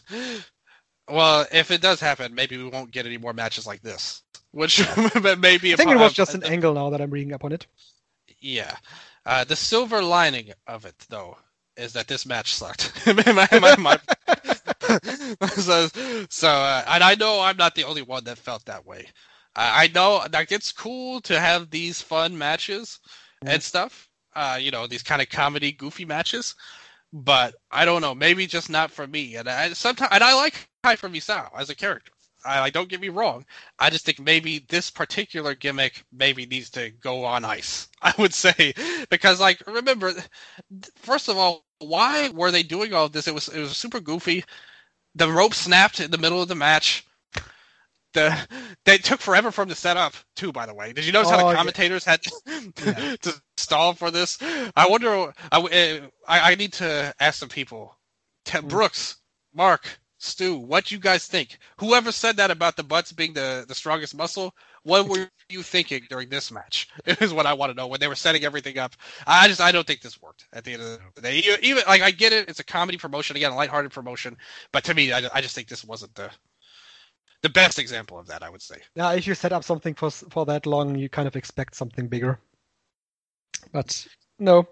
well, if it does happen, maybe we won't get any more matches like this. Which maybe I think it was just an angle now that I'm reading up on it. Yeah. Uh, the silver lining of it, though, is that this match sucked. my, my, my, so, so uh, and I know I'm not the only one that felt that way. Uh, I know, like, it's cool to have these fun matches and stuff. Uh, you know, these kind of comedy, goofy matches. But I don't know, maybe just not for me. And I sometimes, and I like Hyper Misao as a character. I like, don't get me wrong. I just think maybe this particular gimmick maybe needs to go on ice. I would say because, like, remember, first of all, why were they doing all of this? It was it was super goofy. The rope snapped in the middle of the match. The they took forever for him to set up too. By the way, did you notice Oh, how yeah. the commentators had to, Yeah. to stall for this? I wonder. I, I, I need to ask some people. Te- Brooks, Mark, Stu, what you guys think? Whoever said that about the butts being the, the strongest muscle, what were you thinking during this match? Is what I want to know when they were setting everything up. I just I don't think this worked at the end of the day. Even, even like I get it, it's a comedy promotion again, a lighthearted promotion, but to me, I, I just think this wasn't the the best example of that. I would say. Now, if you set up something for for that long, you kind of expect something bigger. But no.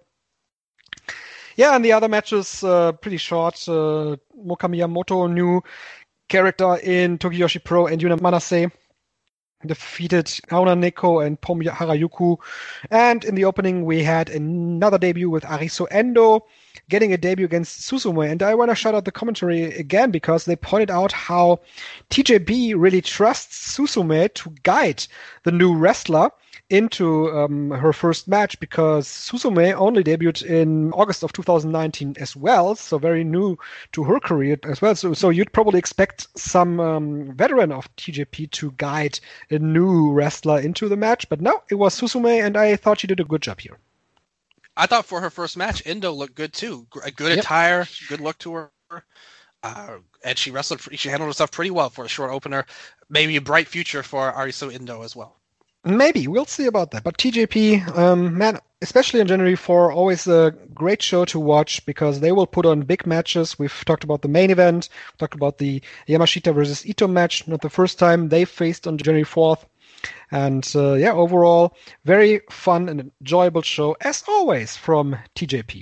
Yeah, and the other matches uh, pretty short. Uh, Moka Miyamoto, new character in Tokiyoshi Pro, and Yuna Manase defeated Aona Neko and Pomu Harayuku. And in the opening, we had another debut with Arisu Endo getting a debut against Suzume. And I want to shout out the commentary again because they pointed out how T J B really trusts Suzume to guide the new wrestler into um, her first match because Suzume only debuted in August of two thousand nineteen as well, so very new to her career as well. So, so you'd probably expect some um, veteran of T J P to guide a new wrestler into the match, but no, it was Suzume, and I thought she did a good job here. I thought for her first match, Endo looked good too. A good Yep. attire, good look to her, uh, and she wrestled. She handled herself pretty well for a short opener. Maybe a bright future for Arisu Endo as well. Maybe we'll see about that. But T J P, um, man, especially on January fourth, always a great show to watch because they will put on big matches. We've talked about the main event, talked about the Yamashita versus Ito match, not the first time they faced on January fourth. And uh, yeah, overall, very fun and enjoyable show as always from T J P.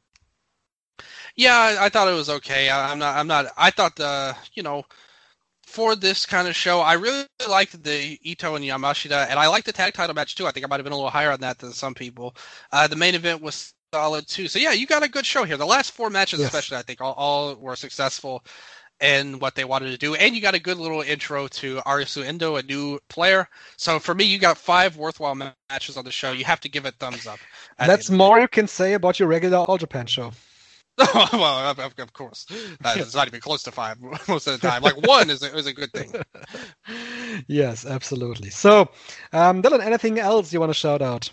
Yeah, I, I thought it was okay. I, I'm not. I'm not. I thought the you know. For this kind of show, I really liked the Ito and Yamashita, and I liked the tag title match too. I think I might have been a little higher on that than some people. Uh, the main event was solid too. So yeah, you got a good show here. The last four matches, Yes. especially, I think all, all were successful in what they wanted to do, and you got a good little intro to Arisu Endo, a new player. So for me, you got five worthwhile ma- matches on the show. You have to give it thumbs up. at the That's end of the more you can say about your regular All Japan show. well, of, of course, uh, it's not even close to five most of the time. Like one is a, is a good thing. Yes, absolutely. So, um, Dylan, anything else you want to shout out?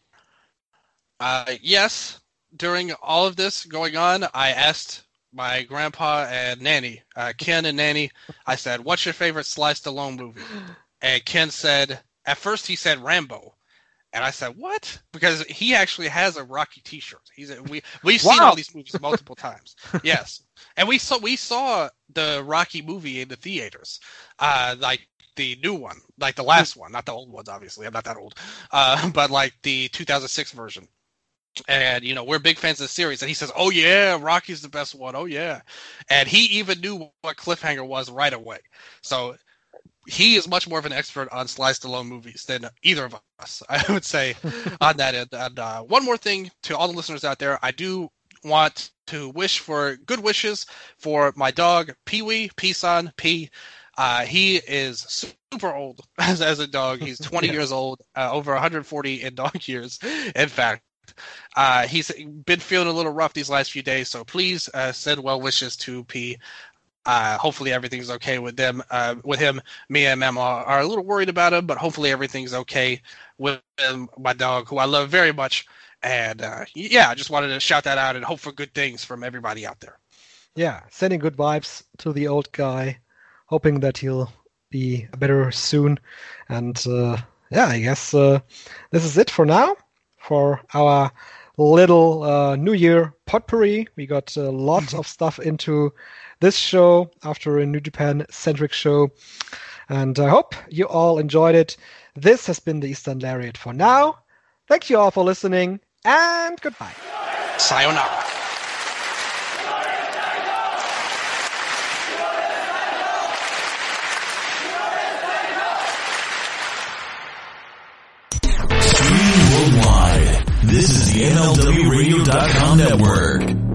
Uh, yes, during all of this going on, I asked my grandpa and Nanny, uh, Ken and Nanny, I said, "What's your favorite Sly Stallone movie?" And Ken said, at first he said Rambo. And I said, "What?" Because he actually has a Rocky T-shirt. He's a, we we've Wow. seen all these movies multiple times. Yes, and we saw we saw the Rocky movie in the theaters, uh, like the new one, like the last one, not the old ones. Obviously, I'm not that old, uh, but like the two thousand six version. And you know, we're big fans of the series. And he says, "Oh yeah, Rocky's the best one. Oh yeah," and he even knew what Cliffhanger was right away. So. He is much more of an expert on Sly Stallone movies than either of us, I would say, on that end. And uh, one more thing to all the listeners out there, I do want to wish for good wishes for my dog, Pee-wee, P-san, P. Uh, he is super old as, as a dog. He's twenty yeah. years old, uh, over one hundred forty in dog years, in fact. Uh, he's been feeling a little rough these last few days, so please uh, send well wishes to P. Uh, hopefully everything's okay with them. Uh, with him, me and Mama are a little worried about him, but hopefully everything's okay with him, my dog, who I love very much. And uh, yeah, I just wanted to shout that out and hope for good things from everybody out there. Yeah, sending good vibes to the old guy, hoping that he'll be better soon. And uh, yeah, I guess uh, this is it for now for our little uh, New Year potpourri. We got a lot of stuff into this show after a New Japan-centric show. And I hope you all enjoyed it. This has been the Eastern Lariat for now. Thank you all for listening, and goodbye. Sayonara. Streaming worldwide. This is the N L W radio dot com network.